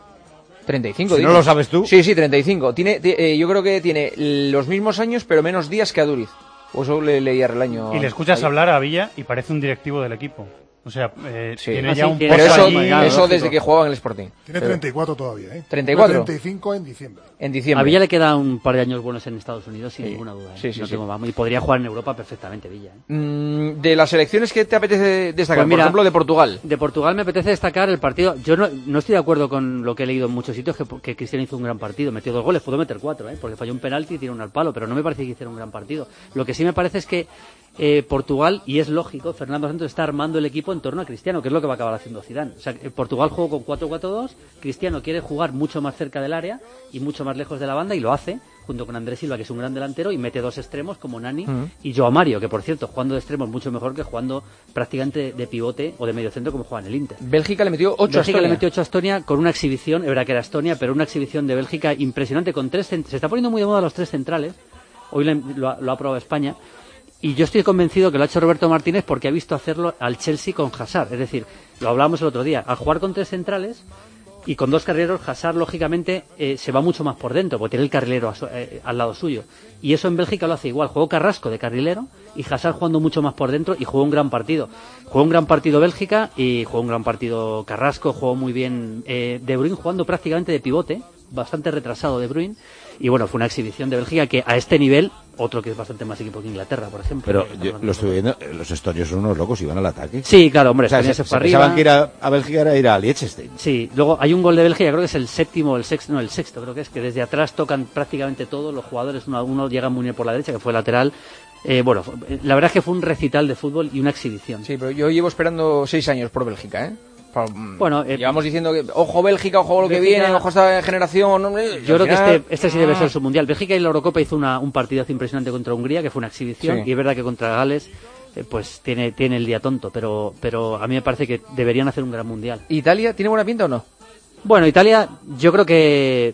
35,
si no lo sabes tú.
Sí, 35. Yo creo que tiene los mismos años, pero menos días que Aduriz. O eso le leía el año.
Y le escuchas hablar a Villa y parece un directivo del equipo. O sea, tiene ya un
pero eso desde que jugaba en el Sporting.
Tiene 34 todavía, ¿eh?
34.
35 en diciembre.
A Villa le queda un par de años buenos en Estados Unidos, sin ninguna duda. ¿eh?
Sí.
Y podría jugar en Europa perfectamente, Villa. ¿eh?
De las selecciones que te apetece destacar,
pues mira,
por ejemplo, de Portugal.
De Portugal me apetece destacar el partido. Yo no estoy de acuerdo con lo que he leído en muchos sitios, que Cristiano hizo un gran partido. Metió 2 goles, pudo meter 4, porque falló un penalti y tiró uno al palo, pero no me parece que hiciera un gran partido. Lo que sí me parece es que Portugal, y es lógico, Fernando Santos está armando el equipo en torno a Cristiano, que es lo que va a acabar haciendo Zidane. O sea, Portugal jugó con 4-4-2, Cristiano quiere jugar mucho más cerca del área y mucho más lejos de la banda, y lo hace, junto con Andrés Silva, que es un gran delantero, y mete 2 extremos como Nani y Joao Mario, que por cierto, jugando de extremos mucho mejor que jugando prácticamente de pivote o de mediocentro como juega en el Inter.
Bélgica le metió 8
a Estonia con una exhibición, es verdad que era Estonia, pero una exhibición de Bélgica impresionante con 3 se está poniendo muy de moda los 3 centrales, hoy lo ha probado España. Y yo estoy convencido que lo ha hecho Roberto Martínez porque ha visto hacerlo al Chelsea con Hazard. Es decir, lo hablábamos el otro día, al jugar con 3 centrales y con 2 carrileros, Hazard lógicamente se va mucho más por dentro, porque tiene el carrilero al lado suyo. Y eso en Bélgica lo hace igual. Jugó Carrasco de carrilero y Hazard jugando mucho más por dentro y jugó un gran partido. Jugó un gran partido Bélgica y jugó un gran partido Carrasco, jugó muy bien De Bruyne jugando prácticamente de pivote, bastante retrasado De Bruyne. Y bueno, fue una exhibición de Bélgica que a este nivel, otro que es bastante más equipo que Inglaterra, por ejemplo.
Pero yo lo estoy viendo, los estonios son unos locos y van al ataque.
Sí, claro, hombre,
o sea, se pensaban que ir a Bélgica era ir a Liechtenstein.
Sí, luego hay un gol de Bélgica, creo que es el séptimo, el sexto creo que es, que desde atrás tocan prácticamente todos los jugadores, uno llega muy bien por la derecha, que fue lateral. Bueno, la verdad es que fue un recital de fútbol y una exhibición.
Sí, pero yo llevo esperando 6 años por Bélgica, ¿eh?
Bueno,
llevamos diciendo que ojo Bélgica, ojo lo que viene, ojo esta generación.
Yo creo que este sí debe ser su mundial. Bélgica y la Eurocopa hizo un partidazo impresionante contra Hungría, que fue una exhibición, y es verdad que contra Gales pues tiene el día tonto, pero a mí me parece que deberían hacer un gran mundial.
¿Italia tiene buena pinta o no?
Bueno, Italia yo creo que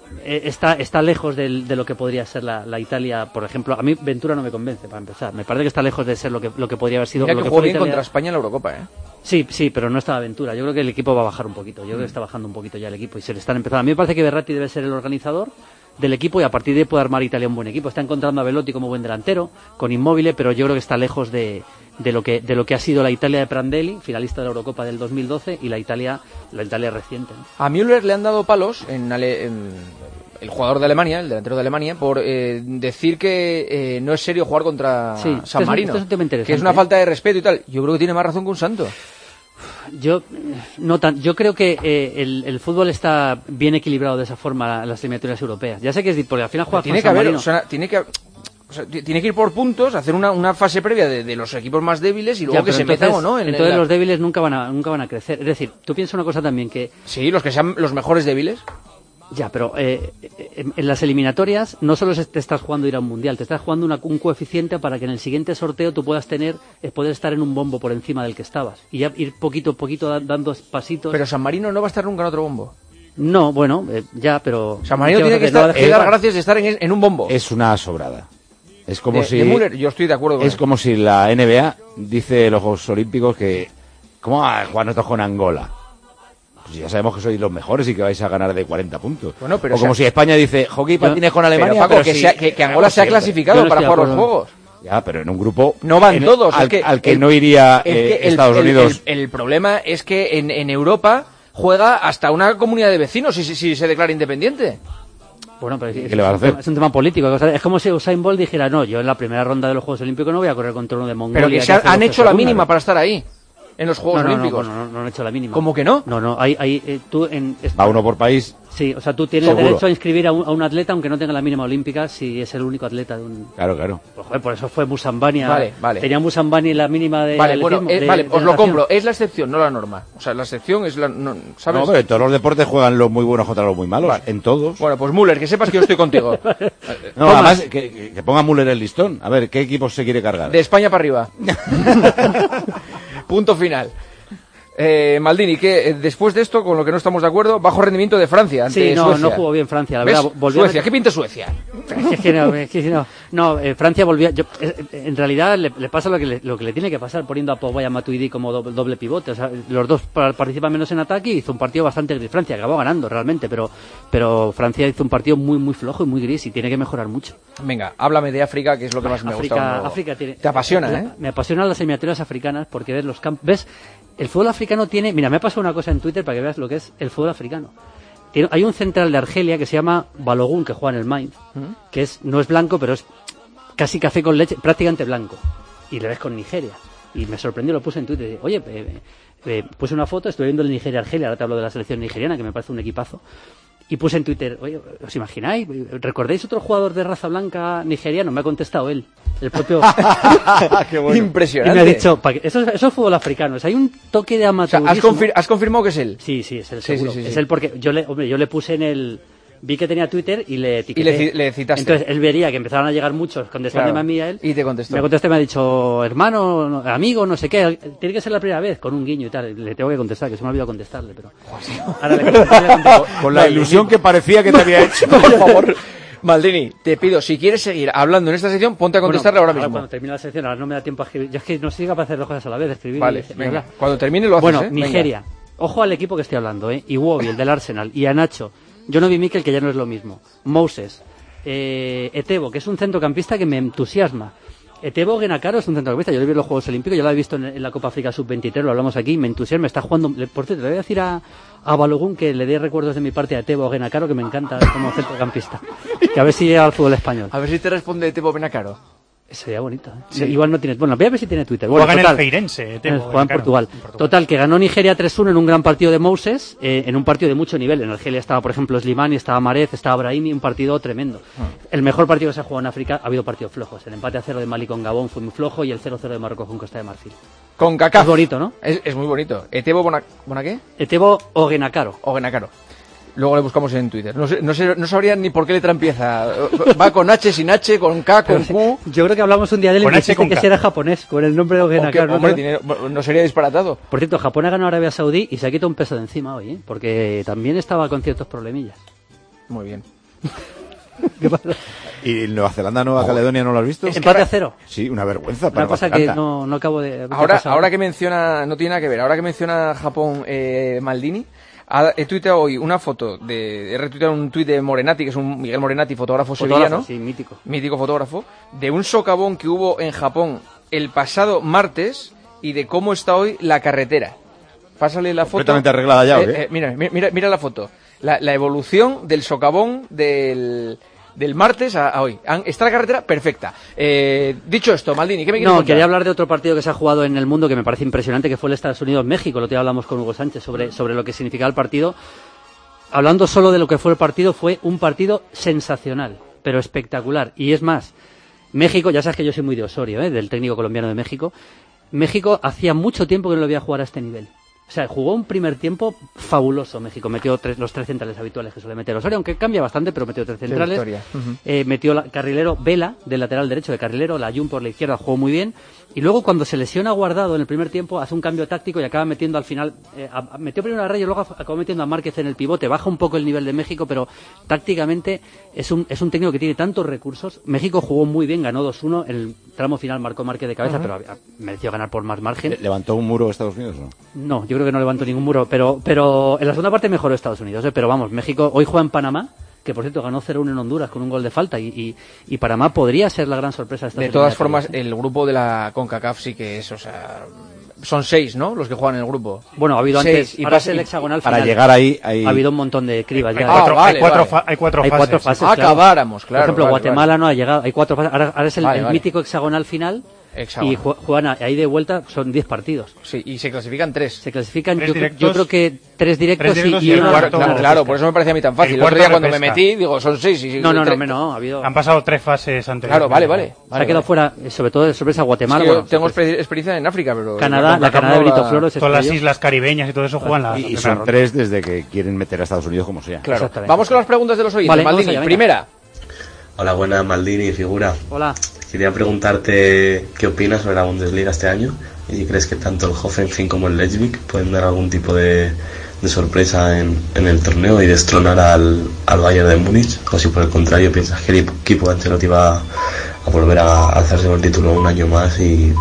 está lejos de lo que podría ser la Italia, por ejemplo. A mí Ventura no me convence, para empezar. Me parece que está lejos de ser lo que podría haber sido.
Mira
lo
que
que
jugó bien
Italia.
contra España en la Eurocopa, ¿eh?
Sí, pero no estaba Ventura. Yo creo que el equipo va a bajar un poquito. Yo creo que está bajando un poquito ya el equipo y se le están empezando. A mí me parece que Verratti debe ser el organizador del equipo y a partir de ahí puede armar Italia un buen equipo. Está encontrando a Belotti como buen delantero, con Immobile, pero yo creo que está lejos de lo que ha sido la Italia de Prandelli, finalista de la Eurocopa del 2012, y la Italia reciente, ¿no?
A Müller le han dado palos en el jugador de Alemania, el delantero de Alemania, por decir que no es serio jugar contra San Marino, que es una falta de respeto y tal. Yo creo que tiene más razón que un santo.
Yo creo que el fútbol está bien equilibrado de esa forma en las eliminatorias europeas. Ya sé que es porque al final juega con San Marino.
Tiene que ir por puntos, hacer una fase previa de los equipos más débiles y luego que se metan o no.
Entonces los débiles nunca van a crecer. Es decir, tú piensas una cosa también que...
Sí, los que sean los mejores débiles.
Ya, pero en las eliminatorias no solo te estás jugando ir a un mundial, te estás jugando un coeficiente para que en el siguiente sorteo tú puedas poder estar en un bombo por encima del que estabas y ya ir poquito a poquito dando pasitos.
Pero San Marino no va a estar nunca en otro bombo.
No, bueno, ya, pero...
San Marino tiene que dar gracias de estar en un bombo.
Es una sobrada. Es como si...
De Müller, yo estoy de acuerdo con
Es como si la NBA dice los Juegos Olímpicos que... ¿Cómo va a jugar nosotros con Angola? Pues ya sabemos que sois los mejores y que vais a ganar de 40 puntos.
Bueno, pero
o como si España dice, hockey patines con Alemania,
pero, Paco, que Angola se ha clasificado para jugar los Juegos.
Ya, pero en un grupo...
No van todos.
Al que no iría Estados Unidos...
El problema es que en Europa juega hasta una comunidad de vecinos si se declara independiente.
Bueno, pero
¿qué le vas a hacer?
Es un tema político. Es como si Usain Bolt dijera, no, yo en la primera ronda de los Juegos Olímpicos no voy a correr contra uno de Mongolia.
Pero que han hecho la mínima para estar ahí. En los Juegos Olímpicos.
No han hecho la mínima.
¿Cómo que no?
No, tú
va uno por país.
Sí, o sea, tú tienes derecho a inscribir a un atleta aunque no tenga la mínima olímpica si es el único atleta de un...
Claro.
Pues, joder, por eso fue Musambani.
Vale.
Tenía Musambani la mínima de...
Vale, bueno, os lo compro. Es la excepción, no la norma. O sea, la excepción es la... ¿sabes?
No, pero en todos los deportes juegan los muy buenos contra los muy malos. Vale. En todos.
Bueno, pues Müller, que sepas que yo estoy contigo.
No, además, que ponga Müller el listón. A ver, ¿qué equipos se quiere cargar?
De España para arriba. Punto final. Maldini, que después de esto, con lo que no estamos de acuerdo, bajo rendimiento de Francia ante Suecia.
No jugó bien Francia, la verdad.
Suecia, ¿qué pinta Suecia?
Francia volvió... en realidad le pasa lo que le tiene que pasar poniendo a Pogba y a Matuidi como doble pivote. O sea, los dos participan menos en ataque y hizo un partido bastante gris. Francia acabó ganando realmente, pero Francia hizo un partido muy, muy flojo y muy gris y tiene que mejorar mucho.
Venga, háblame de África, que es lo que más me gusta.
África tiene...
Te apasiona, ¿eh?
Me apasionan las eliminatorias africanas porque ves los campos... ¿Ves? El fútbol africano tiene... Mira, me ha pasado una cosa en Twitter para que veas lo que es el fútbol africano. Hay un central de Argelia que se llama Balogun, que juega en el Mainz, que no es blanco, pero es casi café con leche, prácticamente blanco. Y le ves con Nigeria. Y me sorprendió, lo puse en Twitter. Oye, puse una foto, estuve viendo el Nigeria-Argelia, ahora te hablo de la selección nigeriana, que me parece un equipazo. Y puse en Twitter, oye, ¿os imagináis? ¿Recordáis otro jugador de raza blanca nigeriano? Me ha contestado él, el propio...
Qué bueno. Impresionante.
Y me ha dicho, eso es fútbol africano, hay un toque de amateurismo.
O sea, ¿has confirmado que es él?
Sí, es él, seguro. Sí. Es él porque yo le puse en el... Vi que tenía Twitter y le etiqueté.
Y le citaste.
Entonces él vería que empezaron a llegar muchos contestándome a mí y a él.
Y te contestó.
Me contestó y me ha dicho, hermano, amigo, no sé qué. Tiene que ser la primera vez, con un guiño y tal. Le tengo que contestar, que se me ha olvidado contestarle, pero... Ahora le contesto.
Con la ilusión que parecía que te había hecho.
Por favor. Maldini, te pido, si quieres seguir hablando en esta sección, ponte a contestarle ahora mismo.
Cuando termine la sección, ahora no me da tiempo a escribir. Yo es que no soy capaz de hacer dos cosas a la vez, de escribir
vale,
y
venga. Cuando termine lo haces,
Bueno, Nigeria. Venga. Ojo al equipo que estoy hablando, Iwobi, el del Arsenal, y a Nacho. Jonobi Mikel, que ya no es lo mismo. Moses. Etebo, que es un centrocampista que me entusiasma. Etebo Genakaro es un centrocampista. Yo lo vi en los Juegos Olímpicos, yo lo he visto en la Copa África Sub-23, lo hablamos aquí, me entusiasma, está jugando... Por cierto, le voy a decir a Balogun que le dé recuerdos de mi parte a Etebo Genakaro, que me encanta como centrocampista. Que a ver si llega al fútbol español.
A ver si te responde Etebo Genakaro.
Sería bonito, Sí. Igual no tiene... Bueno, voy a ver si tiene Twitter.
Juega en el Feirense.
Juega en Portugal. Total, que ganó Nigeria 3-1 en un gran partido de Moses, en un partido de mucho nivel. En Argelia estaba, por ejemplo, Slimani, estaba Marez, estaba Brahimi, un partido tremendo. El mejor partido que se ha jugado en África, ha habido partidos flojos. El empate a 0 de Mali con Gabón fue muy flojo y el 0-0 de Marruecos con Costa de Marfil.
Con Kaká.
Es bonito, ¿no?
Es muy bonito. Etebo ¿Bona qué?
Etebo Genakaro.
Luego le buscamos en Twitter. No sabría ni por qué letra empieza. Va con H, sin H, con K, con Q.
Yo creo que hablamos un día de él y dijiste que era japonés, con el nombre de Ogenakaro.
Hombre, no sería disparatado.
Por cierto, Japón ha ganado a Arabia Saudí y se ha quitado un peso de encima hoy, porque también estaba con ciertos problemillas.
Muy bien.
¿Qué pasa?
¿Y Nueva Zelanda, Nueva Caledonia no lo has visto?
Empate a 0.
Sí, una vergüenza para
una cosa que no acabo de...
Ahora que menciona, no tiene nada que ver, ahora que menciona Japón, Maldini, he tuiteado hoy una foto he retuiteado un tuit de Morenati, que es un Miguel Morenati, fotógrafo sevillano.
Sí, mítico.
Mítico fotógrafo, de un socavón que hubo en Japón el pasado martes y de cómo está hoy la carretera. Pásale la foto.
Completamente arreglada ya,
mira la foto. La evolución del socavón del martes a hoy. Está la carretera perfecta. Dicho esto, Maldini, ¿qué me quieres contar?
Quería hablar de otro partido que se ha jugado en el mundo que me parece impresionante, que fue el Estados Unidos-México. Lo que hablamos con Hugo Sánchez sobre lo que significaba el partido. Hablando solo de lo que fue el partido, fue un partido sensacional, pero espectacular. Y es más, México, ya sabes que yo soy muy de Osorio, del técnico colombiano de México. México hacía mucho tiempo que no lo veía jugar a este nivel. O sea, jugó un primer tiempo fabuloso México. Metió los 3 centrales habituales que suele meter Osorio, aunque cambia bastante, pero metió 3 centrales. Metió Carrilero, Vela, del lateral derecho de Carrilero, la Jun por la izquierda, jugó muy bien. Y luego, cuando se lesiona Guardado en el primer tiempo, hace un cambio táctico y acaba metiendo al final... metió primero a Reyes, luego acabó metiendo a Márquez en el pivote. Baja un poco el nivel de México, pero tácticamente es un técnico que tiene tantos recursos. México jugó muy bien, ganó 2-1. En el tramo final marcó Márquez de cabeza, pero mereció ganar por más margen.
¿Levantó un muro Estados Unidos o no?
No, yo creo que no levantó ningún muro, pero en la segunda parte mejoró Estados Unidos, pero vamos, México hoy juega en Panamá, que por cierto ganó 0-1 en Honduras con un gol de falta y Panamá podría ser la gran sorpresa de esta
De todas formas, el grupo de la CONCACAF sí que es, o sea, son 6, ¿no? Los que juegan en el grupo.
Bueno, ha habido 6, antes, y ahora es el hexagonal final.
Para llegar ahí
ha habido un montón de cribas.
Hay cuatro fases.
Acabáramos, claro.
Por ejemplo, Guatemala no ha llegado, hay 4 fases. Ahora es el mítico hexagonal final. Y juegan ahí de vuelta, son 10 partidos.
Sí, y se clasifican 3.
Se clasifican, yo creo que 3 directos y
el cuarto.
Claro, por eso me parecía a mí tan fácil. El otro día cuando me metí, digo, son 6.
No, ha habido...
Han pasado 3 fases anteriores.
Claro, vale.
Se ha quedado fuera, sobre todo de sorpresa, Guatemala.
Es que tengo experiencia en África, pero...
Canadá, la Canadá de Brito Flores.
Todas las islas caribeñas y todo eso juegan la...
Y son 3 desde que quieren meter a Estados Unidos como sea.
Claro. Vamos con las preguntas de los oyentes.
Vale,
Maldini, primera.
Hola, buenas, Maldini, figura.
Hola.
Quería preguntarte qué opinas sobre la Bundesliga este año y si crees que tanto el Hoffenheim como el Leipzig pueden dar algún tipo de sorpresa en el torneo y destronar al Bayern de Múnich, o si por el contrario piensas que el equipo de Ancelotti va a volver a alzarse con el título un año más y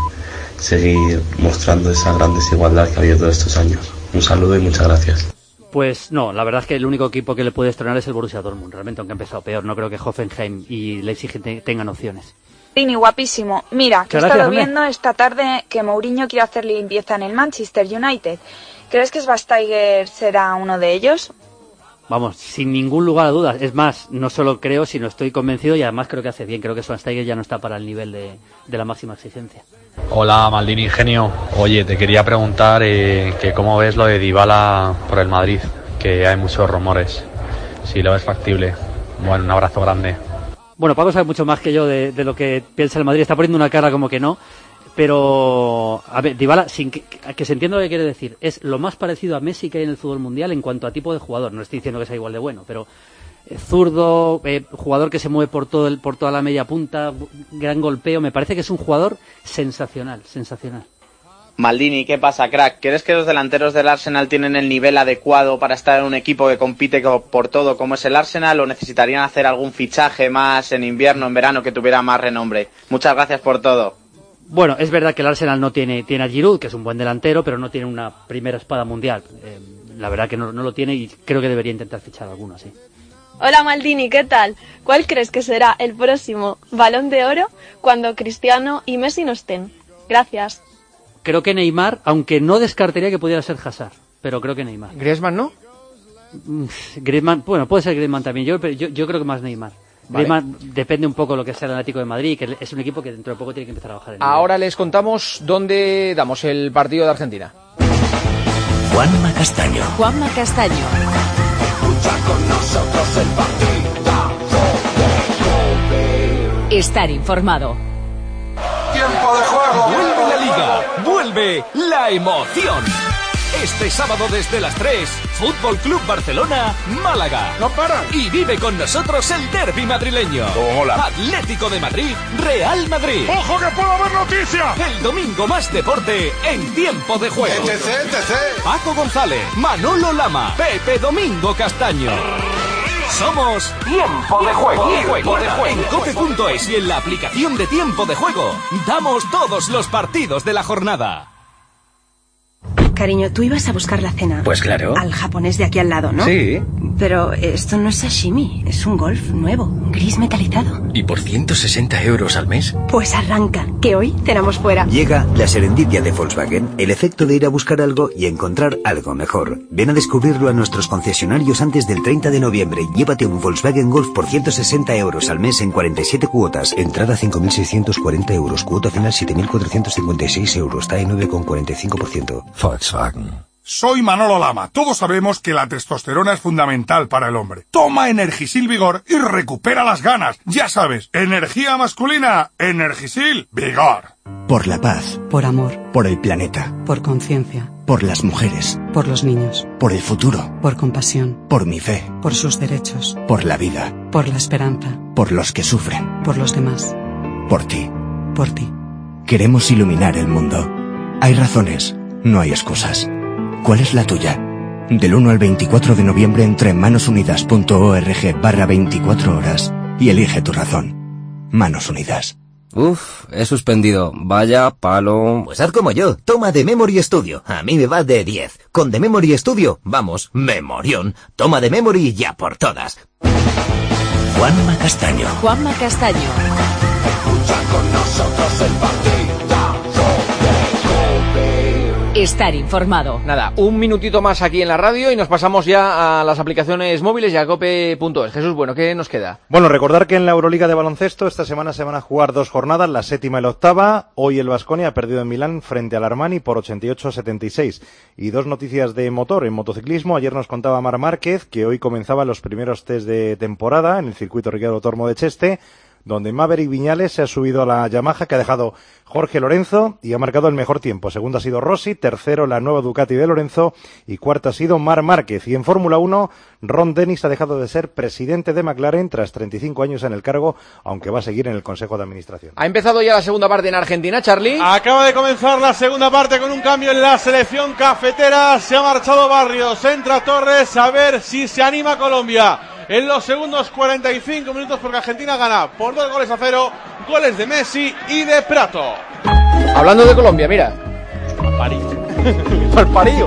seguir mostrando esa gran desigualdad que ha habido todos estos años. Un saludo y muchas gracias.
Pues no, la verdad es que el único equipo que le puede destronar es el Borussia Dortmund, realmente, aunque ha empezado peor. No creo que Hoffenheim y Leipzig tengan opciones.
Tini, guapísimo. Mira, que he estado viendo esta tarde que Mourinho quiere hacer limpieza en el Manchester United. ¿Crees que Schweinsteiger será uno de ellos?
Vamos, sin ningún lugar a dudas. Es más, no solo creo, sino estoy convencido y además creo que hace bien. Creo que Schweinsteiger ya no está para el nivel de la máxima exigencia.
Hola, Maldini, genio. Oye, te quería preguntar que cómo ves lo de Dybala por el Madrid, que hay muchos rumores. Si lo ves factible. Bueno, un abrazo grande.
Bueno, Paco sabe mucho más que yo de lo que piensa el Madrid. Está poniendo una cara como que no. Pero, a ver, Dybala, sin que se entienda lo que quiere decir, es lo más parecido a Messi que hay en el fútbol mundial en cuanto a tipo de jugador. No estoy diciendo que sea igual de bueno, pero zurdo, jugador que se mueve por toda la media punta, gran golpeo. Me parece que es un jugador sensacional.
Maldini, ¿qué pasa, crack? ¿Crees que los delanteros del Arsenal tienen el nivel adecuado para estar en un equipo que compite por todo como es el Arsenal, o necesitarían hacer algún fichaje más en invierno, en verano, que tuviera más renombre? Muchas gracias por todo.
Bueno, es verdad que el Arsenal no tiene a Giroud, que es un buen delantero, pero no tiene una primera espada mundial. La verdad que no lo tiene y creo que debería intentar fichar alguno, sí.
Hola Maldini, ¿qué tal? ¿Cuál crees que será el próximo Balón de Oro cuando Cristiano y Messi no estén? Gracias.
Creo que Neymar, aunque no descartaría que pudiera ser Hazard, pero creo que Neymar.
¿Griezmann no?
Griezmann, bueno, puede ser Griezmann también, yo creo que más Neymar. Vale. Griezmann depende un poco de lo que sea el Atlético de Madrid, que es un equipo que dentro de poco tiene que empezar a bajar.
Ahora les contamos dónde damos el partido de Argentina.
Juanma Castaño.
Escucha con nosotros el partidazo de Cope.
Estar informado.
Tiempo de juego.
Vuelve la liga, vuelve la emoción. Este sábado desde las 3, Fútbol Club Barcelona, Málaga.
No paran.
Y vive con nosotros el derbi madrileño.
Hola.
Atlético de Madrid, Real Madrid.
¡Ojo que puedo haber noticia!
El domingo más deporte en Tiempo de Juego.
etc.
Paco González, Manolo Lama, Pepe Domingo Castaño. Somos
Tiempo de Juego.
En cope.es y en la aplicación de Tiempo de Juego damos todos los partidos de la jornada.
Cariño, tú ibas a buscar la cena.
Pues claro.
Al japonés de aquí al lado, ¿no?
Sí.
Pero esto no es sashimi, es un Golf nuevo, gris metalizado.
¿Y por 160 euros al mes?
Pues arranca, que hoy cenamos fuera.
Llega la serendipia de Volkswagen, el efecto de ir a buscar algo y encontrar algo mejor. Ven a descubrirlo a nuestros concesionarios antes del 30 de noviembre. Llévate un Volkswagen Golf por 160 euros al mes en 47 cuotas. Entrada 5.640 euros, cuota final 7.456 euros, TAE 9,45%.
Volkswagen. Soy Manolo Lama. Todos sabemos que la testosterona es fundamental para el hombre. Toma Energisil Vigor y recupera las ganas. Ya sabes, energía masculina, Energisil Vigor.
Por la paz.
Por amor.
Por el planeta.
Por conciencia.
Por las mujeres.
Por los niños.
Por el futuro.
Por compasión.
Por mi fe.
Por sus derechos.
Por la vida.
Por la esperanza.
Por los que sufren.
Por los demás.
Por ti.
Por ti.
Queremos iluminar el mundo. Hay razones, no hay excusas. ¿Cuál es la tuya? Del 1 al 24 de noviembre entra en manosunidas.org/24 horas y elige tu razón. Manos Unidas.
Uf, he suspendido. Vaya palo.
Pues haz como yo. Toma The Memory Studio. A mí me va de 10. Con The Memory Studio, vamos, memorión. Toma The Memory ya por todas.
Juanma Castaño.
Juanma Castaño.
Escucha con nosotros el partidazo de COPE.
Estar informado.
Nada, un minutito más aquí en la radio y nos pasamos ya a las aplicaciones móviles y a cope.es. Jesús, bueno, ¿qué nos queda?
Bueno, recordar que en la Euroliga de baloncesto esta semana se van a jugar 2 jornadas, la 7ª y la 8ª. Hoy el Baskonia ha perdido en Milán frente al Armani por 88-76. Y 2 noticias de motor. En motociclismo, ayer nos contaba Marc Márquez que hoy comenzaban los primeros test de temporada en el circuito Ricardo Tormo de Cheste, donde Maverick Viñales se ha subido a la Yamaha que ha dejado Jorge Lorenzo y ha marcado el mejor tiempo. Segundo ha sido Rossi, tercero la nueva Ducati de Lorenzo y cuarto ha sido Marc Márquez. Y en Fórmula 1, Ron Dennis ha dejado de ser presidente de McLaren tras 35 años en el cargo, aunque va a seguir en el Consejo de Administración.
Ha empezado ya la segunda parte en Argentina, Charlie.
Acaba de comenzar la segunda parte con un cambio en la selección cafetera. Se ha marchado Barrios, entra Torres, a ver si se anima Colombia en los segundos 45 minutos, porque Argentina gana por 2-0, goles de Messi y de Prato.
Hablando de Colombia, mira. Malparillo.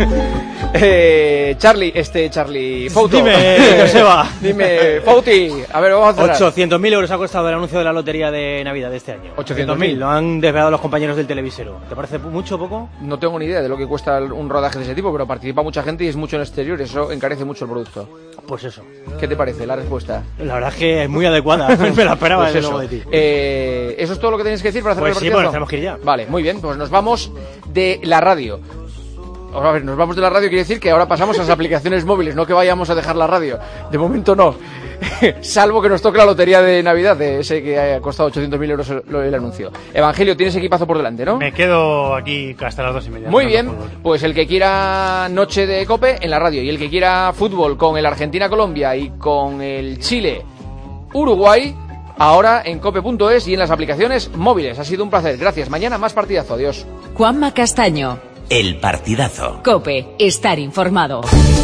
Charlie, Fouto.
Dime, Joseba.
Dime, Fouti. A ver, vamos a cerrar.
800.000 euros ha costado el anuncio de la lotería de Navidad de este año.
800.000.
Lo han desvelado los compañeros del televisero. ¿Te parece mucho o poco?
No tengo ni idea de lo que cuesta un rodaje de ese tipo, pero participa mucha gente y es mucho en exterior. Eso encarece mucho el producto.
Pues eso.
¿Qué te parece la respuesta?
La verdad es que es muy adecuada. Me la esperaba
pues
desde luego de ti.
¿Eso es todo lo que tenéis que decir para hacer
pues
el
sí,
partidazo?
pues tenemos que ir ya.
Vale, muy bien. Pues nos vamos de la radio. A ver, nos vamos de la radio, quiere decir que ahora pasamos a las aplicaciones móviles, no que vayamos a dejar la radio. De momento no. Salvo que nos toque la lotería de Navidad, de ese que ha costado 800.000 euros el anuncio. Evangelio, tienes equipazo por delante, ¿no?
Me quedo aquí hasta las 2:30.
Muy bien, pues el que quiera noche de COPE en la radio y el que quiera fútbol con el Argentina-Colombia y con el Chile-Uruguay, ahora en cope.es y en las aplicaciones móviles. Ha sido un placer, gracias. Mañana más partidazo, adiós.
Juanma Castaño.
El partidazo.
COPE, estar informado.